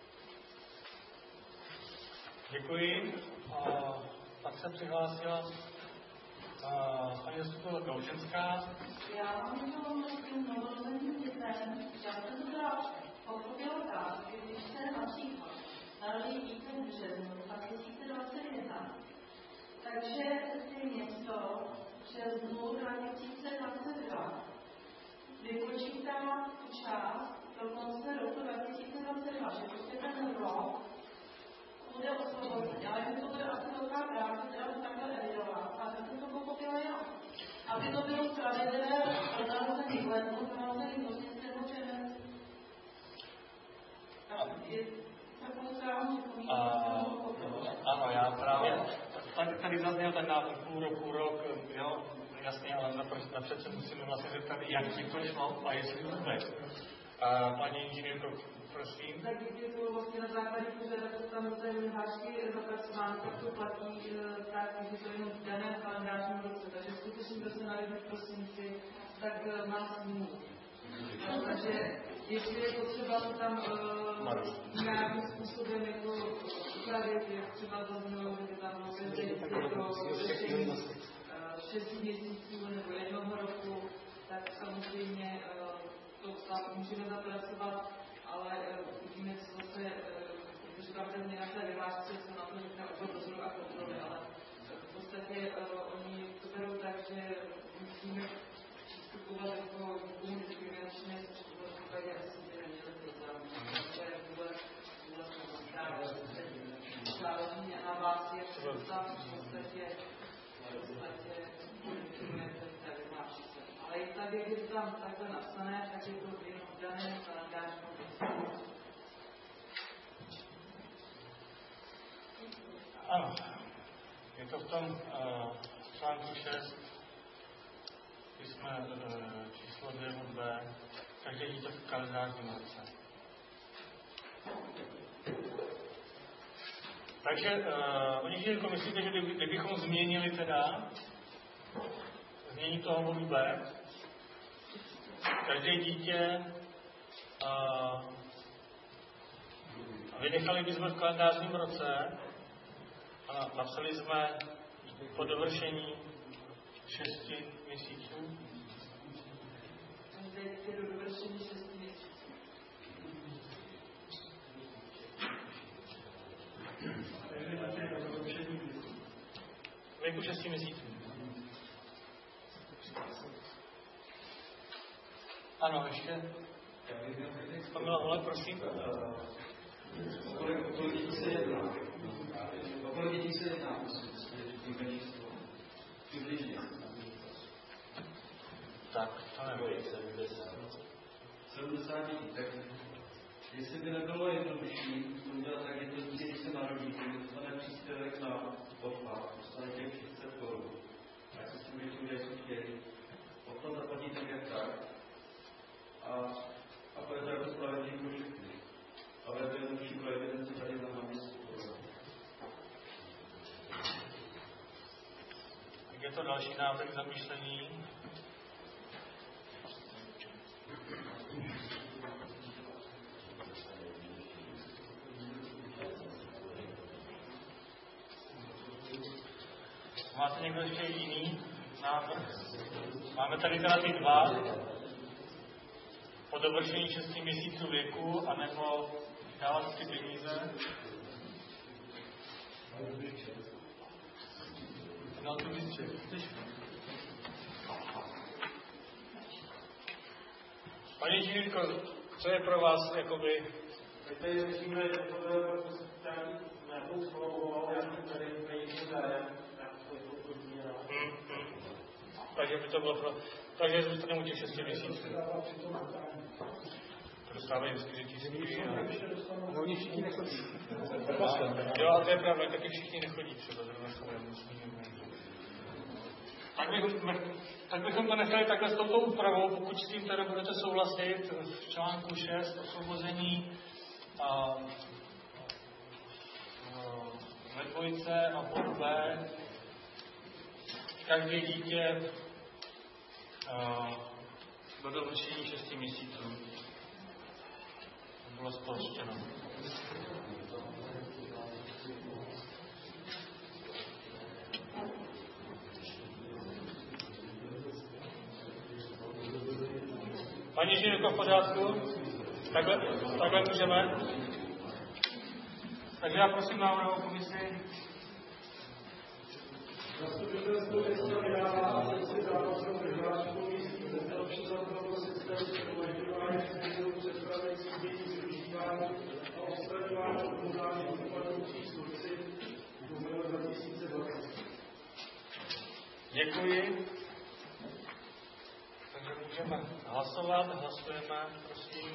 Děkuji. Pak se přihlásila paní zastupitelka Louženská. Já mám jenom novorozeným dětem, já jsem to teda pochopila tak, když se například narodí dítě v březnu 2021, takže si město v březnu 2022 vypočítá tu část do konce roku 2022, že prostě ten rok bude osvobozen. Ale mi to bude asi velká práce, teda to takhle evidovat. A tak jsem to pochopila já. Aby to bylo spravedlivé pro narozených lednu, pro narozených prosince nebo červenci. Je takovou správnou připomínku, že to pochopila. Ano, já právě. Tady zazněl ten návrh půl rok, jo, jasně, ale napřed se musíme vlastně zeptat, jak ti to šlo a jestli vůbec. Paní inženýrko, prosím. Tak když je to vlastně na základě požadavku samotné vyhlášky zapracováno, tak to platí tak, že to jenom v daném kalendářním roce. Takže skutečně, kdo se narodil v prosinci, tak má smůlu. Takže jestli je potřeba to tam nějakým způsobem jako upravit, jak třeba zaznělo, že tam vlastně pro řešení 6 měsíců nebo 1 roku, tak samozřejmě to tam můžeme zapracovat, ale uvidíme, co se, protože tam ten změna té vyhlášce, co na to říká odbor dozoru a kontroly, ale v podstatě oni to berou tak, že musíme přistupovat jako někomu diskriminačně, což to v případě asi by neměli problém. To je vůbec záleží na vás, jak se tam v podstatě diskriminujete v té vyhlášce. Ale i tak, jak je to tam takhle napsané, tak je to jenom v daném kalendářním. Ano, je to v tom článku 6, jsme číslo 2b, takže je to v kalendářním roce. Takže oni myslíte, že kdybychom změnili změnit toho bodu B, každé dítě vynechali bychom v kalendářním roce a napsali jsme po dovršení 6 měsíců. Do dovršení 6 měsíců. Věku 6 měsíců. Ano, ještě. Pamela Hole, prosím. Kolik dětí se jedná? Přibližně. Tak, to nevím. 70 dětí, tak jestli by nebylo jednodušší to udělat tak, že to dítě, když se narodí, dostane příspěvek na odpad, dostane těch 30 korun. Tak se s tím děti udělají, co chtějí. Odpad zaplatí tak, jak tak. A to je to jako spravedlivý pro všechny. Ale je to jednodušší pro evidenci tady na městě. Tak je to další návrh zamýšlení. Máte někdo ještě jiný návrh? Máme tady teda ty dva. Po dovršení 6 měsíců věku, anebo dávat ty peníze. No, to bystře. Paní inženýrko, co je pro vás, jakoby... My tady řešíme, že to je nějakou smlouvu, nějaký tady peníze zájem, takže by to bylo pro... Takže zůstaneme u těch 6 měsíců. To dostávají vždycky děti. No, oni všichni nechodí. Jo, ale to je pravda, taky všichni nechodí třeba zrovna tak bychom to nechali takhle s touto úpravou, pokud s tím teda budete souhlasit v článku 6 osvobození ve dvojice a bodu B každé dítě do dovršení 6 měsíců. Bylo spolčeno. Paní inženýrko, v pořádku? Takhle můžeme? Takže já prosím návrhovou komisi. Zastupitelstvo města vydává sekci závaznou vyhlášku místní nejlepší základnou systém uvažování systému předpravujících dětí z využívání a odstraňování komunálních odpadů číslo 3 do 2020. Děkuji. Takže můžeme hlasovat. Hlasujeme, prosím.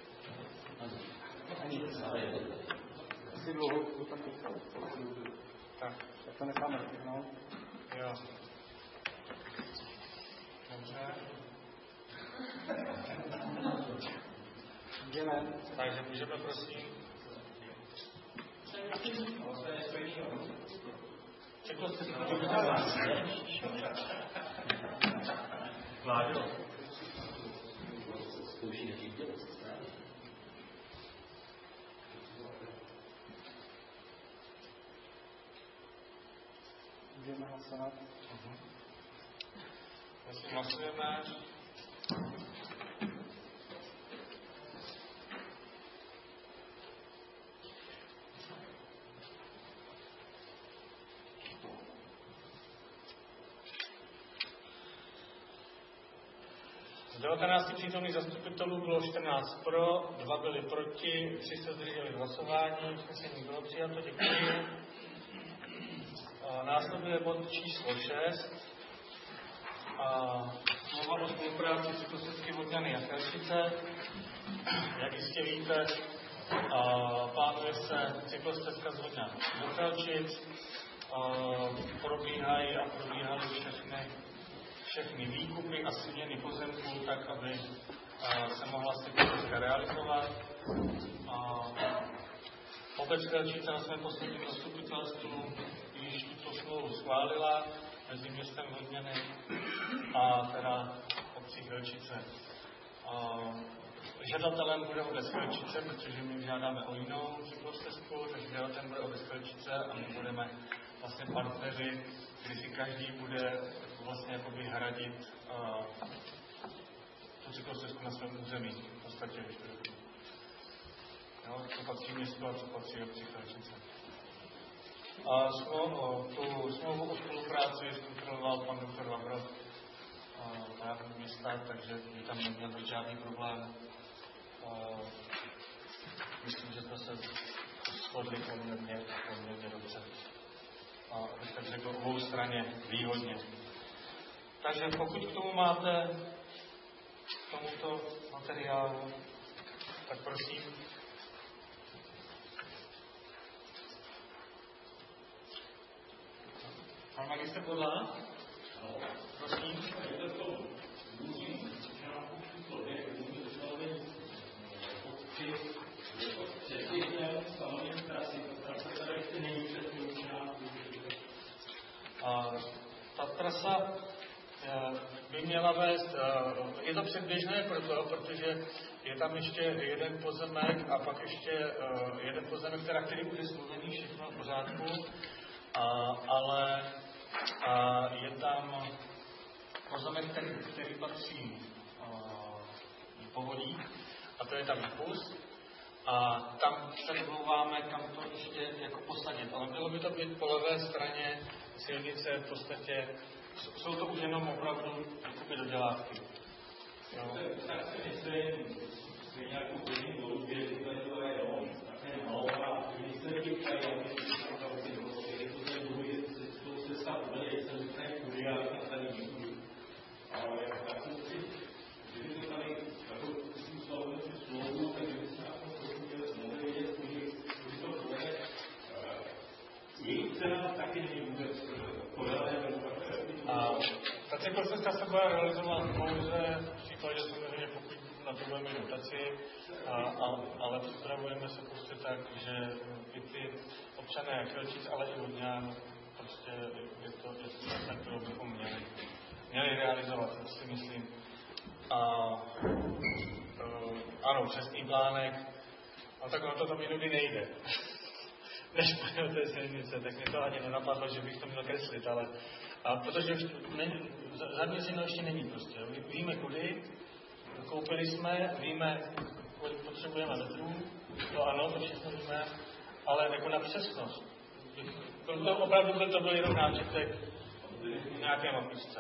Asi dlouho tam Tak to necháme vypnout. Jo. Dobře. Můžeme. Takže můžeme, prosím. Čekl jste Vláďo. Zkouší neřídit. Můžeme hlasovat. Hlasujeme. Z 19 přítomných zastupitelů bylo 14 pro, 2 byli proti, 3 se zdrželi hlasování, usnesení bylo přijato, děkuji. Následuje bod číslo 6. Smlouva o spolupráci cyklostezky Vodňany a Chelčice. Jak jistě víte, plánuje se cyklostezka z Vodňan do Chelčic. Probíhaly všechny výkupy a směny pozemků tak, aby se mohla cyklostezka realizovat. Obec Chelčice na svém posledním zastupitelstvu již tuto smlouvu schválila mezi městem Vodňany a teda obcí Chelčice. Žadatelem bude obec Chelčice, protože my žádáme o jinou cyklostezku, takže žadatelem bude obec Chelčice a my budeme vlastně partneři, kdy si každý bude vlastně jakoby hradit tu cyklostezku na svém území. V podstatě, když to řeknu. Co patří městu a co patří obcí Chelčice. Tu smlouvu o spolupráci zkontroloval pan doktor Vavro právní města, takže by tam neměl být žádný problém. Myslím, že jsme se shodli poměrně dobře. Abych tak řekl, obou straně výhodně. Takže pokud k tomu máte k tomuto materiálu, tak prosím. Pan magistr Podla? Prosím. Ta trasa by měla vést, je to předběžné protože je tam ještě jeden pozemek a pak ještě jeden pozemek, který bude smluvený, všechno v pořádku, ale je tam pozemek, který patří povodí, a to je tam kus. A tam se domlouváme, kam to ještě jako posadit. Ale mělo by to být po levé straně silnice, v podstatě jsou to už jenom opravdu jakoby dodělávky. Tak si myslím, že nějakou první dobu, že to je také malou a výsledky tady, to se stát úplně, jak jsem říkal, kudy a tady děkuji. Ale já jsem si, že by to tady, jako jsem slavil si smlouvu, takže by se nějakou mohli vědět, kudy to bude. Její cena taky není vůbec podané. Ta cyklostezka se bude realizovat pouze v případě, samozřejmě pokud na to budeme dotaci, ale připravujeme se prostě tak, že i ty občané Chelčic, ale i Vodňan, prostě je to cesta, kterou bychom měli realizovat, to si myslím. Ano, přesný plánek, ale tak ono to tam jindy nejde. Než pojďme té silnice, tak mě to ani nenapadlo, že bych to měl kreslit, ale protože zaměřeno ještě není prostě. Víme kudy, koupili jsme, víme, kolik potřebujeme metrů, to ano, to všechno víme, ale jako na přesnost. To opravdu by to byl jenom náčetek nějaké mapičce.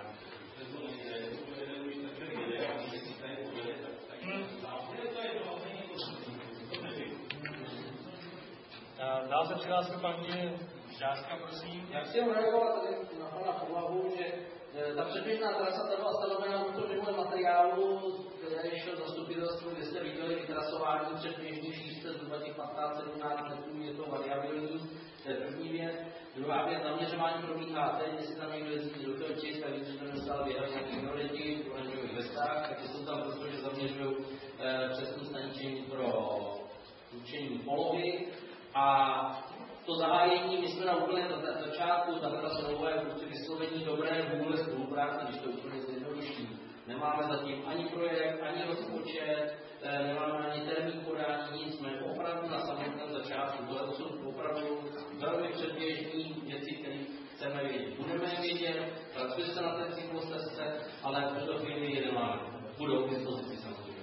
Dál se přihlásil paní Žářka, prosím. Já chci reagovat tady na pana Podlahu, že ta předběžná trasa byla stanovena v tom materiálu, který šel zastupitelstvu, kde jste viděli vytrasování předběžných 6 zhruba těch 15-17 metrů, je to variabilní, to je první věc. Druhá věc, zaměřování probíhá teď, jestli tam někdo jezdí do Kelčic, tak když tam dostal věhat nějaký invalidi v oranžových vestách, tak jsou tam proto, že zaměřují přeskum staničení pro určení polohy. A to zahájení, my jsme na úplně začátku, zavedla se nové vyslovení dobré vůle spolupráce, když to úplně zjednoduším. Nemáme zatím ani projekt, ani rozpočet, nemáme ani termín podání, nic, jsme opravdu na samotném začátku. To jsou opravdu velmi předběžní věci, které chceme vědět. Budeme je vědět, pracuje se na té cyklostezce, ale v tuto chvíli je nemáme. Budou k dispozici samozřejmě.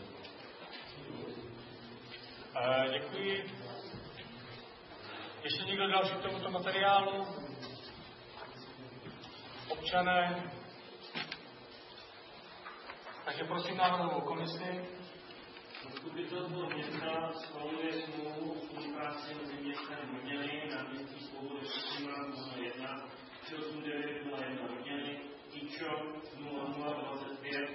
Děkuji. Ještě někdo další k tomuto materiálu? Občané? Takže prosím návrhovou komisi. Zastupitelstvo města schvaluje smlouvu o spolupráci mezi městem Brněny, náměstí Svobody 1801, 38901 Brněny, IČO 0025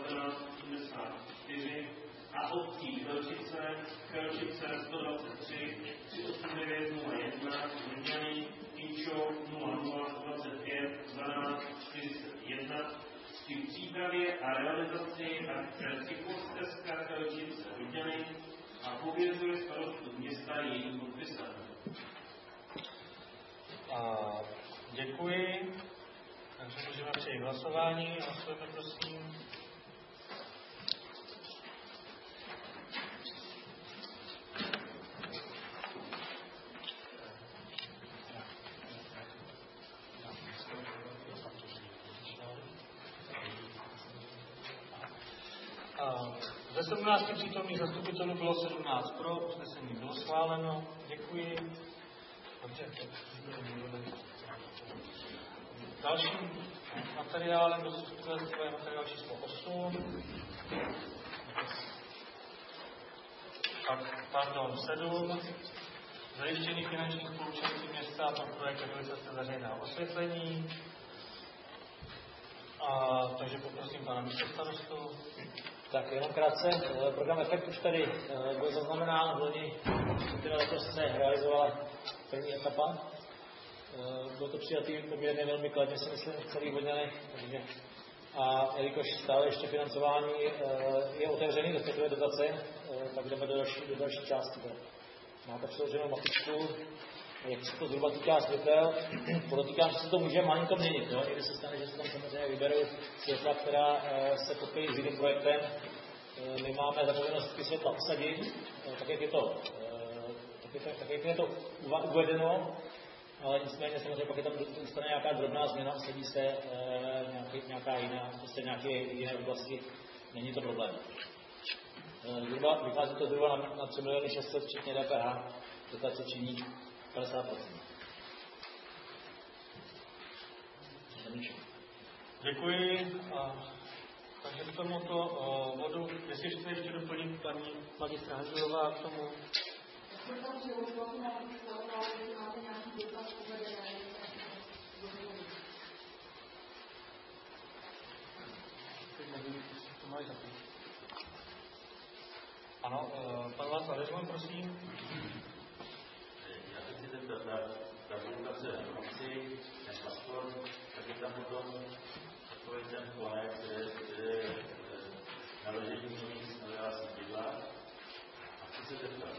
1984 a obcí Kelčice 123 38901 Brněny, IČO 0025 1241 při přípravě a realizaci akce cyklostezka Kelčice Brněny a pověřuje starostu města jejím podpisem. Děkuji. Takže můžeme přejít hlasování. Hlasujeme, prosím. Ze 17 přítomných zastupitelů bylo 17 pro, usnesení bylo schváleno. Děkuji. Dobře. Dalším materiálem do zastupitelstva je materiál číslo 8. Pardon, 7. Zajištění finančních spoluúčastí města pro projekt realizace veřejného osvětlení. Takže poprosím pana místostarostu. Tak jenom krátce, program Efekt už tady byl zaznamenán, v loni letos se realizovala první etapa. Bylo to přijatý poměrně velmi kladně, si myslím, v celých Brněnech. A jelikož stále ještě financování je otevřený, respektive dotace, tak jdeme do další části. Máte přiloženou mapičku, jak se to zhruba týká světel. Podotýkám, že se to může malinko měnit. Někdy se stane, že se tam samozřejmě vyberou světla, která se potkají s jiným projektem. My máme zapovinnost ty světla usadit, tak jak je to uvedeno, ale nicméně samozřejmě pak je tam stane nějaká drobná změna, usadí se nějaká jiná, prostě nějaké jiné oblasti, není to problém. Vychází to zhruba na 3 600 000 včetně DPH, dotace činí 50%. Děkuji. Takže k tomuto bodu, jestli chcete ještě doplnit paní magistra Hanzelová k tomu. Ano, pan Václav Rezman, prosím. Já se chci zeptat, ta komunikace v obci, ten pasport, tak je tam potom takový ten konek, kde je naložení nových nového sídla. A chci se zeptat,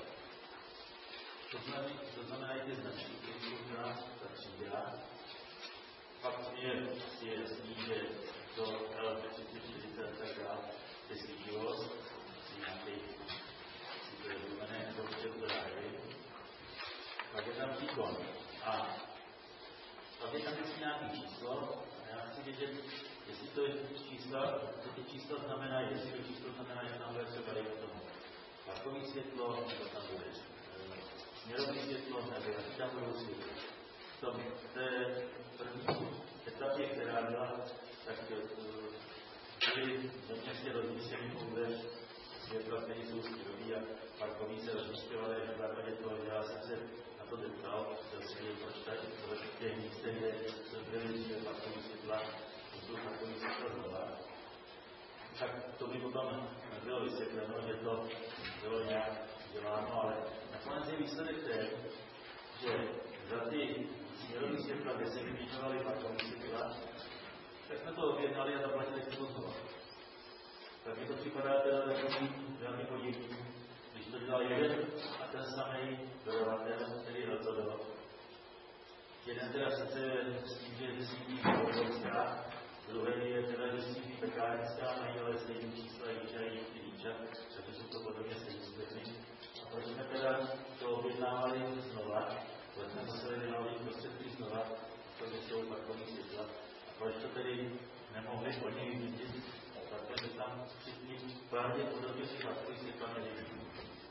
to znamená ty značky, které jsou u nás ta třída. Fakt je jasný, že to L340 a tak dále je svítivost, nějaký superdomené počet dráhy. Pak je tam výkon a pak je tam vždycky nějaký číslo a já chci vědět, jestli to je číslo, co ty číslo znamená, jestli to číslo znamená, že tam bude třeba dejme tomu parkový světlo, nebo tam bude směrový světlo, nebo jaký tam budou světlo. V té první etapě, která byla, tak byly ve městě rozmístěny pouze světla, které jsou směrový a parkový se rozmístěvaly na základě toho, že já jsem se na to zeptal, proč v těch místech, kde byly parkový světla, jsou parkový světla znova. Tak to by potom nebylo vysvětleno, že to bylo nějak děláno, ale nakonec je výsledek ten, že za ty směrový světla, kde se vyměňovaly parkovní světla, tak jsme to objednali a zaplatili jsme to znova. Tak mi to připadá teda velmi podivný, když to dělal jeden a ten samý dodavatel, který rozhodoval. Jeden teda sice s tím, že sídlí Vodovodská, druhý je teda, že sídlí Pekárenská, mají ale stejný čísla Jíča, takže jsou to podobně stejný skupiny. A proč jsme teda to objednávali znova, proč jsme museli vyhlavit prostředky znova, protože jsou parkovní světla, a proč to tedy nemohli oni vidět, protože tam všichni pravděpodobně si parkovní světla nevidí.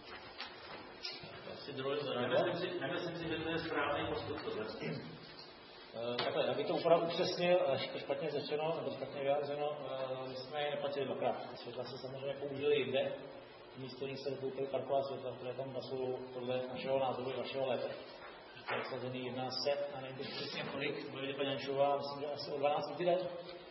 Nemyslím si, že to je správný postup. Takhle, aby to opravdu upřesnil, špatně řečeno, nebo špatně vyjádřeno, my jsme je neplatili dvakrát. Světla se samozřejmě použili jinde, místo nich se koupili parková světla, které tam jsou podle našeho názoru i vašeho lépe. To je vsazený 11 set a nevím přesně kolik, bude paní Jančová, myslím, že asi o 12 týden.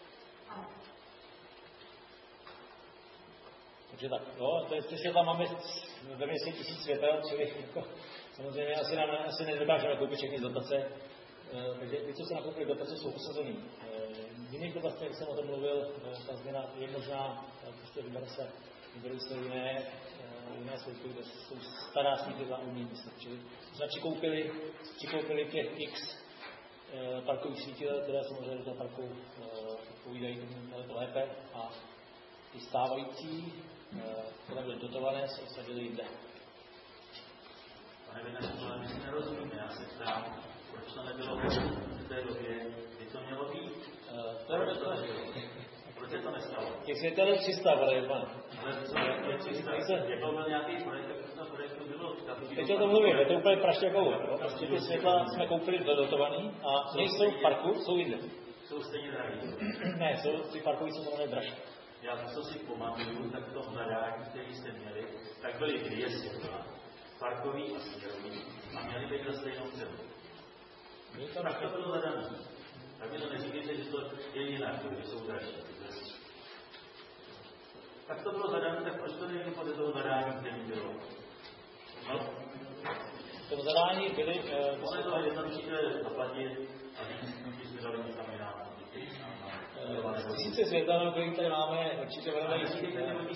Takže tak, jo, to je světla máme ve městě 1000 světel, čili jako, samozřejmě asi nedokážeme koupit všechny dotace, takže ty, co se nakoupili dotace, jsou usazený. V jiných dotacích, jak jsem o tom mluvil, ta změna je možná, prostě vyberou se jiné světly, kde jsou stará světla umí myslet. Čili jsme přikoupili těch x parkových svítil, které samozřejmě do parku povídají tomu lépe a ty stávající, které byly dotované, se osadily jinde. Pane Vinařko, my si nerozumíme. Já se ptám, proč to nebylo v té době, kdy to mělo být? Proč se to nestalo? Těch světel je 300, pane. Ale co je 300? Jaký byl nějaký projekt, tak to projektu bylo? Teď o tom mluvím, je to úplně prašťakovo. Prostě ty světla jsme koupili dotovaný a nejsou v parku, jsou jinde. Jsou stejně drahý? Ne, ty parkoví jsou samozřejmě dražší. Já co si pamatuju, tak to hledání, který jste měli, tak byly 2 světla, parkový a směrový, a měli být za stejnou cenu. Tak to bylo zadané. Tak mi to neříkejte, že to je jinak, že jsou dražší. Tak to bylo zadané, tak proč to není podle toho zadání, který bylo? No. V tom zadání byly... Ono je to jednodušší zaplatit a když jsme dali někam jinam. 1000 světel, který tady máme, určitě budeme jistí.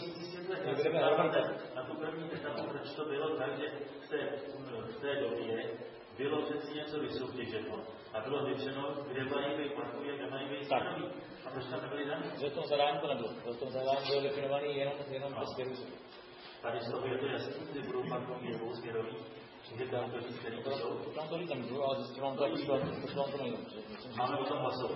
Na tu první etapu, proč to bylo tak, že v té době bylo přeci něco vysoutěženo a bylo řečeno, kde mají být parkový a kde mají být stanoví. A proč tam nebyli daný? V tom zadání to nebylo. V tom zadání bylo definovaný jenom bez směru. Tady z toho je to jasný, kdy budou parkový nebo směrový. Kde tam to říct, který to jsou? Tam to říct nemůžu, ale zjistím vám to, jak vám to nejde. Máme o tom hlasovat.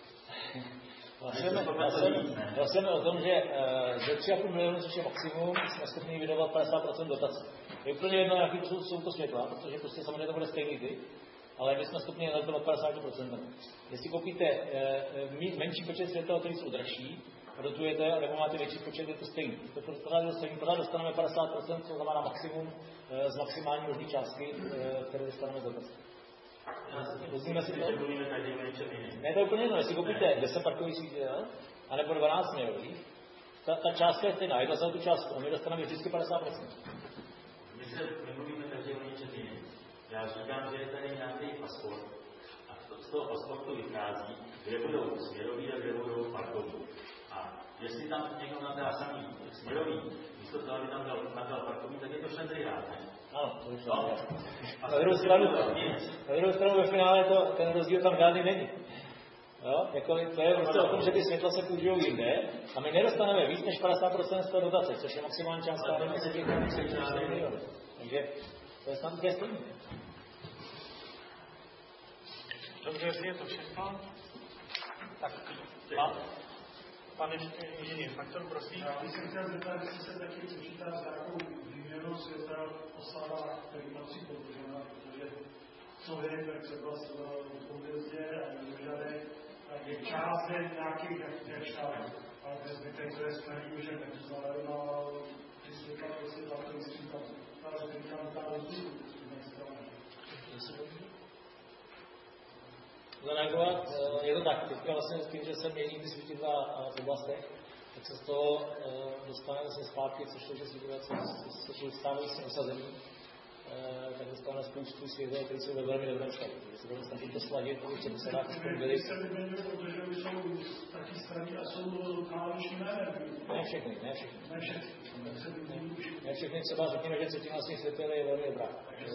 Hlasujeme o tom, že ze 3,5 milionů, což je maximum, jsme schopni vydovat 50% dotace. Je úplně jedno, jaký jsou to světla, protože prostě samozřejmě to bude stejný typ, ale my jsme schopni vydovat 50%. Jestli koupíte menší počet světel, které jsou dražší, a dotujete, a nebo máte větší počet, je to stejný. To pořád dostaneme 50%, co znamená maximum z maximální možné částky, které dostaneme z dotace. Rozumíme si to? Ne, to je úplně jedno, jestli koupíte 10 parkových svítil, anebo 12 směrových, ta částka je stejná, jedná se o tu částku a my dostaneme vždycky 50%. My se nemluvíme každý o něčem jiném. Já říkám, že je tady nějaký pasport a z toho pasportu vychází, kde budou směroví a kde budou parkoví. A jestli tam někdo nadá samý směrový, místo toho, aby tam nadal parkový, tak je to šlendrián, ne? Ano, to je šlendrián. Na druhou stranu ve finále ten rozdíl tam žádný není. Jo? Jako to je prostě o tom, že ty světla se použijou jinde a my nedostaneme víc než 50% z té dotace, což je maximální částka. Takže to je snad úplně stejný. Dobře, jestli je to všechno, tak pan inženýr Faktor, prosím. Já bych se chtěl zeptat, jestli se taky počítá s nějakou výměnou světel osada, který patří podržena, protože co vím, tak třeba se v Povězdě a Vyžadech, tak je část nějakých nešťávek, ale ten zbytek to je skvělý, že tak to znamená ty světla prostě tam ten stříkat, ale říkám ta rozdíl, zareagovat, je to tak, teďka vlastně s tím, že se mění ty světidla v oblastech, tak se z toho dostaneme zpátky, což jsou situace, což jsou stávající osazení. tak dostáváme spoustu světla, které jsou ve velmi dobrém stavu. Takže se budeme snažit to sladit, aby se dá způsobili. Ne všechny. Ne všechny, třeba řekněme, že třetina z těch světel je velmi dobrá.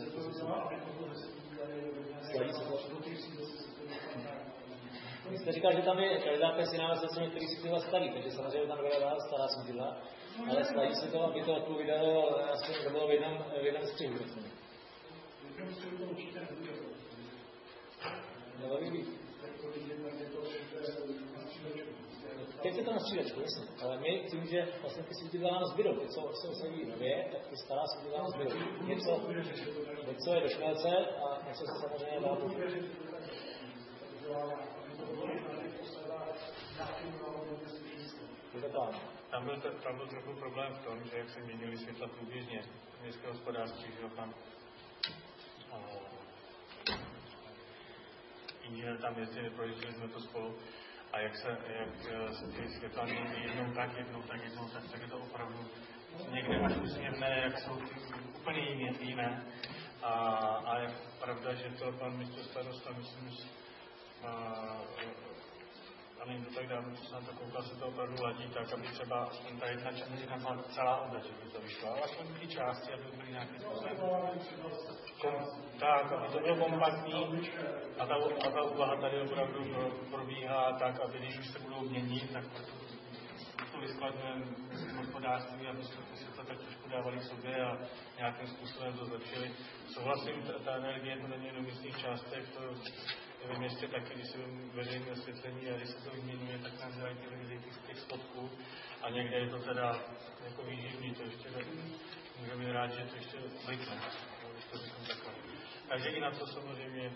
Sladí se to. Vy jste říkal, že tam je každá pesináva se některý světla starý, takže samozřejmě tam vyhledá stará světla, ale sladí se to, aby to odpovídalo, aspoň to bylo v jednom střihu. Teď je to na střídačku, jasně, ale my tím, že vlastně ty světla nám zbydou, ty, co se usadí nově, tak ty stará světla nám zbydou. Něco je do šmelce a něco se samozřejmě dá použít. Tam byl trochu problém v tom, že jak se měnili světla průběžně v městské hospodářství, že tam inženýr tam jezdili, projížděli jsme to spolu a jak se ty světla mění jednou tak, tak je to opravdu někde až úsměvné, jak jsou ty úplně jiné. A je pravda, že to pan místo starosta, myslím, že a není to tak dávno, co jsem to koukal, se to opravdu ladí tak, aby třeba aspoň ta jedna část celá obec, že by to vyšlo, ale aspoň ty části, aby byly nějaký způsob. Tak, aby to bylo kompaktní a ta úvaha tady opravdu probíhá tak, aby když už se budou měnit, tak to vyskladňujeme v hospodářství, aby se to tak trošku dávali k sobě a nějakým způsobem to zlepšili. Souhlasím, ta energie to není jenom v místních částech, to ve městě taky, když se veřejné osvětlení a když se to vyměňuje, tak nám dělají ty lidi z těch spotků a někde je to teda jako výživný, to ještě můžeme rád, že to ještě blikne. Takže i na to samozřejmě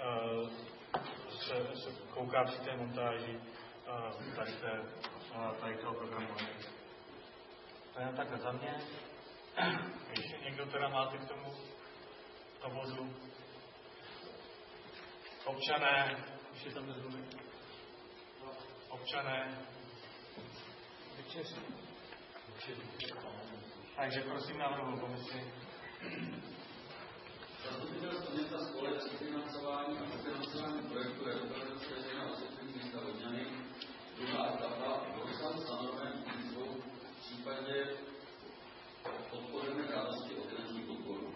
se kouká při té montáži tady toho programu. To je takhle za mě. Ještě někdo teda máte k tomu vodu? Občané, už je tam nezmluvit. Občané. Takže prosím návrhu komisi. Zastupitelstvo města Spolek při financování a financování projektu revitalizace veřejného osvětlení města Vodňany, druhá etapa, rozsah stanoven výzvou v případě podporujeme žádosti o finanční podporu.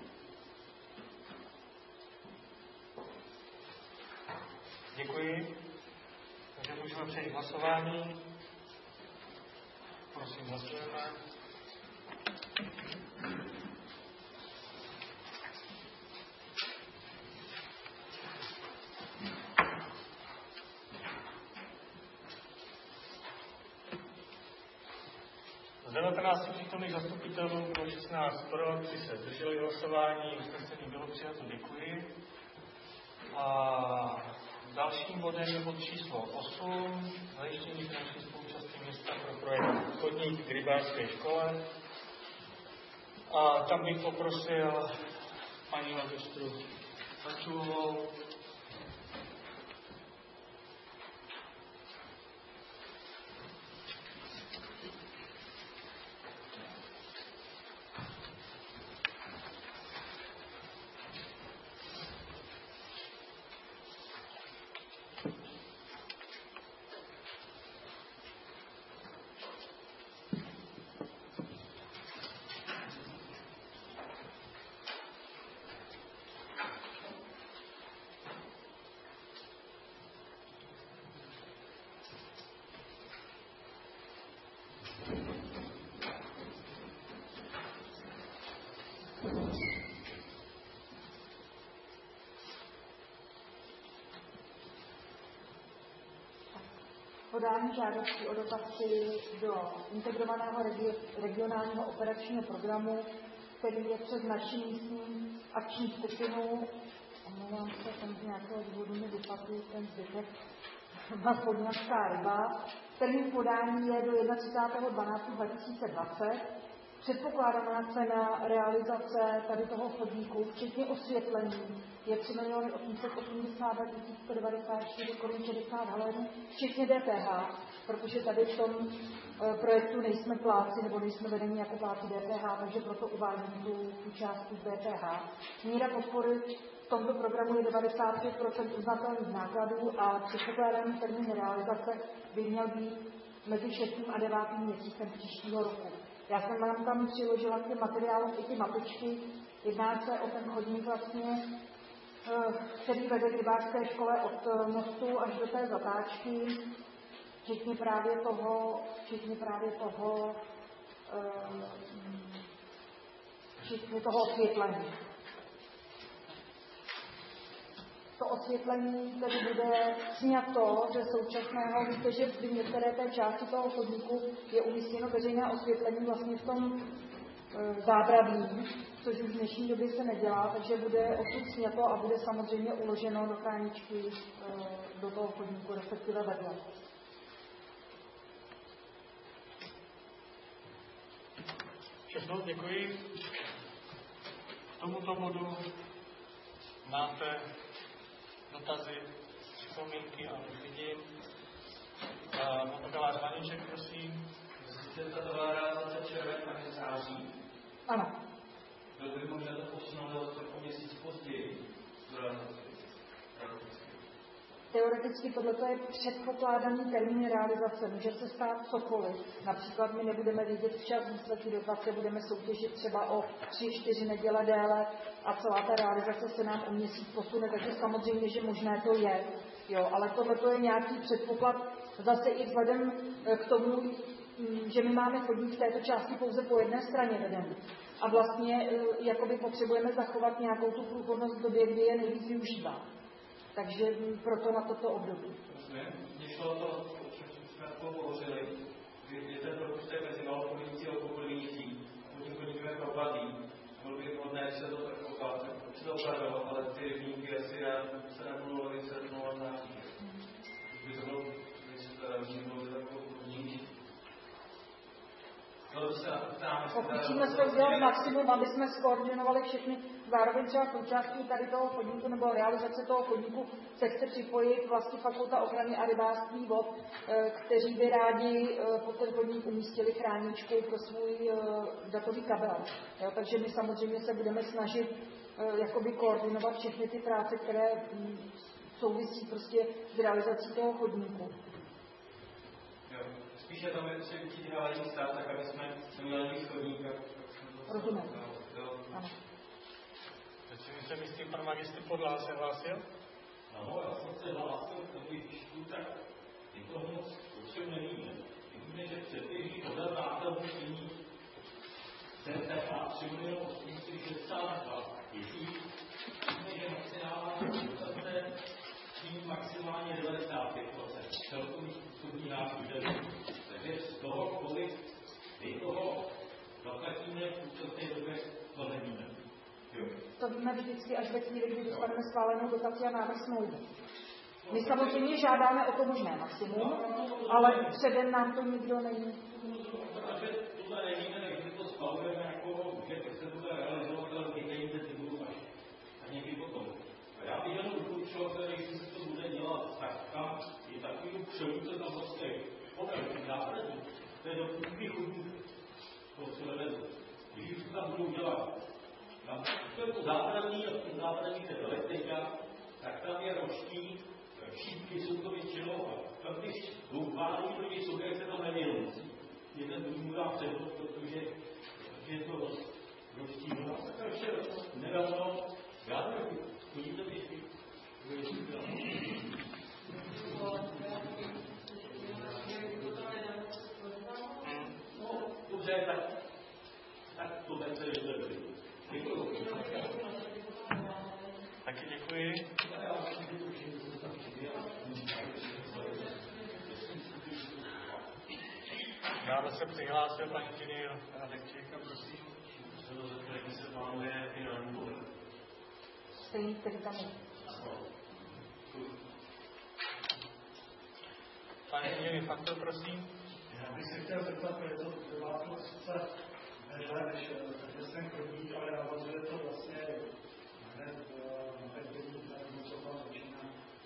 Děkuji. Takže můžeme přejít k hlasování. Prosím, hlasujeme. Z 19 přítomných zastupitelů bylo 16 pro, 3 se zdrželi hlasování, usnesení bylo přijato, děkuji. A dalším bodem je bod číslo 8, zajištění finanční spoluúčasti města pro projekt Chodník k rybářské škole. A tam bych poprosil paní magistru Sačulovou. Podání žádosti o dotaci do integrovaného regionálního operačního programu, který je přes naši místní akční skupinu. Omlouvám se, tam z nějakého důvodu mi vypadl ten zbytek na Podňanská ryba. Termín podání je do 31.12.2020. Předpokládaná cena realizace tady toho chodníku, včetně osvětlení, je 3 882 194 korun 60 halénů, včetně DPH, protože tady v tom projektu nejsme plátci nebo nejsme vedeni jako plátci DPH, takže proto uvádím tu částku DPH. Míra podpory v tomto programu je 95% uznatelných nákladů a předpokládaný termín realizace by měl být mezi 6. a 9. měsícem příštího roku. Já jsem vám tam přiložila k těm materiálům i ty mapičky. Jedná se o ten chodník vlastně, který vede k rybářské škole od mostu až do té zatáčky, včetně právě toho osvětlení. To osvětlení tedy bude sňato ze současného, víte, že v některé té části toho chodníku je umístěno veřejné osvětlení vlastně v tom zábradlí, což už v dnešní době se nedělá, takže bude odsud sňato a bude samozřejmě uloženo do chráničky do toho chodníku, respektive vedle. Všechno, děkuji. K tomuto bodu máte dotazy, připomínky a vidím. Motokář Vaníček, prosím. Jestli ta nová realizace červen a září. Ano. Byl by možná to posunout o měsíc později. Teoreticky tohle je předpokládaný termín realizace. Může se stát cokoliv. Například my nebudeme vidět včas výsledky dotace, budeme soutěžit třeba o 3-4 neděle déle a celá ta realizace se nám o měsíc posune, takže samozřejmě, že možné to je. Jo, ale tohle je nějaký předpoklad zase i vzhledem k tomu, že my máme chodník v této části pouze po jedné straně vedený. A vlastně jakoby potřebujeme zachovat nějakou tu průchodnost v době, kdy je nejvíc využívá. Takže proto na toto období. Mně šlo to, o čem jsme pohovořili, je ten propustek mezi malou provincií a provincií, a potom chodníkové proplatí. Bylo by hodné, že se to tak opravilo, ale ty rybníky asi se nebudou vysvětlovat na by to bylo takovou hodnější. Pokusíme se udělat maximum, aby jsme skoordinovali všechny, zároveň třeba součástí tady toho chodníku nebo realizace toho chodníku se chce připojit vlastně Fakulta ochrany a rybářství vod, kteří by rádi pod ten chodník umístili chráničku pro svůj datový kabel. Jo, takže my samozřejmě se budeme snažit jakoby koordinovat všechny ty práce, které souvisí prostě s realizací toho chodníku. Spíše tam je prostě určitý hlavní stát, tak aby jsme neměli nic chodníka. Rozumím. Ano. Teď si se myslí, pan magistr Podlá se hlásil? Ano, já jsem se hlásil, když tak je to moc ovšem nevíme. Víme, že předběžný podle nákladů činí CTA 3 862 tisíc. Víme, že maximální dotace činí maximálně 95% celkových vstupních nákladů. Takže z toho, kolik my toho zaplatíme v současné době, to nevíme. To víme vždycky až ve chvíli, kdy dostaneme schválenou dotaci a návrh smlouvy. My samozřejmě žádáme o to možné maximum, ale předem nám to nikdo není. Takže tohle nevíme, takže to schvalujeme jako, že se bude realizovat, ale ty peníze ty budou až někdy potom. A já bych jenom doporučoval, když se to bude dělat, tak tam je takový převodce na mostech. Povědět, náhradní, to je doplňkový chodník, to se nevedu. Když to tam budou dělat, to je to zábradní té elektrika, tak tam je roční, šípky jsou to většinou, a tam když váží proti sobě, se to nemělo. Je ten druhý dá převod, protože je to roztíženo. Tak ještě nedávno, já nevím, chodíte vyšli. Dobře, tak to tak se vyzvedli. Děkuji. Taky děkuji. Dále se přihlásil pan inženýr Radekčík, prosím. Jak se plánuje finanční? Stejný, který tam je. Pane inženýr Faktor, prosím. Já bych se chtěl zeptat, je to sice takže jsem chodník, ale navazuje to vlastně hned na ten chodník, co tam začíná.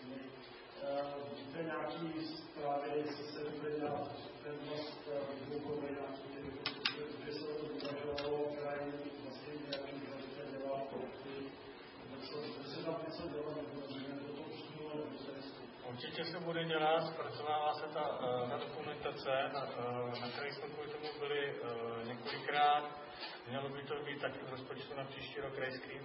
Víte nějaký zprávy, jestli se bude dělat ten most dvoukový nějaký, že se to uvažovalo kraj vlastně nějaký krajité dělal projekty, že se tam něco dělá, nebo to usnulo, nebo se nesmí. Určitě se bude dělat, zpracovává se ta dokumentace, na které jsme kvůli tomu byli několikrát. Mělo by to být taky v rozpočtu na příští rok krajským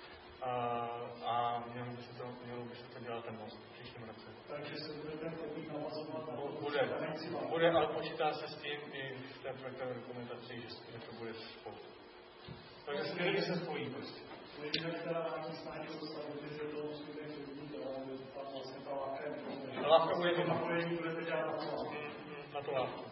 a mělo by se to dělat ten most v příštím roce. Takže se bude ten chodník navazovat na bude, ale počítá se s tím i v té projektové dokumentaci, že to bude spolu. Takže skvěle se spojí prostě. Jinak teda nějaký snahy to dostavit, že to musí ten chodník, ale tam vlastně ta lávka bude to napojení budete dělat na tu lávku.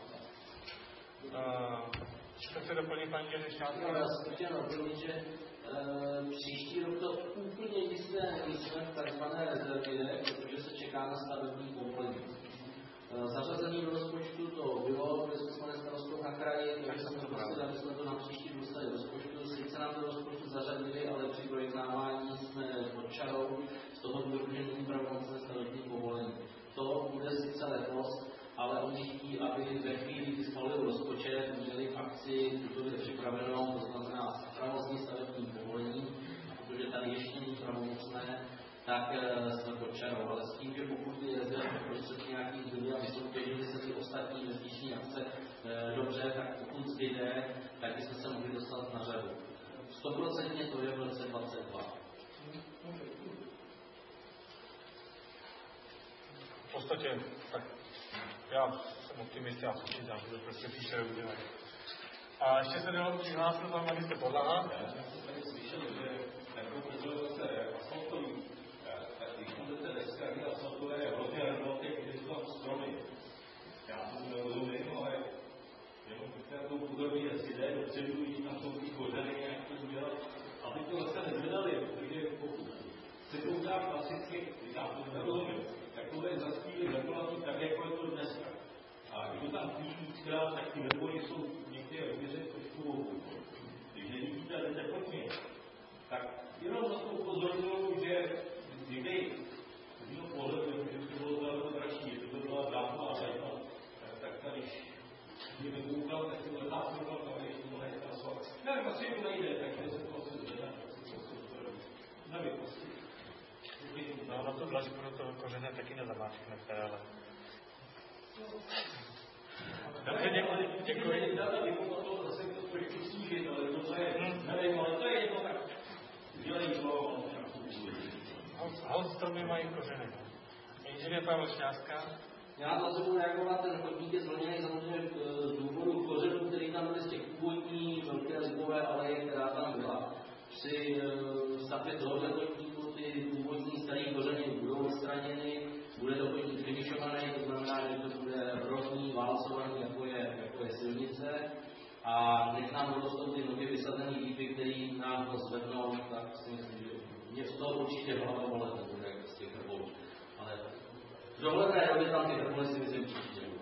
Co chce doplnit paní Želešňátka? Já jsem chtěl doplnit, že příští rok to úplně jisté nejsme v takzvané rezervě, protože se čeká na stavební povolení. Zařazení do rozpočtu to bylo, kde jsme s panem starostou na kraji, takže jsem prosil, aby jsme to na příští dostali do rozpočtu. Sice nám do rozpočtu zařadili, ale při projednávání jsme pod čarou z toho důvodu, že není pravomocné stavební povolení. To bude sice letos, ale oni chtí, aby ve chvíli, kdy schválili rozpočet, měli v akci tuto připravenou, to znamená pravomocné stavební povolení, protože tady ještě není pravomocné, tak jsme pod čarou. Ale s tím, že pokud je rezervní prostředky nějakých zdrojů a vysoutěžili se ty ostatní investiční akce dobře, tak pokud zbyde, tak bychom se mohli dostat na řadu. 100% to je v roce 2022. V podstatě, tak já jsem optimist, já počítám, že to prostě příště udělat. A ještě se dalo přihlásit tam magistr Podlaha. Já jsem tady slyšel, že takovou pozornost asfaltový, když budete dneska asfaltové hodně hrnoty, když jsou tam stromy. Já tomu nerozumím, ale jenom takovou podobný asi jde dopředu, když tam jsou ty kořeny nějak to udělat, aby to zase nezvedali, protože pokud se to udělá klasicky, já to nerozumím, tak to bude za chvíli regulovat tak, jako je to dneska. A když tam píšu víckrát, tak ty webory jsou některé věře trošku, když nevidíte, ale teplotně. Tak jenom na to upozorňuji, že kdyby z mého pohledu, že to bylo daleko dražší, že to byla drátová zajma, tak tady, kdyby koukal, tak si to základ, tam ještě to nejde asfalt. Ne, vlastně to nejde, takže se to asi zvedá. Nevím, prostě. No, na to dlažku do toho kořeně taky nezamáčknete, ale... Dobře, děkuji. Zase to trošku snížit, ale to je, nevím, ale to je jedno tak, dělej to, Host stromy mají kořeny. Inženýr Pavel Šňástka. Já zase budu reagovat, ten chodník je zvoněný samozřejmě z důvodu kořenů, který tam byly z těch původní velké libové aleje, která tam byla. Při stavbě tohoto chodníku ty původní staré kořeny budou odstraněny, bude to chodník finišovaný, to znamená, že to bude rovný, válcovaný, jako je silnice. A než nám dorostou ty nově vysazené lípy, které nám to zvednou, tak si myslím, že mě z toho určitě hlava bolet nebude z těch hrbolů. Ale v dohledné době tam ty hrboly si myslím určitě budou.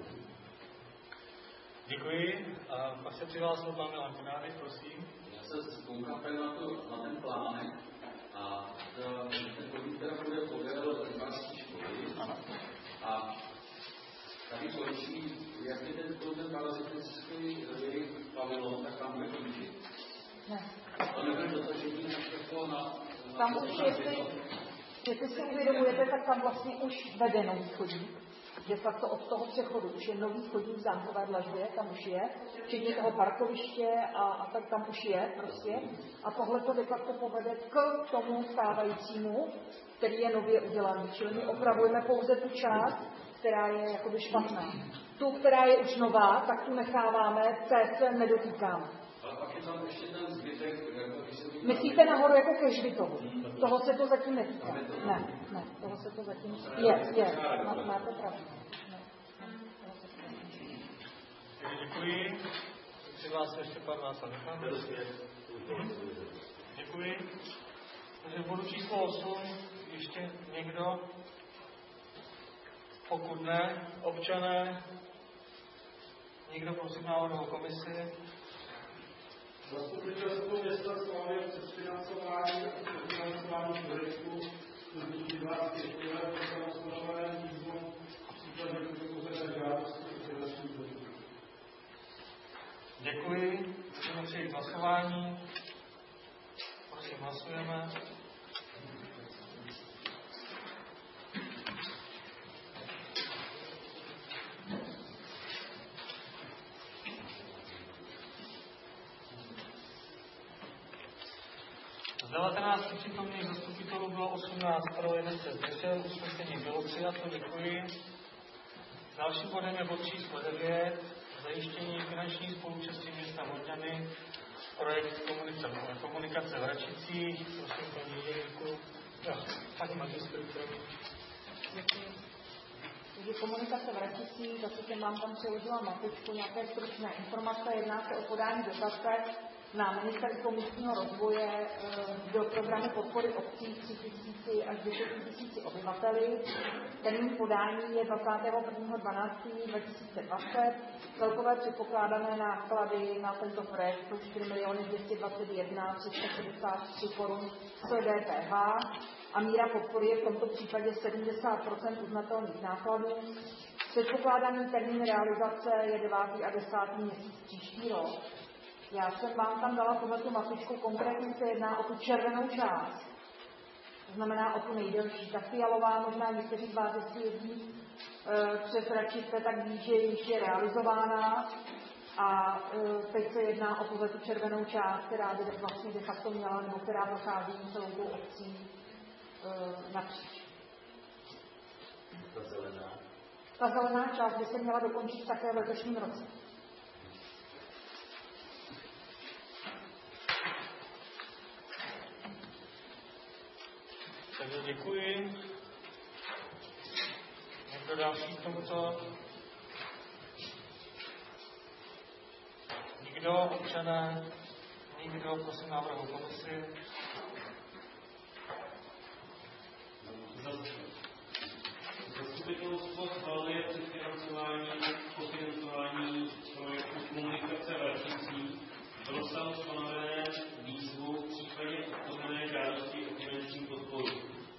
Děkuji. A pak se přihlásil pan Milan Konáry, prosím. Já se koukám na ten plánek a ten chodník teda bude podél rybářské školy. A tady končí, jak je ten parazitický jejich pavilon, tak tam bude končit. Ne. To nebude dotažení jako na... Tam už, jestli si uvědomujete, tak tam vlastně už vede nový chodník. De facto od toho přechodu už je nový chodník v Zámkové dlažbě, tam už je, včetně toho parkoviště a tak tam už je prostě. A tohle to de facto povede k tomu stávajícímu, který je nově udělaný. Čili my opravujeme pouze tu část, která je jakoby špatná. Tu, která je už nová, tak tu necháváme, té se nedotýkáme. Ale pak je tam ještě ten zbytek, jako když se... Myslíte nahoru jako ke Žbitovu? Toho se to zatím netýká. Ne, toho se to zatím... Máte pravdu. Děkuji. Přihlásil ještě pan Václav. Děkuji. Takže v bodu číslo 8 ještě někdo? Pokud ne, občané, někdo prosím návrhu komisi. Zastupitelstvo města schvaluje předfinancování a předfinancování projektu studijní 12 let pro samostatné výzvou případně vypovězené žádosti o finanční podporu. Děkuji. Můžeme přejít k hlasování. Prosím, hlasujeme. Z 19 přítomných zastupitelů bylo 18 pro, 1 se zdržel, usnesení bylo přijato, děkuji. Dalším bodem je bod číslo 9, zajištění finanční spoluúčasti města Vodňany, projekt komunikace v Račicích. Prosím, paní Jeníku. Paní magistrka. Děkuji. Takže komunikace v Račicích, zase jsem vám tam přeložila mapečku, nějaké stručné informace, jedná se o podání dotace na Ministerstvo místního rozvoje do programu podpory obcí 3 000 až 10 000 obyvateli. Termín podání je 21.12.2020. Celkové předpokládané náklady na tento projekt jsou 4 221 363 korun z DPH a míra podpory je v tomto případě 70% uznatelných nákladů. Předpokládaný termín realizace je 9. a 10. měsíc příští rok. Já jsem vám tam dala tuhletu matičku, konkrétně se jedná o tu červenou část. To znamená o tu nejdelší. Ta fialová, možná někteří z vás, jestli jezdí přes Račice, tak ví, že již je realizována. A teď se jedná o tuhletu červenou část, která by vlastně de facto měla, nebo která prochází celou tou obcí napříč. Ta zelená část by se měla dokončit také v letošním roce. Takže děkuji. Někdo další k tomuto? Nikdo? Občané? Nikdo? Prosím návrhu komisi. Zastupitelstvo schvaluje předfinancování projektu komunikace v Račicích v rozsahu stanovené výzvu v případě podpořené žádosti o finanční podporu.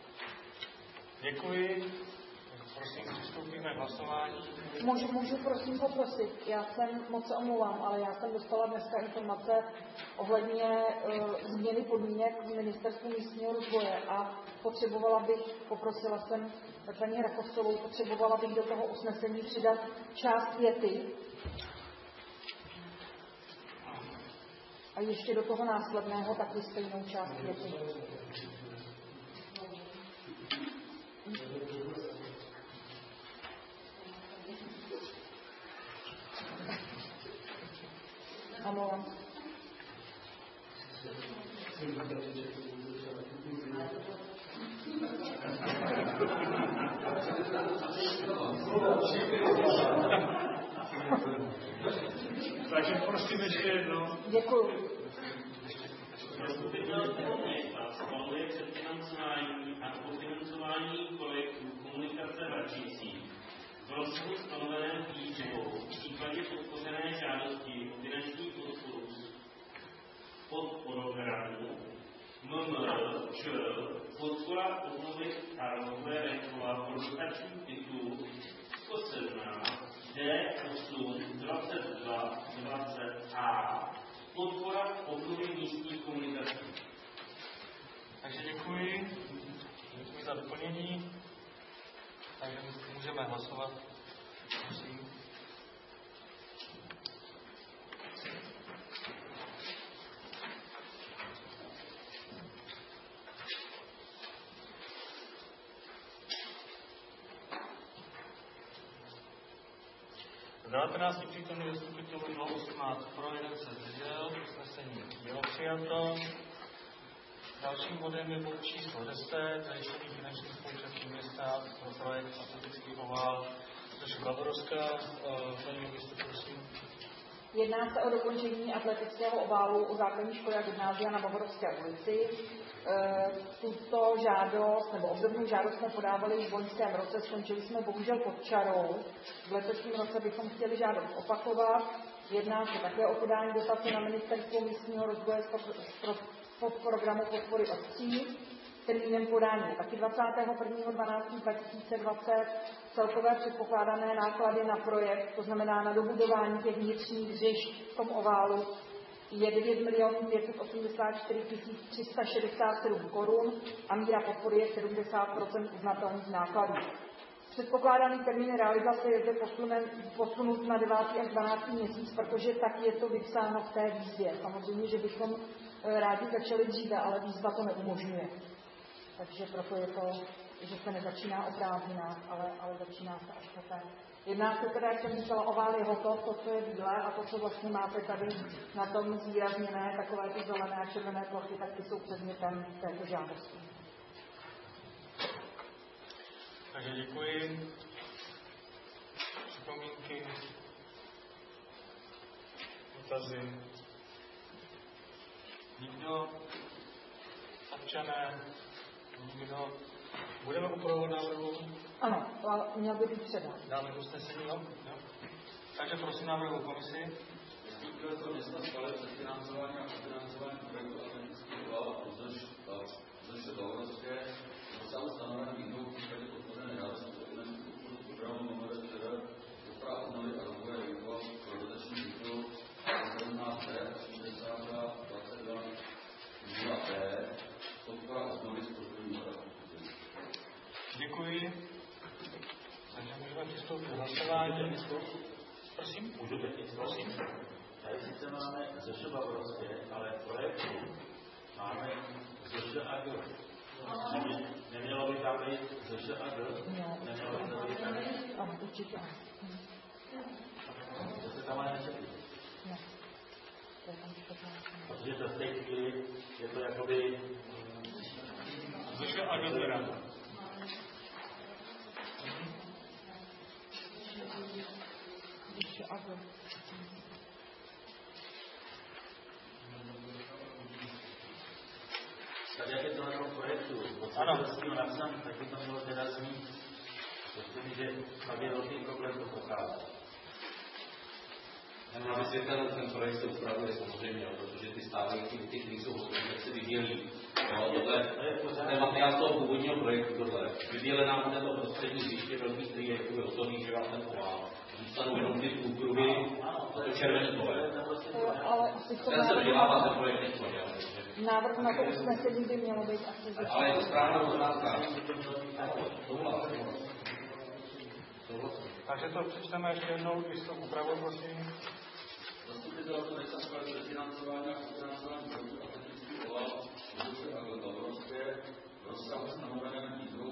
Děkuji. Prosím, přistoupíme k hlasování. Můžu prosím poprosit, já jsem moc se omlouvám, ale já jsem dostala dneska informace ohledně změny podmínek z Ministerstva místního rozvoje a poprosila jsem paní Rakovcovou, potřebovala bych do toho usnesení přidat část věty a ještě do toho následného taky stejnou část věty. Omlouvám. Takže prosím ještě jednou. Děkuji. Zastupitelstvo města schvaluje předfinancování a kofinancování projektů komunikace v Račicích v rozsahu stanoveném výzvou v případě podpořené žádosti o finanční podporu pod programu MMČ podpora obnovy Karlové venkova pro dotační titul 117 D8 22 20A podpora obnovy místních komunikací. Takže děkuji. Děkuji za doplnění. Takže můžeme hlasovat. Prosím. Z 19 přítomných zastupitelů bylo 18 pro, 1 se zdržel, usnesení bylo přijato. Dalším bodem je bod číslo 10, zajištění finanční spoluúčasti města pro projekt Atletický oval Střešu Bavorska. Paní ministr, prosím. Jedná se o dokončení atletického oválu u základní školy a gymnázia na Bavorské ulici. Tuto žádost, nebo obdobnou žádost jsme podávali v loňském roce, skončili jsme bohužel pod čarou. V letošním roce bychom chtěli žádost opakovat. Jedná se také o podání dotace na Ministerstvo místního rozvoje z programu podpory obcí, termínem podání taky 21.12.2020. Celkové předpokládané náklady na projekt, to znamená na dobudování těch vnitřních hřišť v tom oválu, je 9 584 367 korun a míra podpory je 70% uznatelných nákladů. Předpokládaný termín realizace je zde posunut na 9. až 12. měsíc, protože tak je to vypsáno v té výzvě. Samozřejmě, že bychom rádi začali dříve, ale výzva to neumožňuje. Takže proto je to, že se nezačíná o prázdninách, ale začíná se až poté. Jedná se teda, jak jsem říkala, ovál je hotov, to, co je bílé, a to, co vlastně máte tady na tom zvýrazněné, takové ty zelené a červené plochy, tak ty jsou předmětem této žádosti. Takže děkuji. Připomínky, dotazy. Nikdo? Občané? Nikdo? Budeme u provodu návrhu? Ano, ale měl by být předán. Dáme usnesení, jo? Takže prosím návrhu komisi. Zastupitelstvo města schválil předfinancování a předfinancování projektu Atlantický val a vzduše Dohorovské rozsahu stanovené výzvou v případě podpořené žádosti o finanční podporu programu MMR podpora obnovy a rozvoje venkova pro dotační titul 17B 62 22 0P podpora obnovy sportovní infrastruktury. Děkuji. Takže můžeme přistoupit k hlasování. Prosím? Můžu teď? Prosím. Tady sice máme ZŠ Bavorovské, ale v projektu máme ZŠ a G. Nemělo by tam být ZŠ a G? Nemělo by tam být tam být? Ano, určitě. To se tam ale nečetli. Ne. Protože to v té chvíli je to jakoby... ZŠ a G teda. Tak jak je to na tom projektu, od napsat, tak by to mělo teda znít. Protože pak je velký problém to pocházet. Já mám vysvětlenou, ten projekt se upravuje samozřejmě, protože ty stávající, ty, kteří jsou hotový, tak se vydělí. Ten materiál z toho původního projektu, tohle. Vydělená bude to prostřední zvíště velký, který je hotový, že vám ten povál. Zůstanou jenom ty půlkruhy, to červený pole. Ten se vydělává, ten projekt nechce. Návrh na to usnesení by mělo být asi ale je to správná otázka. Takže to přečteme ještě jednou, když to upravil, prosím. Zastupitelstvo města schválil předfinancování a předfinancování projektu Atlantický oval vzduše a Dohorovské v rozsahu stanoveném výzvou.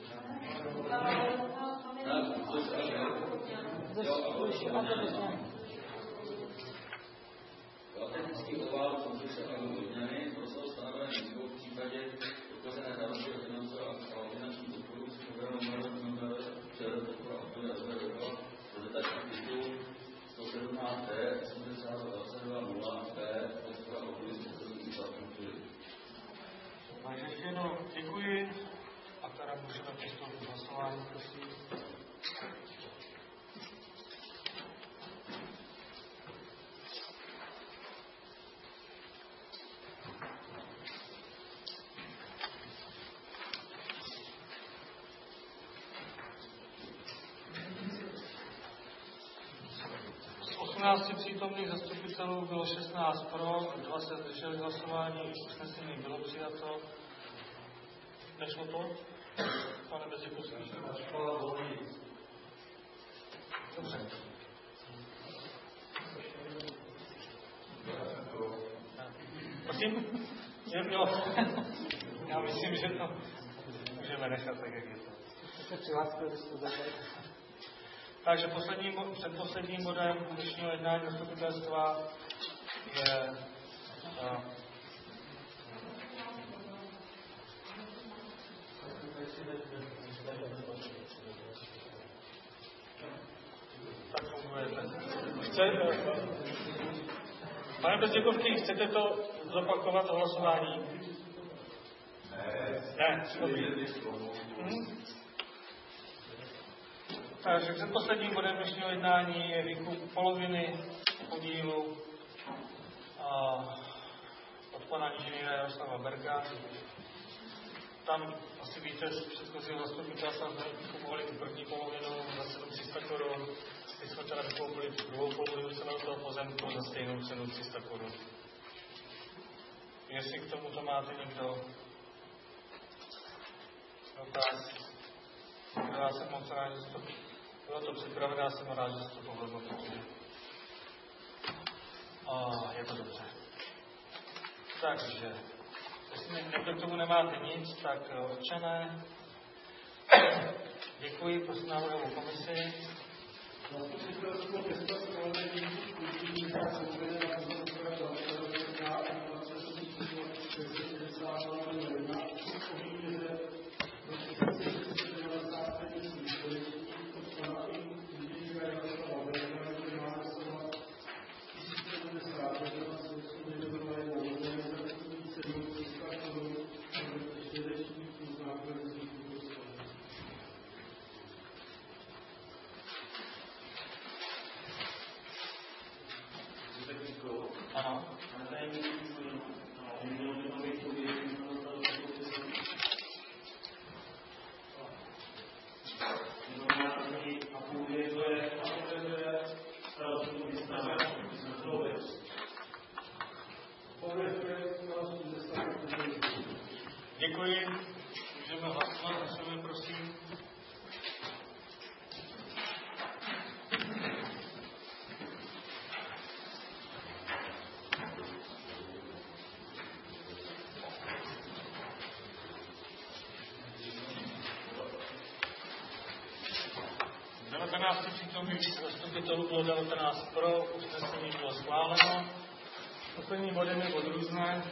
Atlantický oval vzduše a Vodňany v rozsahu stanoveném výzvou v případě podpořené žádosti o finanční podporu z programu MMR podpora obnovy a rozvoje venkova pro dotační titul 117 T 82 0P podpora obnovy sportovní infrastruktury. Takže ještě jednou děkuji a teda můžeme přistoupit k hlasování, prosím. Z 18 přítomných zastupitelů bylo 16 pro, 2 se zdrželi hlasování, usnesení bylo přijato. Nešlo to? Pane Bezděkovský. Dobře. Prosím? Jo. Já myslím, že to můžeme nechat tak, jak je to. Se přihlásil diskuze. Takže předposledním bodem dnešního jednání zastupitelstva je tak fungujete. Pane Bezděkovský, chcete to zopakovat o hlasování? Ne. Takže předposledním bodem dnešního jednání je výkup poloviny podílu od pana inženýra Jaroslava Berga. Tam asi víte, z předchozího zastupitelstva jsme kupovali tu první polovinu za 700 korun, teď jsme teda vykoupili druhou polovinu celého toho pozemku za stejnou cenu 300 korun. Jestli k tomuto máte někdo dotaz, já jsem moc rád, že to bylo to připravené, já jsem rád, že to povedlo, protože je to dobře. Takže, jestli někdo k tomu nemáte nic, tak občané, děkuji, prosím návrhovou komisi. Zastupitelstvo města schválení kulturní zásobě na Děkuji. Můžeme hlasovat, hlasujeme, prosím. Zastupitelů bylo 19 pro, usnesení bylo schváleno. Posledním bodem je bod různé.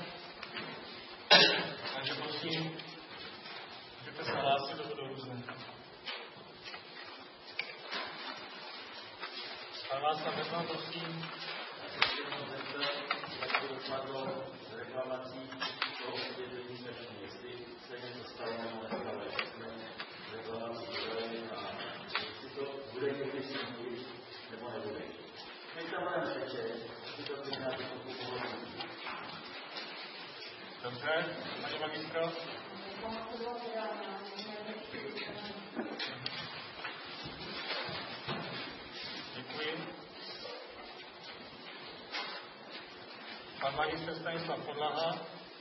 Takže prosím, můžete se hlásit do bodu různé. Pan Václav Bezman, prosím. Jak to dopadlo s reklamací toho obědlení stační, jestli se něco stalo nebo nestalo, jestli jsme reklamací udělali a jestli to bude někdy snížit nebo nebude. My tam budeme přečet, jestli to bude nějaký pokupování. Dobře, paní magistro. Děkuji. Pan magistr Stanislav Podlaha.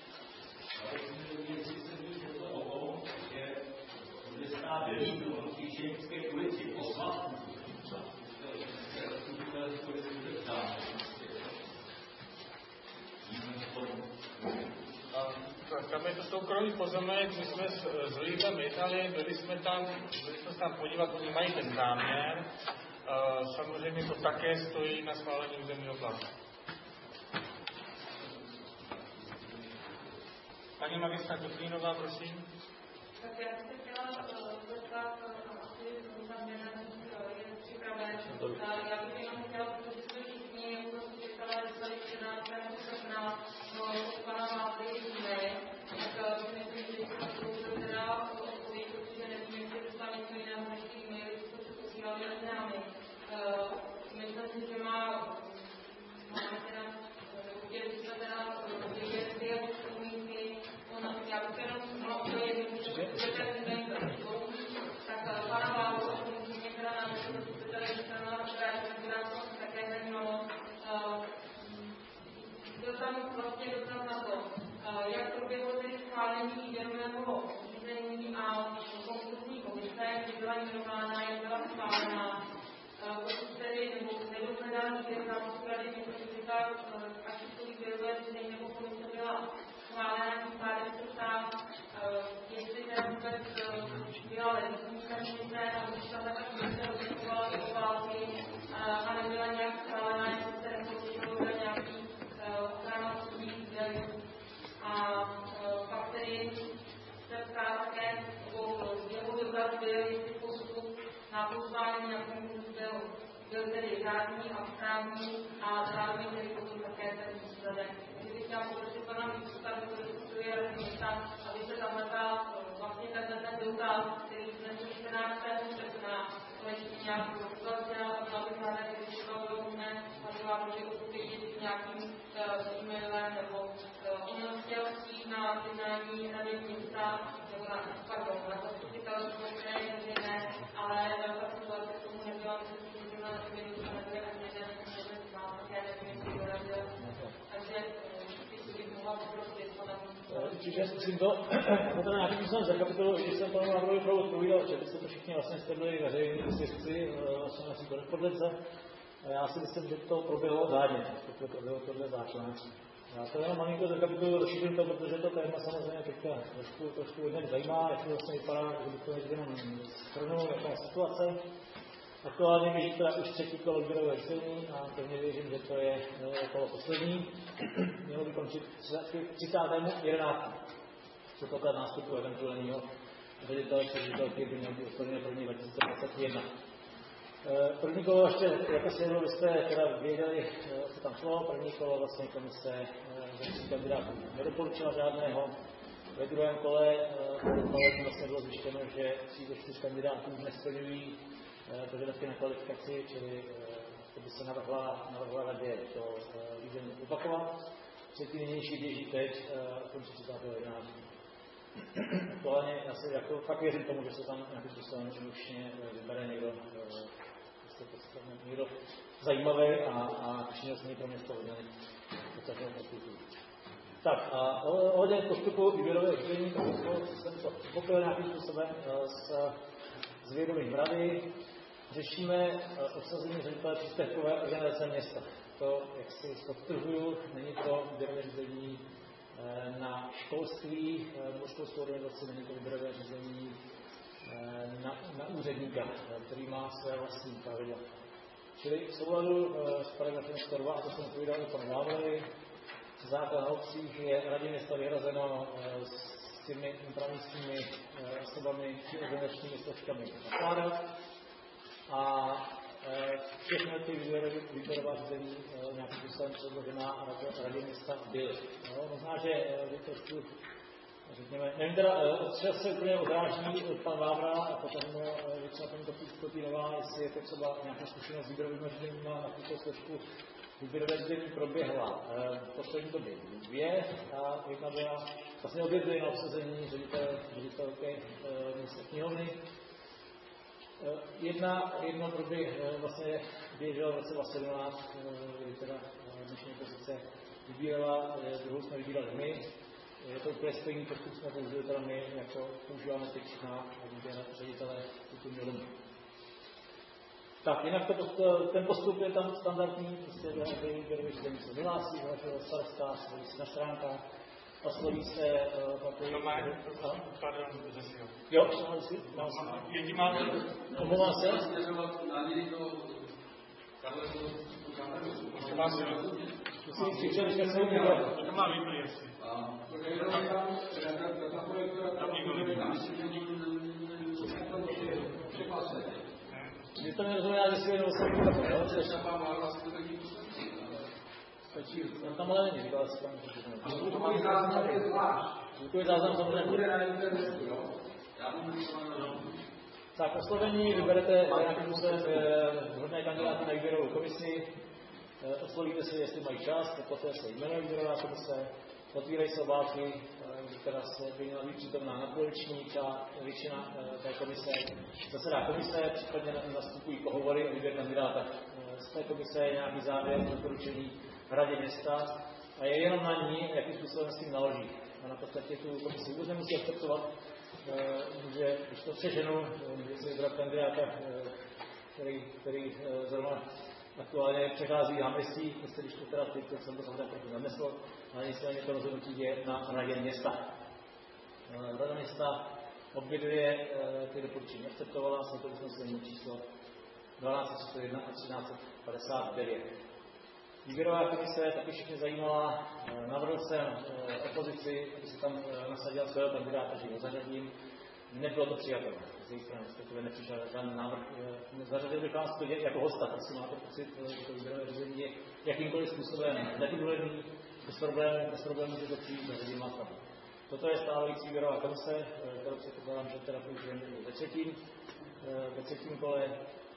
Tam je to soukromý pozemek, my jsme s lidem jednali, byli jsme se tam podívat, oni mají ten záměr. Samozřejmě to také stojí na schválení územního plánu. Paní magistra Kotlínová, prosím. Tak já bych se chtěla zeptat, asi záměr je připraven. Já bych jenom chtěla, protože jsme všichni jako zastupitelé dostali 14. srpna od pana Mávry e-mail, tak si myslím, že to teda odpověď, protože nevím, jestli dostal něco jiného než ty e-maily, co se posílali neznámy. Myslím si, že máme teda, chtěli jsme teda vědět, dvě podmínky. Já bych jenom mohla udělat, že ten e-mail tak pana Mávru, mě teda nám také zajímalo. Byl tam vlastně dotaz na to, jak proběhlo tedy schválení výběrového řízení a konkursní komise, kdy byla jmenována, jak byla schválená. Pokud tedy nedohledá výběr zástupců rady města, ať to výběrové řízení nebo komise byla schválená, tím pádem se ptá, jestli teda vůbec byla legitimní komise a když ta komise rozhodovala o války a nebyla nějak schválená, jestli se nepočítalo za nějaký ochrana osobních údajů. A pak tedy se ptá také, jeho dotaz byl, jestli postup na pozvání na konkurs byl tedy řádný a správný a zároveň tedy potom také ten výsledek. Kdybych chtěla poprosit pana ministra, který je radní města, aby se tahle vlastně ten dotaz, který vznesl 14. srpna, konečně nějak rozhodl, a byla bych ráda, kdyby to bylo možné, a byla bych nějakým e-mailem, nebo on chtěl přijít na jednání rady města, nebo na zastupitelstvo, které je veřejné, ale ta situace k tomu nebyla, myslím, že na minutu nebyly ani jeden z vás, já nevím, jestli dorazil. Takže jestli bych mohla poprosit pana Určitě zkusím to, to teda nějakým způsobem zrekapituluji, když jsem panu Havrovi Prou odpovídal, že byste to všichni vlastně jste byli veřejní svědci vlastně naší korespondence. A já si myslím, že to proběhlo řádně, to proběhlo podle zákona. Já to jenom malinko zrekapituluji, rozšířím to, protože to téma samozřejmě teďka trošku hodně zajímá, jak to vlastně vypadá, že bych to jenom shrnul, jaká situace. Aktuálně běží teda už třetí kolo výběrové řízení a pevně věřím, že to je kolo poslední. Mělo by končit 30.11. Předpoklad nástupu eventuálního ředitele či ředitelky by měl být odpovědný 1.2021. První kolo ještě, jako si jednou byste teda věděli, co tam šlo. První kolo vlastně komise ze 3 kandidátů nedoporučila žádného. Ve druhém kole vlastně bylo zjištěno, že 3 ze 4 kandidátů nesplňují požadavky na kvalifikaci, čili to by se navrhla radě to řízení opakovat. Třetí nynější běží teď, končí 30.11. Aktuálně já si jako fakt věřím tomu, že se tam nějakým způsobem ručně vybere někdo zajímavý a přínosný pro město hodně podstatného postupu. Tak a ohledně postupu výběrového řízení, to jsem to pochopil nějakým způsobem s vědomím rady. Řešíme obsazení ředitele příspěvkové organizace města. To, jak si podtrhuju, není to výběrové řízení na školství nebo školskou organizaci, není to výběrové řízení na úředníka, který má své vlastní pravidla. Čili v souladu s paragrafem 102, a to jsem povídal i panu Vávovi, zákon na obcích je radě města vyhrazeno s těmi právnickými osobami či organizačními složkami nakládat. A všechny ty výběrová řízení nějakým způsobem předložená radě města byly. Možná, že trošku, řekněme, nevím teda, třeba se úplně odráží pan Vávra a potom třeba paní Kopínová, jestli je to třeba nějaká zkušenost s výběrovým řízením na tuto složku. Výběrové řízení proběhla v poslední době 2 a jedna byla vlastně obě byly na obsazení ředitelky městské knihovny. Jedna vlastně běžela v roce 2017, kdy teda dnešní pozice vybírala, druhou jsme vybírali my. Je to úplně stejný postup, jsme použili teda my, jako používáme teď na výběr ředitele kulturního domu. Tak, jinak ten postup je tam standardní, prostě výběrové řízení se vyhlásí, starosta, na stránkách, osloví se takový... Pardon, Zesio. Jo, Jaký máte? Omlouvám se. Musím křičet, že se udělal. To má výplý, jestli. Tam nikdo Když to nerozuměl, že si jenom jsem udělal, jo? Stačí, on tam ale není, říkal si tam. Zvukový záznam samozřejmě. Tak, oslovení vyberete nějakým způsobem vhodné kandidáty na výběrovou komisi, oslovíte si, jestli mají čas, poté se jmenuje výběrová komise, otvírají se obálky, která se by měla být přítomná nadpoloviční většina té komise. Zasedá komise, případně nastupují pohovory o výběr kandidáta. Z té komise je nějaký závěr doporučení radě města a je jenom na ní, jakým způsobem s tím naloží. A na podstatě tu komisi vůbec nemusí akceptovat, že když to přeženu, může si vybrat kandidáta, který zrovna aktuálně přechází náměstí, když to teda teď jsem to samozřejmě trochu zamyslel, ale nicméně to rozhodnutí je na radě města. Rada města obě dvě ty doporučení akceptovala, jsou to usnesení číslo 1231 a 1359. Výběrová komise taky všechny zajímala. Navrhl jsem opozici, aby se tam nasadila svého kandidáta, že ho zařadím. Nebylo to přijatelné. Z její strany respektive nepřišel žádný návrh. Zařadil bych vás to jako hosta, prosím, máte pocit, že to výběrové řízení je jakýmkoliv způsobem neprůhledný, bez problémů, že to přijít, zařadím vás tam. Toto je stávající výběrová komise, kterou předpokládám, že teda použijeme ve třetím kole.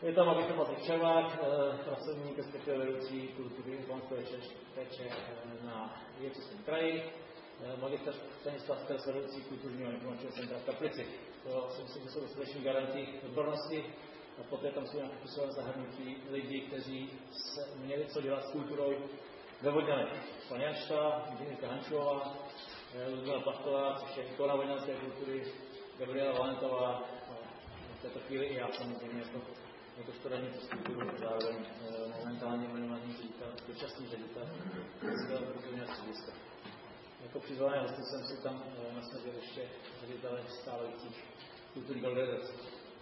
Je tam Magister Patrik Červák, pracovník, respektive vedoucí kultury informační péče na Jihočeském kraji, magister Stanislav Kres, vedoucí kulturního informačního centra v Kaplici. To si myslím, že jsou dostateční garanti odbornosti. A poté tam jsou nějaké posledné zahrnutí lidí, kteří měli co dělat s kulturou ve Vodňanech. Pan Janšta, inženýrka Hančová, Ludmila Plachtová, což je ikona vodňanské kultury, Gabriela Valentová, a v této chvíli i já samozřejmě jako student z kultury, zároveň momentálně jmenovaný dočasný ředitel kulturního střediska. Jako přizvané hosty jsem si tam nasměřil ještě ředitele stávajících kulturních organizací.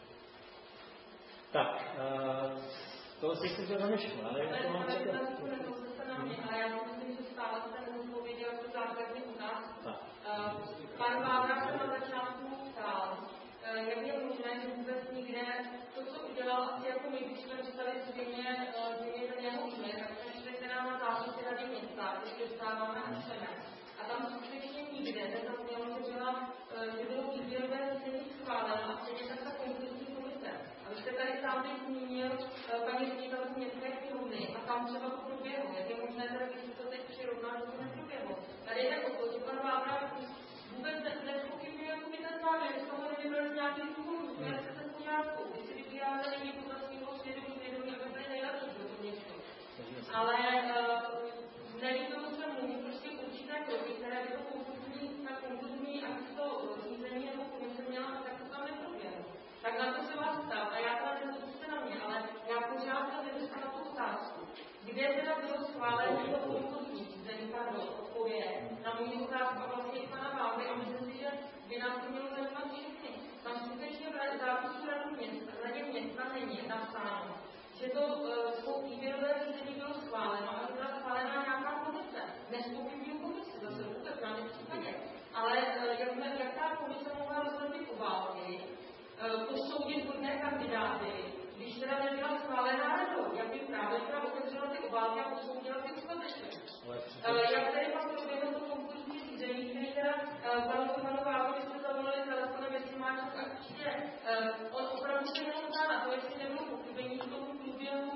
Tak, tohle si myslím, že je zaměšeno, ale nevím, co mám říkat. Ale já si myslím, že stále jste neodpověděl tu základní otázku. Pan Vávra se na začátku ptal, jak je možné, že vůbec nikde to, co udělal asi jako my, když jsme dostali zřejmě ten jeho e-mail, tak jsme šli teda na zápisy Rady města, když dostáváme a čteme. A tam skutečně nikde nezaznělo, že bylo výběrové řízení schváleno a stejně tak ta konkurzní komise. A vy jste tady sám teď zmínil paní ředitelku městské knihovny a tam třeba to proběhlo. Jak je možné, když se to teď přirovná, že to neproběhlo. Tady jde o to, že pan Vávra vůbec nezpochybňuje jako by ten závěr, že toho nevybrali z nějakých důvodů, že se ten pořádku. Když si vybíráte lidi podle svého svědomí, aby byli nejlepší do toho něco. Ale nelíbilo se mu prostě určité kroky, které by to konkurzní a to řízení nebo komise měla, tak to tam neproběhlo. Tak na to se vás ptám, a já teda nezapůjste na mě, ale já pořád se nedostala tu otázku. Kde teda bylo schválení to konkurzní řízení, odpověď na můj otázku a vlastně i pana Vávry, a myslím si, že by nás to mělo zajímat všechny. Tam skutečně v zápisu Radě města není napsáno, že to výběrové řízení bylo schváleno a byla schválená nějaká komise. Nezpochybňuji komisi, zase vůbec v žádném případě. Ale jak ta komise mohla rozhodnout obálky, posoudit vhodné kandidáty, když teda nebyla schválená radou, jak by právě teda otevřela ty obálky a posoudila ty uchazečky. Jak tady pak proběhlo to konkurzní řízení, který teda panu Vávru, když jste zavolali telefonem, jestli má čas, tak určitě on opravdu se jenom ptá na to, jestli nebylo pochybení v tom průběhu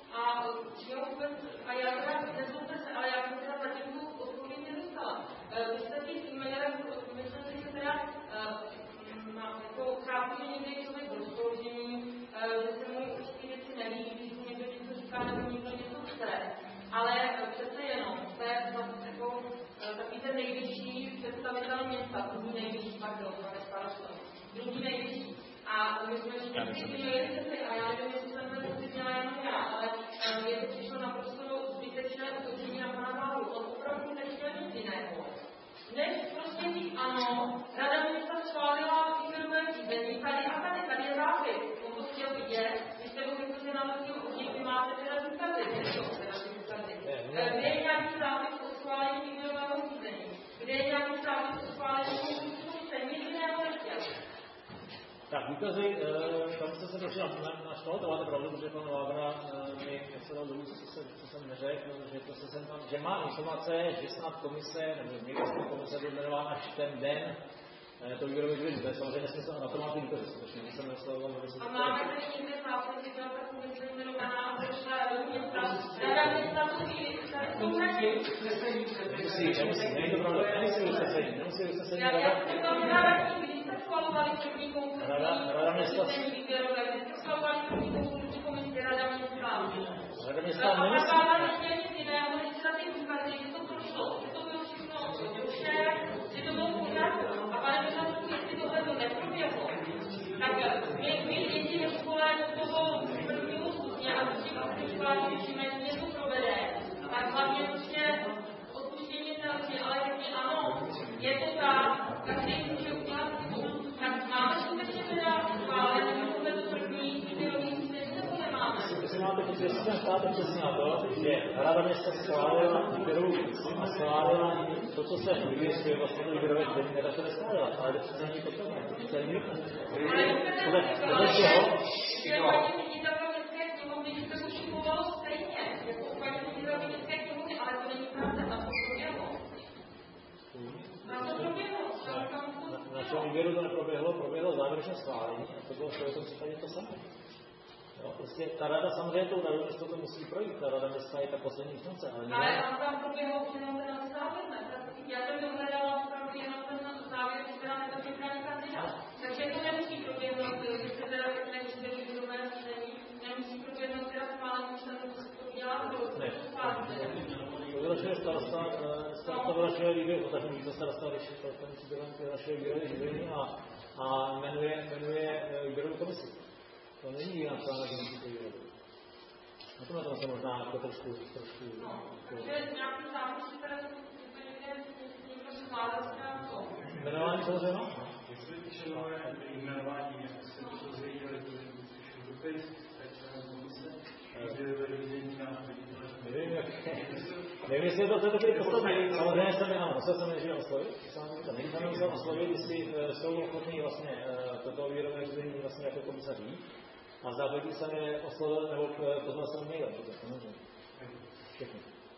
a já teda nezlobte se, ale já jsem teda zatím tu odpověď nedostala. Vy jste těch e-mailech, myslím si, že teda jako chápu, že někdy je člověk rozpoložení, že se mu určitě věci nelíbí, když mu někdo něco říká, nebo někdo něco chce. Ale přece jenom, to je jako takový ten nejvyšší představitel města, druhý nejvyšší, pardon, druhý nejvyšší. A my jsme všichni měli a já nevím, jestli jsem to cítila jenom já, ale je to přišlo naprosto zbytečné útočení na pana Vávru. On opravdu nechtěl nic jiného. Než prostě říct ano, Rada města schválila výběrové řízení, tady je zápis. On to chtěl vidět, když jste ho vytvořili na rozdíl od nich, vy máte teda důkazy, kde je nějaký zápis o schválení výběrového řízení, kde je nějaký zápis o schválení komise, nic jiného nechtěl. Tak, důkazy, tam jste se trošku našlo, to máte pravdu, protože pan Vávra mi se dal dolů, co jsem neřekl, že má informace, že snad komise, nebo někdo z komise byl jmenován až ten den to výběrové řízení. To je samozřejmě nesmysl, na to máte důkazy, skutečně, když jsem nesledoval, že se... A máme tady někde zápisy, že ta komise jmenovaná a došla do města, Rada města musí, není to pravda, nemusí usnesení. Já jsem to vydávací, když jste schvalovali první konkursní výběrové, když jste schvalovali první konkursní komisi Rada města. A Vávra nechtěl nic jiného, než za ty důkazy, že to prošlo, že to bylo všechno dobře, že to bylo v pořádku. A pane Michalovku, jestli tohle to neproběhlo, tak my děti ve škole do toho prvního stupně a tím asi školách věříme, že něco provede, tak hlavně prostě odpuštění televizně, ale řekni ano, je to tak, každý může udělat tak máme skutečně teda schválené, že to první výběrový řízení, nebo nemáme? Jestli máte přesně stále přesně na to, že Rada města schválila výběrovou řízení a schválila to, co se vyvěřuje vlastně do výběrové řízení, teda se neschválila, ale to přece není potřebné. To přece není podle čeho? Že paní ředitelka městské knihovny, že se pošikovalo stejně, jako u paní ředitelky městské knihovny, ale to není pravda, na to proběhlo. Na čem výběru to neproběhlo, proběhlo závěrečné schválení a to bylo v tom případě to samé. No, prostě ta rada samozřejmě tou radou město to musí projít, ta rada města je ta poslední instance, ale ne. Ale on tam proběhlo jenom ten závěr, ne? Já jsem dohledala opravdu jenom ten závěr, že teda nedočekaný kandidát. Takže to nemusí proběhnout, když se teda nemusí výběrové řízení, nemusí proběhnout teda schválení, že to udělá vyhlašuje starosta vyhlašuje výběr, takže může starosta řešit vyhlašuje výběrové řízení a jmenuje výběrovou komisi. To není jiná strana, že musí to výběr. Na tomhle se možná jako trošku... Takže nějaký zápisy, které někdo schválil to? Jmenování samozřejmě? Jestli členové jmenování, jak se to dozvěděli, když dopis, tak členové komise, výběrové řízení na nevím, jestli je to takový podstatný. Samozřejmě jsem nejdříve oslovit. Není jsem musel oslovit, jestli jsou ochotní vlastně toto výběrové řízení vlastně jako komisaří. A zároveň jsem je oslovil, nebo poznal jsem mailem. Samozřejmě. Všechny.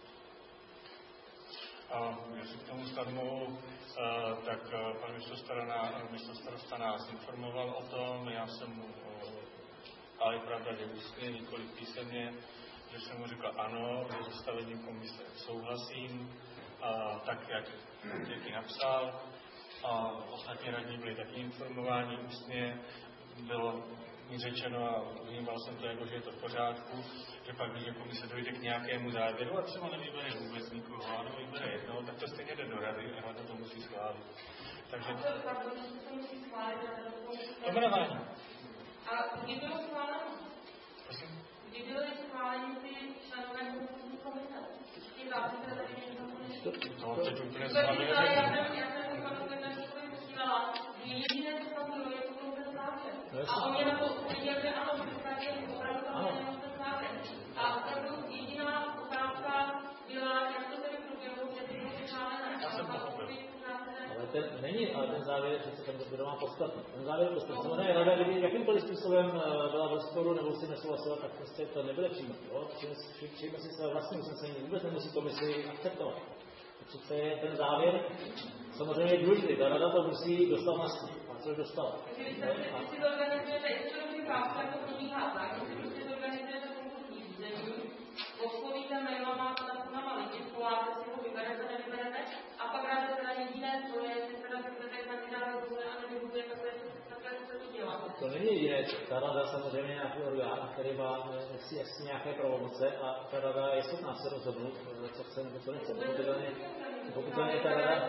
A jestli k tomu snad mohu, tak pan místostarosta nás informoval o tom, já jsem mu, ale je pravda, že ústně, nikoliv písemně, že jsem mu řekl ano, že s ustavením komise souhlasím, tak jak taky napsal. A ostatní radní byli taky informováni ústně, bylo mi řečeno a vnímal jsem to jako, že je to v pořádku, že pak, když komise dojde k nějakému závěru a třeba nevybere vůbec nikoho, ano, vybere jednoho, tak to stejně jde do rady a rada to musí schválit. Takže... A to musí schválit? To jmenování. A kdy bylo schváleno? Prosím? Kdy byly schváleni ty členové komise? Ty zápisy tady někdo to teď úplně zhlavě já jsem panu Květnačkovi posílala, že jediné, co tam bylo, je ten závěr. A on mě na to odpověděl, že ano, že tady je opravdu tam jenom ten závěr. A opravdu jediná otázka byla, jak to tedy proběhlo, že ty bylo schválené. Já jsem pochopil. Ale ten závěr je přece ten, kdo má podstatný. Ten závěr je podstatný. Samozřejmě rada, kdyby jakýmkoliv způsobem byla v rozporu nebo si nesouhlasila, tak prostě to nebude přijímat. Přijme si své vlastní usnesení, vůbec nemusí komisi akceptovat. Přece je ten závěr samozřejmě je důležitý. Ta rada to musí dostat na stůl. A co dostala? Když si to organizujete, jestli to dobře chápu, tak to probíhá tak, když si to organizujete konkursní řízení, oslovíte mailama na lidi, voláte si ho, vyberete, nevyberete, a pak dáte teda jediné zdroje, jestli teda chcete kandidát vybuduje a nevybuduje, takhle se to dělá. To není jediné. Ta rada samozřejmě je nějaký orgán, který má jaksi nějaké pravomoce a ta rada je schopná se rozhodnout, co chce nebo co nechce. Pokud to je ta rada...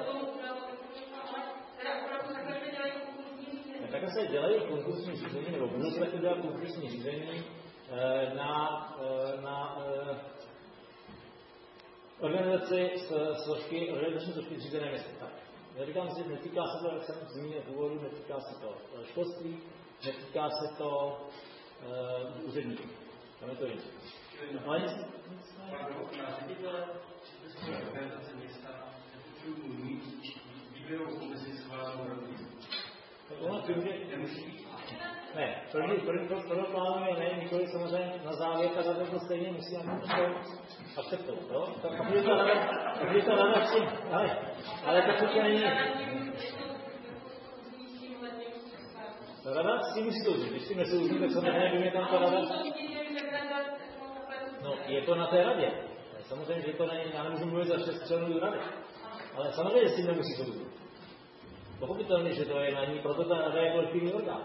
Takhle se dělají konkursní řízení, nebo budou se taky dělat konkursní řízení na organizační složky řízené města. Já říkám si, netýká se to, jak jsem zmínil v úvodu, netýká se to školství, netýká se to úředníků. Tam je to jiné. Ale nic na ředitele organizace města nepotřebuji mít výběrovou komisi schválenou radou. Ne, první plánuje ne, nikoli samozřejmě na závěr, ta rada to stejně musí akceptovat, jo? Aby ta rada s tím, ale to přece není... Ta rada s tím musí souzit, když si nesouzí, tak samozřejmě by mě tam ta rada... No, je to na té radě. Samozřejmě, že to není, já nemůžu mluvit za 6 členů rady, ale samozřejmě s tím nemusí souzit. Pochopitelně, že to je na ní, proto ta rada je kolektivní orgán.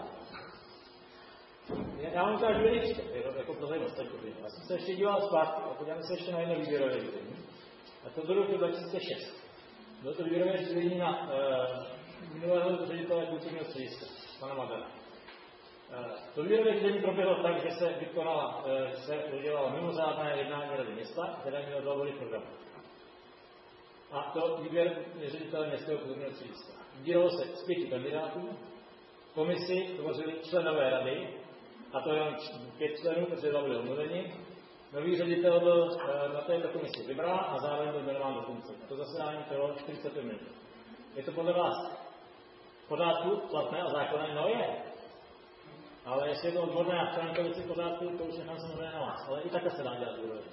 Já vám ukážu jiný příklad, jako pro zajímavost. Já jsem se ještě díval zpátky a podíváme se ještě na jedno výběrové řízení. A to bylo roku 2006. Bylo to výběrové řízení na minulého ředitele kulturního střediska, pana Magana. To výběrové řízení proběhlo tak, že se udělalo mimořádné jednání rady města, které mělo 2 body programu. A to výběr ředitele městského kulturního střediska. Vybíralo se z 5 kandidátů, komisi tvořili členové rady, a to jenom 5 členů, protože 2 byli omluveni. Nový ředitel byl na této komisi vybrán a zároveň byl jmenován do funkce. To zasedání trvalo 45 minut. Je to podle vás v pořádku, platné a zákonné? No je. Ale jestli je to odborné a včera to věci v pořádku, to už nechám samozřejmě na vás. Ale i takhle se dá dělat výběrové.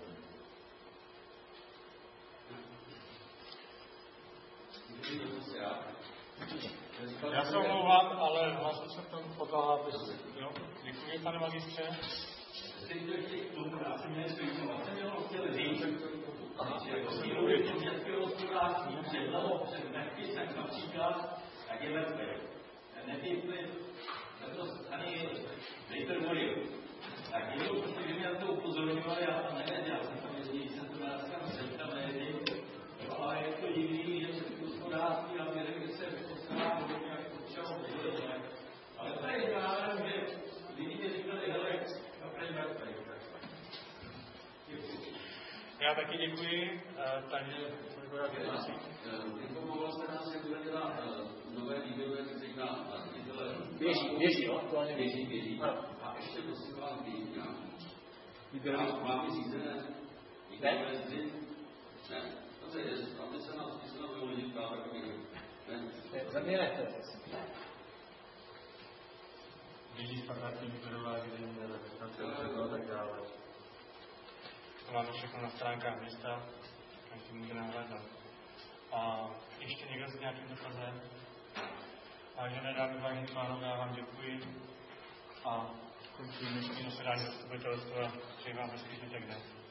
Já se omlouvám, ale hlásil jsem tam podala, jo? Děkuji, pane magistře. Teď to ještě k tomu, já jsem měl svýkovat. Jsem jenom chtěl říct, že rozdílově to městského hospodářství před Netflixem například, tak je Netflix. Netflix, to ani Laterwood. Tak jednou prostě, že mě na to upozorňovali, já tam nevěděl, já jsem tam jezdil, jsem to dneska tam nejezdil, ale je to jiný, je to hospodářství a věřím, že se postará podobně, jak potřeba bylo. Ale to je zároveň, že lidi mě říkali, hele, napravíme tady. Já taky děkuji, takže informoval jste nás, že bude dělat nové výběrové řízení na ředitele. Běží, jo? Aktuálně Běží. A ještě prosím vás běží. Máme řízené? Ne? Ne. Dobře, aby se nás budou lidi ptát, tak aby ne. Za mě ne. běží standardní výběrová řízení, reprezentace a tak dále. To máme všechno na stránkách města, každý může nahlédnout. A ještě někdo s nějakým dotazem? Vážené dámy, vážení pánové, já vám děkuji a končím dnešní zasedání zastupitelstva. Přeji vám hezký zbytek dne.